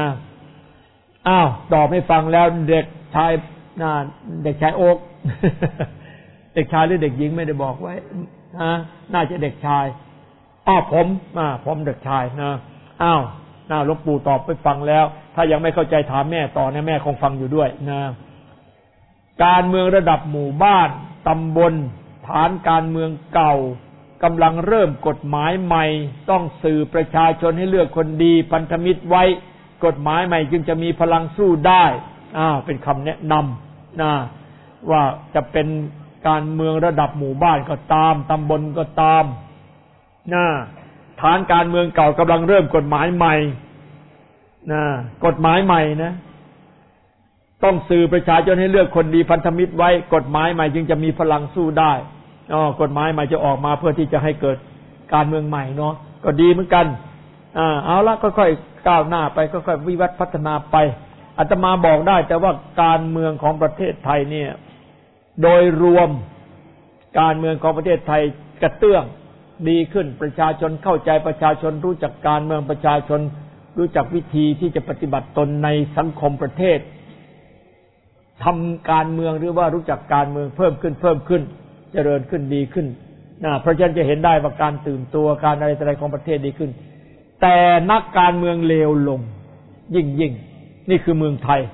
ตอบให้ฟังแล้วเด็กชายเด็กชายโอ๊ก เด็กชายหรือเด็กหญิงไม่ได้บอกไว้น่าจะเด็กชายผมเด็กชายหลวงปู่ตอบไปฟังแล้วถ้ายังไม่เข้าใจถามแม่ต่อนะแม่คงฟังอยู่ด้วยการเมืองระดับหมู่บ้านตำบลฐานการเมืองเก่ากำลังเริ่มกฎหมายใหม่ต้องสื่อประชาชนให้เลือกคนดีพันธมิตรไว้กฎหมายใหม่จึงจะมีพลังสู้ได้เป็นคำแนะนำว่าจะเป็นการเมืองระดับหมู่บ้านก็ตามตำบลก็ตามฐานการเมืองเก่ากำลังเริ่มกฎหมายใหม่กฎหมายใหม่นะต้องสื่อประชาชนให้เลือกคนดีพันธมิตรไว้กฎหมายใหม่จึงจะมีพลังสู้ได้กฎหมายใหม่จะออกมาเพื่อที่จะให้เกิดการเมืองใหม่เนาะก็ดีเหมือนกันเอาละค่อยๆก้าวหน้าไปค่อยๆวิวัฒน์พัฒนาไปอาตมาบอกได้แต่ว่าการเมืองของประเทศไทยเนี่ยโดยรวมการเมืองของประเทศไทยกระเตื้องดีขึ้นประชาชนเข้าใจประชาชนรู้จักการเมืองประชาชนรู้จักวิธีที่จะปฏิบัติตนในสังคมประเทศทำการเมืองหรือว่ารู้จักการเมืองเพิ่มขึ้นเจริญขึ้นดีขึ้นเพราะฉะนั้นจะเห็นได้ว่าการตื่นตัวการอะไรของประเทศดีขึ้นแต่นักการเมืองเลวลงยิ่งนี่คือเมืองไทย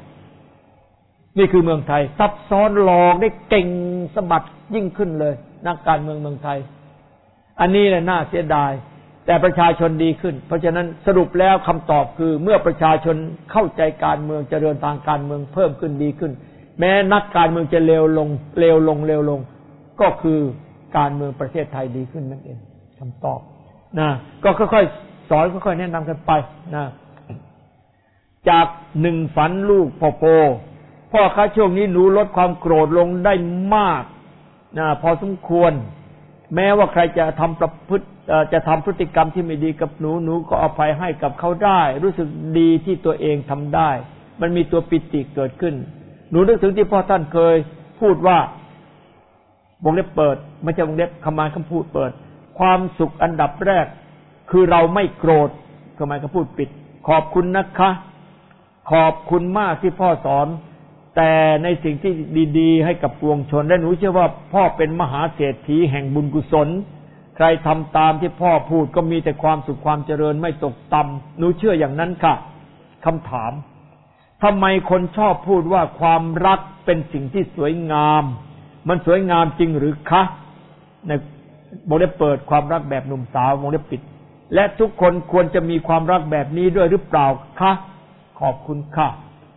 ซับซ้อนหลอกได้เก่งสะบัดยิ่งขึ้นเลยนักการเมืองเมืองไทยอันนี้แหละน่าเสียดายแต่ประชาชนดีขึ้นเพราะฉะนั้นสรุปแล้วคำตอบคือเมื่อประชาชนเข้าใจการเมืองเจริญทางการเมืองเพิ่มขึ้นดีขึ้นแม้นักการเมืองจะเลวลงก็คือการเมืองประเทศไทยดีขึ้นนั่นเองคำตอบก็ค่อยๆสอนค่อยๆแนะนำกันไปนะจาก1 ฝันลูกพ่อคะช่วงนี้หนูลดความโกรธลงได้มากนะพอสมควรแม้ว่าใครจะทำพฤติกรรมที่ไม่ดีกับหนูก็อภัยให้กับเขาได้รู้สึกดีที่ตัวเองทำได้มันมีตัวปิติเกิดขึ้นหนูนึกถึงที่พ่อท่านเคยพูดว่าวงเล็บเปิดไม่ใช่วงเล็บคำพูดเปิดความสุขอันดับแรกคือเราไม่โกรธคำพูดปิดขอบคุณนะคะขอบคุณมากที่พ่อสอนแต่ในสิ่งที่ดีๆให้กับปวงชนและหนูเชื่อว่าพ่อเป็นมหาเศรษฐีแห่งบุญกุศลใครทำตามที่พ่อพูดก็มีแต่ความสุขความเจริญไม่ตกต่ำหนูเชื่ออย่างนั้นค่ะคำถามทำไมคนชอบพูดว่าความรักเป็นสิ่งที่สวยงามมันสวยงามจริงหรือคะในวงเล็บเปิดความรักแบบหนุ่มสาววงเล็บปิดและทุกคนควรจะมีความรักแบบนี้ด้วยหรือเปล่าคะขอบคุณค่ะ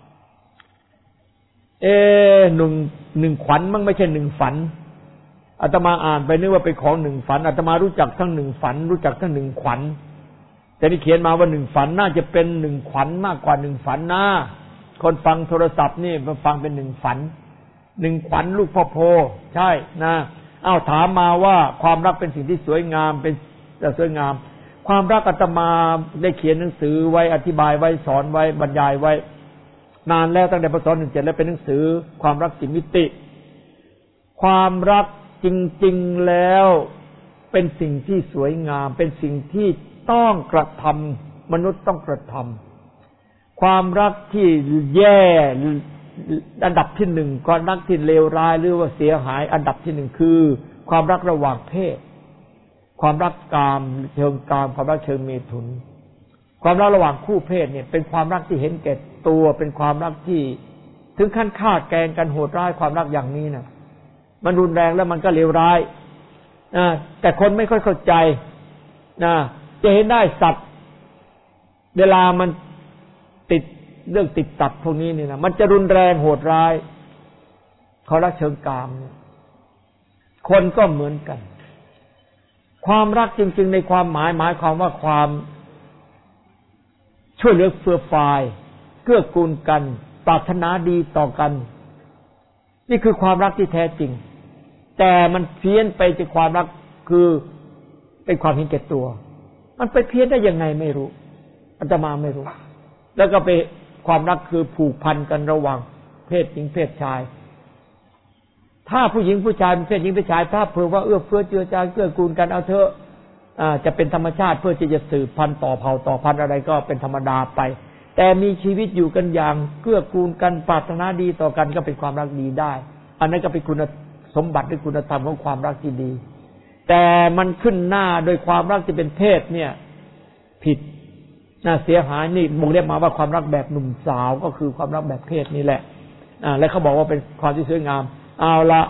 หนึ่งขวัญมันไม่ใช่1 ฝันอาตมาอ่านไปนึกว่าเป็นของ1 ฝันอาตมารู้จักทั้ง1 ฝันรู้จักทั้ง1 ขวัญแต่นี่เขียนมาว่า1 ฝันน่าจะเป็น1 ขวัญมากกว่า1 ฝันนะคนฟังโทรศัพท์นี่มาฟังเป็น1 ฝัน1 ขวัญลูกพ่อโพใช่นะถามมาว่าความรักเป็นสิ่งที่สวยงามเป็นสวยงามความรักอาตมาได้เขียนหนังสือไว้อธิบายไว้สอนไว้บรรยายไว้นานแล้วตั้งแต่พ.ศ. 17แล้วเป็นหนังสือความรัก4 มิติความรักจริงๆแล้วเป็นสิ่งที่สวยงามเป็นสิ่งที่ต้องกระทำมนุษย์ต้องกระทำความรักที่แย่อันดับที่1ความรักที่เลวร้ายหรือว่าเสียหายอันดับที่1คือความรักระหว่างเพศความรักกามเชิงกามความรักเชิงเมถุนความรักระหว่างคู่เพศเนี่ยเป็นความรักที่เห็นแก่ตัวเป็นความรักที่ถึงขั้นฆ่าแกล้งกันโหดร้ายความรักอย่างนี้นะมันรุนแรงแล้วมันก็เลวร้ายแต่คนไม่ค่อยเข้าใจจะเห็นได้สัตว์เวลามันติดเรื่องติดสัตว์พวกนี้นี่นะมันจะรุนแรงโหดร้ายเขารักเชิงกามคนก็เหมือนกันความรักจริงๆในความหมายความว่าความช่วยเหลือเฟื่อฟายเกื้อกูลกันปรารถนาดีต่อกันนี่คือความรักที่แท้จริงแต่มันเพี้ยนไปจากความรักคือเป็นความเห็นแก่ตัวมันไปเพี้ยนได้ยังไงไม่รู้อาตมาไม่รู้แล้วก็ไปความรักคือผูกพันกันระหว่างเพศหญิงเพศชายถ้าผู้หญิงผู้ชายเป็นเพศหญิงเพศชายถ้าเผื่อว่าเอื้อเฟื้อเจือจานเกื้อกูลกันเอาเถอะจะเป็นธรรมชาติเพื่อที่จะสืบพันธุ์ต่อเผ่าต่อพันธุ์อะไรก็เป็นธรรมดาไปแต่มีชีวิตอยู่กันอย่างเกื้อกูลกันปรารถนาดีต่อกันก็เป็นความรักดีได้อันนั้นก็เป็นคุณสมบัติหรือคุณธรรมของความรักที่ดีแต่มันขึ้นหน้าโดยความรักที่เป็นเพศเนี่ยผิดเสียหายนี่บ่งเรียกมาว่าความรักแบบหนุ่มสาวก็คือความรักแบบเพศนี่แหละและเขาบอกว่าเป็นความที่สวยงามเอาละ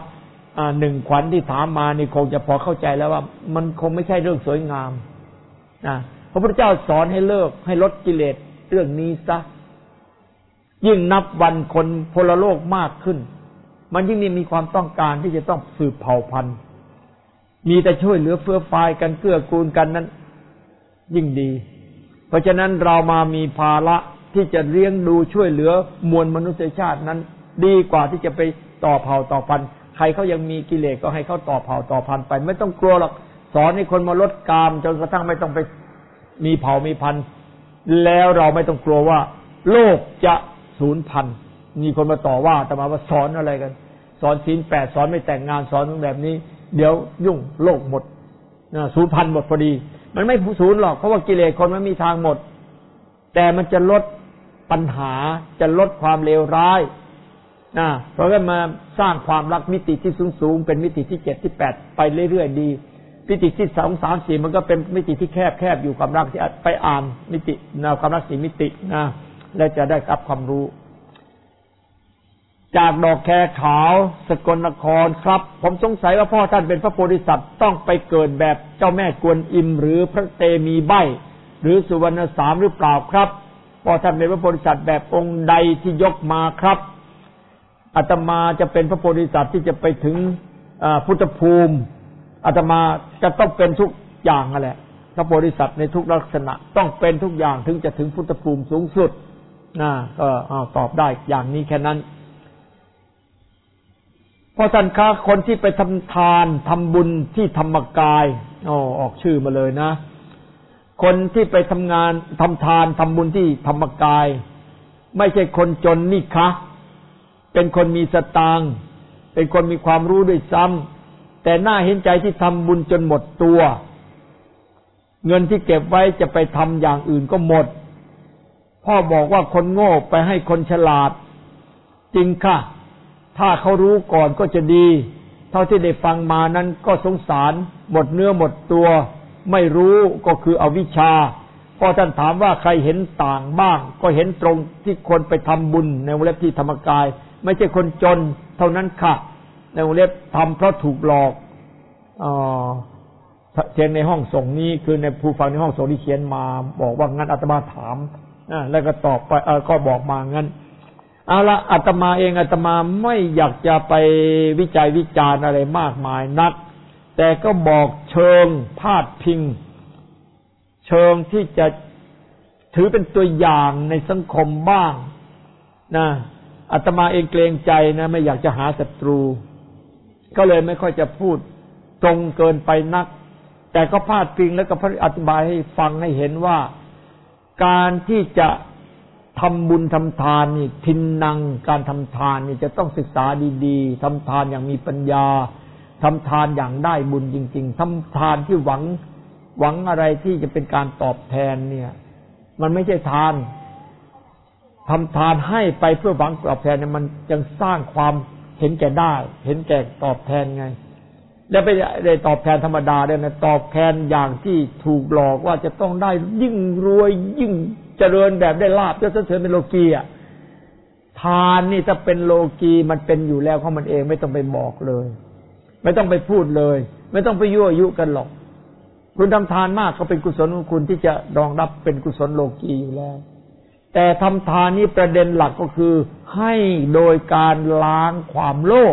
1 ขวัญที่ถามมานี่คงจะพอเข้าใจแล้วว่ามันคงไม่ใช่เรื่องสวยงามพระพุทธเจ้าสอนให้เลิกให้ลดกิเลสเรื่องนี้ซะยิ่งนับวันคนพลโลกมากขึ้นมันยิ่งมีความต้องการที่จะต้องสืบเผ่าพันธุ์มีแต่ช่วยเหลือเฟื้อฟายกันเกื้อกูลกันนั้นยิ่งดีเพราะฉะนั้นเรามามีภาระที่จะเลี้ยงดูช่วยเหลือมวลมนุษยชาตินั้นดีกว่าที่จะไปต่อเผ่าต่อพันธุ์ใครเขายังมีกิเลสก็ให้เขาต่อเผ่าต่อพันธุ์ไปไม่ต้องกลัวหรอกสอนให้คนมาลดกามจนกระทั่งไม่ต้องไปมีเผ่ามีพันธุ์แล้วเราไม่ต้องกลัวว่าโลกจะสูญพันธุ์มีคนมาต่อว่าแต่มาว่าสอนอะไรกันสอนศีล 8สอนไม่แต่งงานสอนแบบนี้เดี๋ยวยุ่งโลกหมดสูญพันธุ์หมดพอดีมันไม่สูญหรอกเพราะว่ากิเลสคนมันมีทางหมดแต่มันจะลดปัญหาจะลดความเลวร้ายเพราะว่ามาสร้างความรักมิติที่สูงๆเป็นมิติที่7ที่8ไปเรื่อยๆดีมิติที่2 3 4มันก็เป็นมิติที่แคบๆอยู่ความรักที่ไปอ่านมิติความรัก4 มิติแล้วจะได้รับความรู้จากดอกแคขาวสกลนครครับผมสงสัยว่าพ่อท่านเป็นพระโพธิสัตว์ต้องไปเกิดแบบเจ้าแม่กวนอิมหรือพระเตมีใบหรือสุวรรณสามหรือเปล่าครับพ่อท่านเป็นพระโพธิสัตว์แบบองค์ใดที่ยกมาครับอาตมาจะเป็นพระโพธิสัตว์ที่จะไปถึงพุทธภูมิอาตมาจะต้องเป็นทุกอย่างนั่นแหละพระโพธิสัตว์ในทุกลักษณะต้องเป็นทุกอย่างถึงจะถึงพุทธภูมิสูงสุดก็ตอบได้อย่างนี้แค่นั้นพอท่านคะคนที่ไปทำทานทำบุญที่ธรรมกายออกชื่อมาเลยนะคนที่ไปทำงานทำทานทำบุญที่ธรรมกายไม่ใช่คนจนนี่คะเป็นคนมีสตางค์เป็นคนมีความรู้ด้วยซ้ำแต่น่าเห็นใจที่ทำบุญจนหมดตัวเงินที่เก็บไว้จะไปทำอย่างอื่นก็หมดพ่อบอกว่าคนโง่ไปให้คนฉลาดจริงค่ะถ้าเขารู้ก่อนก็จะดีเท่าที่ได้ฟังมานั้นก็สงสารหมดเนื้อหมดตัวไม่รู้ก็คืออวิชชาพอท่านถามว่าใครเห็นต่างบ้างก็เห็นตรงที่คนไปทำบุญในวงเล็บที่ธรรมกายไม่ใช่คนจนเท่านั้นค่ะในวงเล็บทำเพราะถูกหลอกเขียนในห้องส่งนี้คือในผู้ฟังในห้องส่งที่เขียนมาบอกว่างั้นอาตมาถามแล้วก็ตอบไปก็บอกมางั้นเอาละอาตมาเองอาตมาไม่อยากจะไปวิจัยวิจารณ์อะไรมากมายนักแต่ก็บอกเชิงพาดพิงเชิงที่จะถือเป็นตัวอย่างในสังคมบ้างนะอาตมาเองเกรงใจนะไม่อยากจะหาศัตรูก็เลยไม่ค่อยจะพูดตรงเกินไปนักแต่ก็พาดพิงแล้วก็อธิบายให้ฟังให้เห็นว่าการที่จะทำบุญทำทานนี่ทินนังการทำทานนี่จะต้องศึกษาดีๆทำทานอย่างมีปัญญาทำทานอย่างได้บุญจริงๆทำทานที่หวังอะไรที่จะเป็นการตอบแทนเนี่ยมันไม่ใช่ทานทำทานให้ไปเพื่อหวังตอบแทนเนี่ยมันยังสร้างความเห็นแก่ได้เห็นแก่ตอบแทนไงแล้วไปได้ตอบแทนธรรมดาได้นะตอบแทนอย่างที่ถูกหลอกว่าจะต้องได้ยิ่งรวยยิ่งเจริญแบบได้ลาภยศสรรเสริญเป็นโลกีอ่ะทานนี่ถ้าเป็นโลกีมันเป็นอยู่แล้วของมันเองไม่ต้องไปบอกเลยไม่ต้องไปพูดเลยไม่ต้องไปยั่วยุกันหรอกคุณทำทานมากก็เป็นกุศลของคุณที่จะรองรับเป็นกุศลโลกีอยู่แล้วแต่ทำทานนี้ประเด็นหลักก็คือให้โดยการล้างความโลภ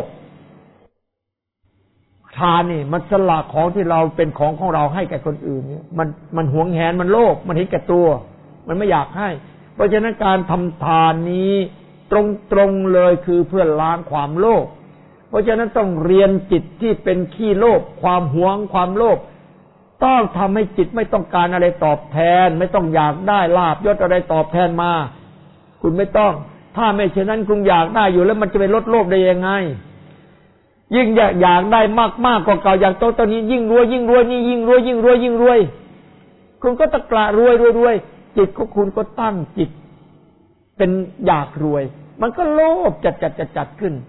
ทานนี่มันสละของที่เราเป็นของเราให้แก่คนอื่นเนี่ยมันหวงแหนมันโลภมันเห็นแก่ตัวมันไม่อยากให้เพราะฉะนั้นการทำทานนี้ตรงเลยคือเพื่อล้างความโลภเพราะฉะนั้นต้องเรียนจิตที่เป็นขี้โลภความหวงความโลภต้องทำให้จิตไม่ต้องการอะไรตอบแทนไม่ต้องอยากได้ลาภยศอะไรตอบแทนมาคุณไม่ต้องถ้าไม่เช่นนั้นคุณอยากได้อยู่แล้วมันจะไปลดโลภได้ยังไงยิ่งอยากได้มากๆกว่าเก่าอยากโตตอนนี้ยิ่งรวยนี่ยิ่งรวยคุณก็ตะกละรวยจิตของคุณก็ตั้งจิตเป็นอยากรวยมันก็โลภจัดขึ้น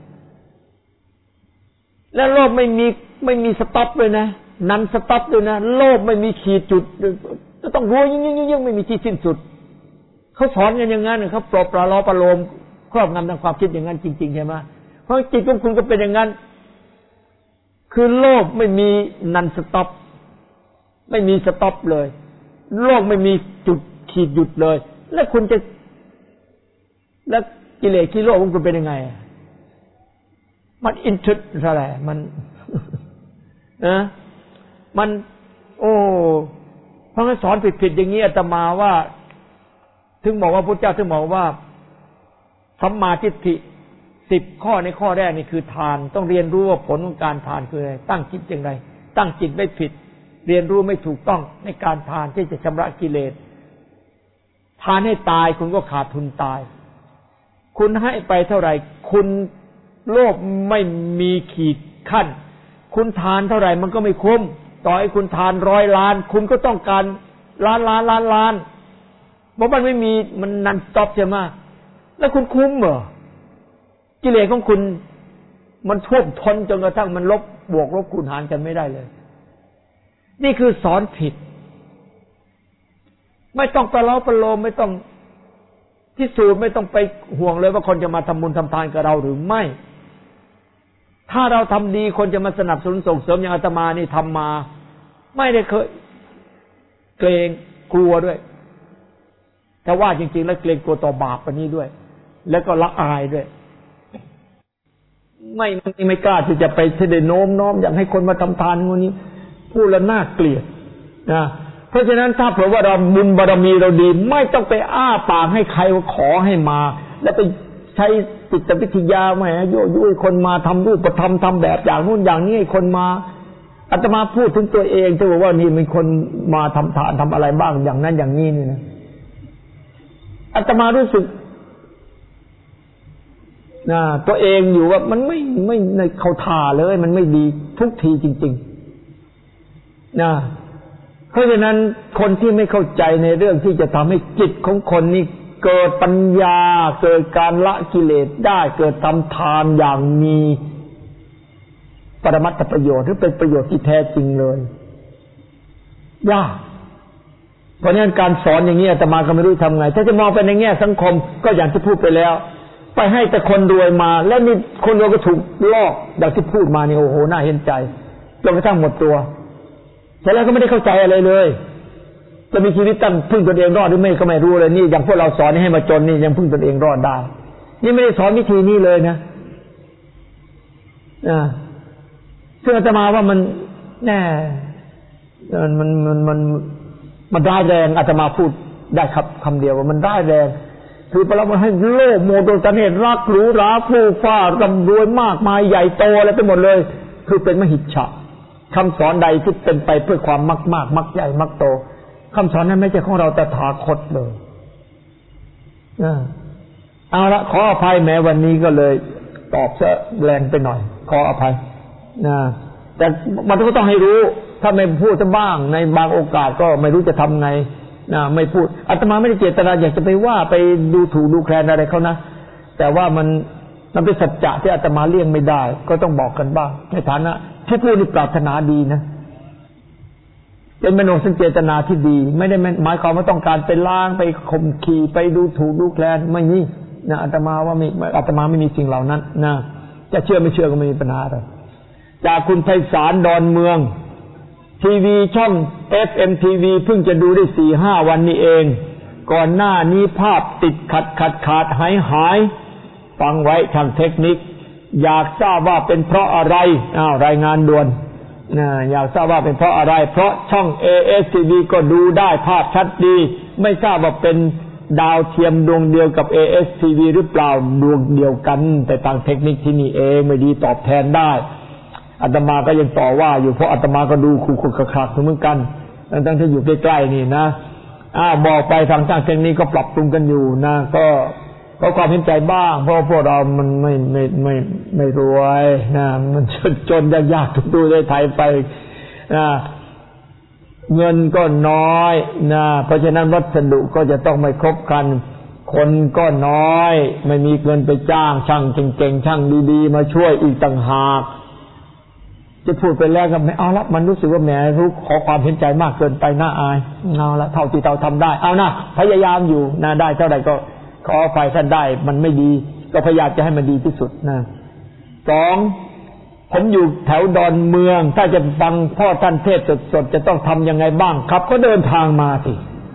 และโลภไม่มีสต็อปเลยนะนันสต็อปด้วยนะโลภไม่มีขีดจุดจะต้องรวยยิ่งไม่มีที่สิ้นสุดเขาสอนกันอย่างนั้นเขาปลอบประโลมครอบงำทางความคิดอย่างนั้นจริงๆใช่ไหมเพราะจิตของคุณก็เป็นอย่างนั้นคือโลภไม่มีนันสต็อปไม่มีสต็อปเลยโลภไม่มีจุดขีดหยุดเลยแล้วคุณจะแล้วกิเลสขี้โลภของคุณเป็นยังไงมันอินทรึดอะไรมันมันเพราะงั้นสอนผิดอย่างนี้อาตมาว่าถึงบอกว่าพุทธเจ้าถึงบอกว่าสัมมาทิฏฐิ10ข้อในข้อแรกนี่คือทานต้องเรียนรู้ว่าผลของการทานคืออะไรตั้งจิตอย่างไรตั้งจิตไม่ผิดเรียนรู้ไม่ถูกต้องในการทานที่จะชำระกิเลสทานให้ตายคุณก็ขาดทุนตายคุณให้ไปเท่าไหร่คุณโลภไม่มีขีดขั้นคุณทานเท่าไหร่มันก็ไม่คุ้มต่อให้คุณทาน100 ล้านคุณก็ต้องการล้านเพราะมันไม่มีมันนันสต็อปใช่ไหมแล้วคุณคุ้มเหรอกิเลสของคุณมันท่วมท้นจนกระทั่งมันบวกลบคูณหารกันไม่ได้เลยนี่คือสอนผิดไม่ต้องประโลมไม่ต้องพิสูจน์ไม่ต้องไปห่วงเลยว่าคนจะมาทำบุญทำทานกับเราหรือไม่ถ้าเราทำดีคนจะมาสนับสนุนส่งเสริมอย่างอาตมานี่ทำมาไม่ได้เคยเกรงกลัวด้วยแต่ว่าจริงๆแล้วเกรงกลัวต่อบาปอันนี้ด้วยแล้วก็ละอายด้วยไม่กล้าที่จะไปเสด็จโน้มน้อมอยากให้คนมาทำทานวันนี้พูดแล้วน่าเกลียดนะเพราะฉะนั้นถ้าเผื่อว่าเราบุญบารมีเราดีไม่ต้องไปอ้าปากให้ใครขอให้มาแล้วไปใช้จิตวิทยาแหมยั่วคนมาทำรูปธรรมทำแบบอย่างนู้นอย่างนี้ให้คนมาอาตมาพูดถึงตัวเองจะบอกว่านี่มีคนมาทำทานทำอะไรบ้างอย่างนั้นอย่างนี้นี่นะอาตมารู้สึกตัวเองอยู่ว่ามันไม่ในเข้าท่าเลยมันไม่ดีทุกทีจริงๆนะเพราะฉะนั้นคนที่ไม่เข้าใจในเรื่องที่จะทำให้จิตของคนนี้เกิดปัญญาเกิดการละกิเลสได้เกิดทำทานอย่างมีปรมัตถประโยชน์หรือเป็นประโยชน์ที่แท้จริงเลยยากเพราะฉะนั้นการสอนอย่างนี้อาตมาก็ไม่รู้ทำไงถ้าจะมองไปในแง่สังคมก็อย่างที่พูดไปแล้วไปให้แต่คนรวยมาแล้วนี่คนรวยก็ถูกลอกอย่างที่พูดมานี่โอ้โหน่าเห็นใจจนกระทั่งหมดตัวแต่แล้วก็ไม่ได้เข้าใจอะไรเลยจะมีชีวิตตั้งพึ่งตนเองรอดหรือไม่ก็ไม่รู้เลยนี่อย่างพวกเราสอนให้มาจนนี่ยังพึ่งตนเองรอดได้นี่ไม่ได้สอนวิธีนี้เลยนะซึ่งอาตมาว่ามันแน่มันร้ายแรงอาตมาพูดได้ครับคำเดียวว่ามันร้ายแรงคือพอเราให้โลภโมโดตะเนตรักหรูหราฟู่ฟ้าร่ำรวยมากมายใหญ่โตอะไรไปหมดเลยคือเป็นมหิทธะคำสอนใดที่เป็นไปเพื่อความมากมักใหญ่มักโตคำสอนนั้นไม่ใช่ของเราแต่ตถาคตเลยเอาละขออภัยแม้วันนี้ก็เลยตอบซะแรงไปหน่อยขออภัยแต่มันก็ต้องให้รู้ถ้าไม่พูดซะบ้างในบางโอกาสก็ไม่รู้จะทำไงไม่พูดอาตมาไม่ได้เจตนาอยากจะไปว่าไปดูถูกดูแคลนอะไรเขานะแต่ว่ามันเป็นสัจจะที่อาตมาเลี่ยงไม่ได้ก็ต้องบอกกันบ้างในฐานะที่พูดนี่ปรารถนาดีนะเป็นมโนสัญเจตนาที่ดีไม่ได้หมายความว่าต้องการไปล้างไปข่มขีไปดูถูกดูแคลนไม่นี่นะอาตมาว่าอาตมาไม่มีสิ่งเหล่านั้นนะจะเชื่อไม่เชื่อก็ไม่มีปัญหาอะไรจากคุณไพศาลดอนเมืองทีวีช่อง FM ทีวีเพิ่งจะดูได้ 4-5 วันนี้เองก่อนหน้านี้ภาพติดขาดหายฟังไว้ทางเทคนิคอยากทราบว่าเป็นเพราะอะไรรายงานด่วนอยากทราบว่าเป็นเพราะอะไรเพราะช่อง ASTV ก็ดูได้ภาพชัดดีไม่ทราบว่าเป็นดาวเทียมดวงเดียวกับ ASTV หรือเปล่าดวงเดียวกันแต่ทางเทคนิคที่นี่เองไม่ดีตอบแทนได้อาตมาก็ยังต่อว่าอยู่เพราะอาตมาก็ดูคุกๆคักๆเหมือนกันทั้งที่อยู่ใกล้ๆนี่นะบอกไปทางเทคนิคก็ปรับปรุงกันอยู่นะก็ความเห็นใจบ้างเพราะพวกเรามันไม่รวยนะมันจนยากๆทุกๆในไทยไปเงินก็น้อยนะเพราะฉะนั้นวัสดุก็จะต้องไม่ครบครันคนก็น้อยไม่มีเงินไปจ้างช่างเก่งๆช่างดีๆมาช่วยอีกต่างหากจะพูดไปแล้วก็ไม่เอาละมันรู้สึกว่าแหมรู้ขอความเห็นใจมากเกินไปน่าอายเอาละเท่าที่เราทำได้เอานะพยายามอยู่นะได้เท่าไหร่ก็ขออภัยท่านได้มันไม่ดีก็พยายามจะให้มันดีที่สุดนะ2ผมอยู่แถวดอนเมืองถ้าจะฟังพ่อท่านเทศสดๆจะต้องทำยังไงบ้างครับก็เดินทางมาสิ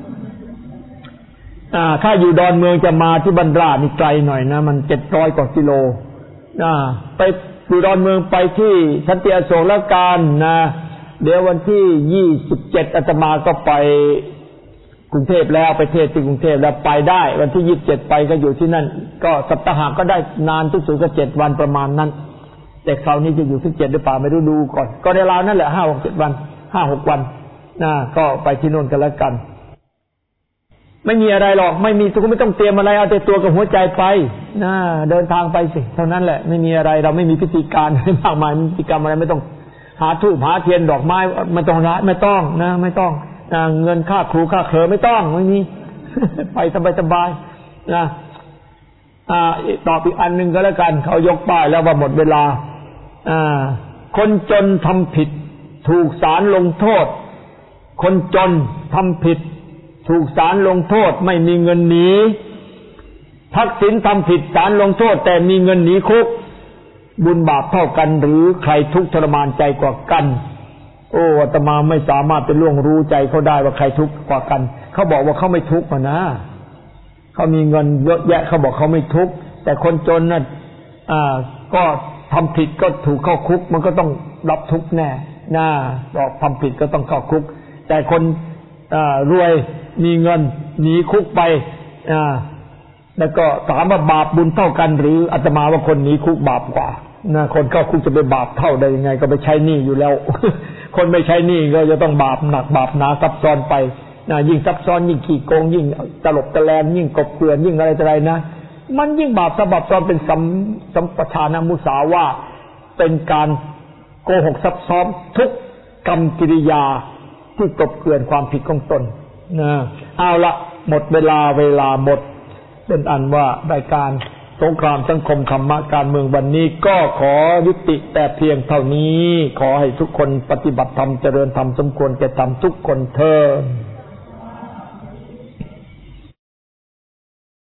ถ้าอยู่ดอนเมืองจะมาที่บันรานี่ไกลหน่อยนะมัน700 กว่ากิโลไปอยู่ดอนเมืองไปที่สันติอโศกแล้วกันนะเดี๋ยววันที่27อาตมาก็ไปกรุงเทพแล้วไปเทศที่กรุงเทพแล้วไปได้วันที่27ไปก็อยู่ที่นั่นก็สัปดาห์ก็ได้นานที่สุดก็7 วันประมาณนั้นแต่คราวนี้จะอยู่ที่7หรือเปล่าไม่รู้ดูก่อนก็ในราวนั่นแหละ 5-6 วัน 5-6 วันก็ไปที่โน่นกันแล้วกันไม่มีอะไรหรอกไม่มีก็ไม่ต้องเตรียมอะไรเอาแต่ตัวกับหัวใจไปเดินทางไปสิเท่านั้นแหละไม่มีอะไรเราไม่มีพิธีการอะไรมากมายพิธีกรรมอะไรไม่ต้องหาธูปหาเทียนดอกไม้ไม่ต้องไม่ต้องเงินค่าครูค่าเคอไม่ต้องไม่มีไปสบายๆนะตอบอีกอันนึงก็แล้วกันเขายกป้ายแล้วว่าหมดเวลาคนจนทำผิดถูกศาลลงโทษคนจนทำผิดถูกศาลลงโทษไม่มีเงินหนีทักษิณทำผิดศาลลงโทษแต่มีเงินหนีคุกบุญบาปเท่ากันหรือใครทุกข์ทรมานใจกว่ากันอาตมาไม่สามารถไปล่วงรู้ใจเขาได้ว่าใครทุกข์กว่ากันเขาบอกว่าเขาไม่ทุกข์นะเขามีเงินเยอะแยะเขาบอกเขาไม่ทุกข์แต่คนจนน่ะก็ทำผิดก็ถูกเข้าคุกมันก็ต้องรับทุกข์แน่บอกทำผิดก็ต้องเข้าคุกแต่คนรวยมีเงินหนีคุกไปแล้วก็ถามว่าบาปบุญเท่ากันหรืออาตมาว่าคนหนีคุกบาปกว่านะคนเข้าคุกจะไปบาปเท่าได้ยังไงก็ไปใช้หนี้อยู่แล้ว คนไม่ใช้หนี้ก็จะต้องบาปหนักบาปหนาซับซ้อนไปยิ่งซับซ้อนยิ่งขี้โกงยิ่งตลบตะแลงยิ่งกบเกลื่อนยิ่งอะไรนะมันยิ่งบาปซับซ้อนเป็นสัมปทานมุสาวาทเป็นการโกหกซับซ้อนทุกกรรมกิริยาที่กบเกลื่อนความผิดของตนนะเอาละหมดเวลาหมดเป็นอันว่ารายการสงครามสังคมธรรมะการเมืองวันนี้ก็ขอยุติแต่เพียงเท่านี้ขอให้ทุกคนปฏิบัติธรรมเจริญธรรมสมควรแก่ธรรมทุกคนเทอญ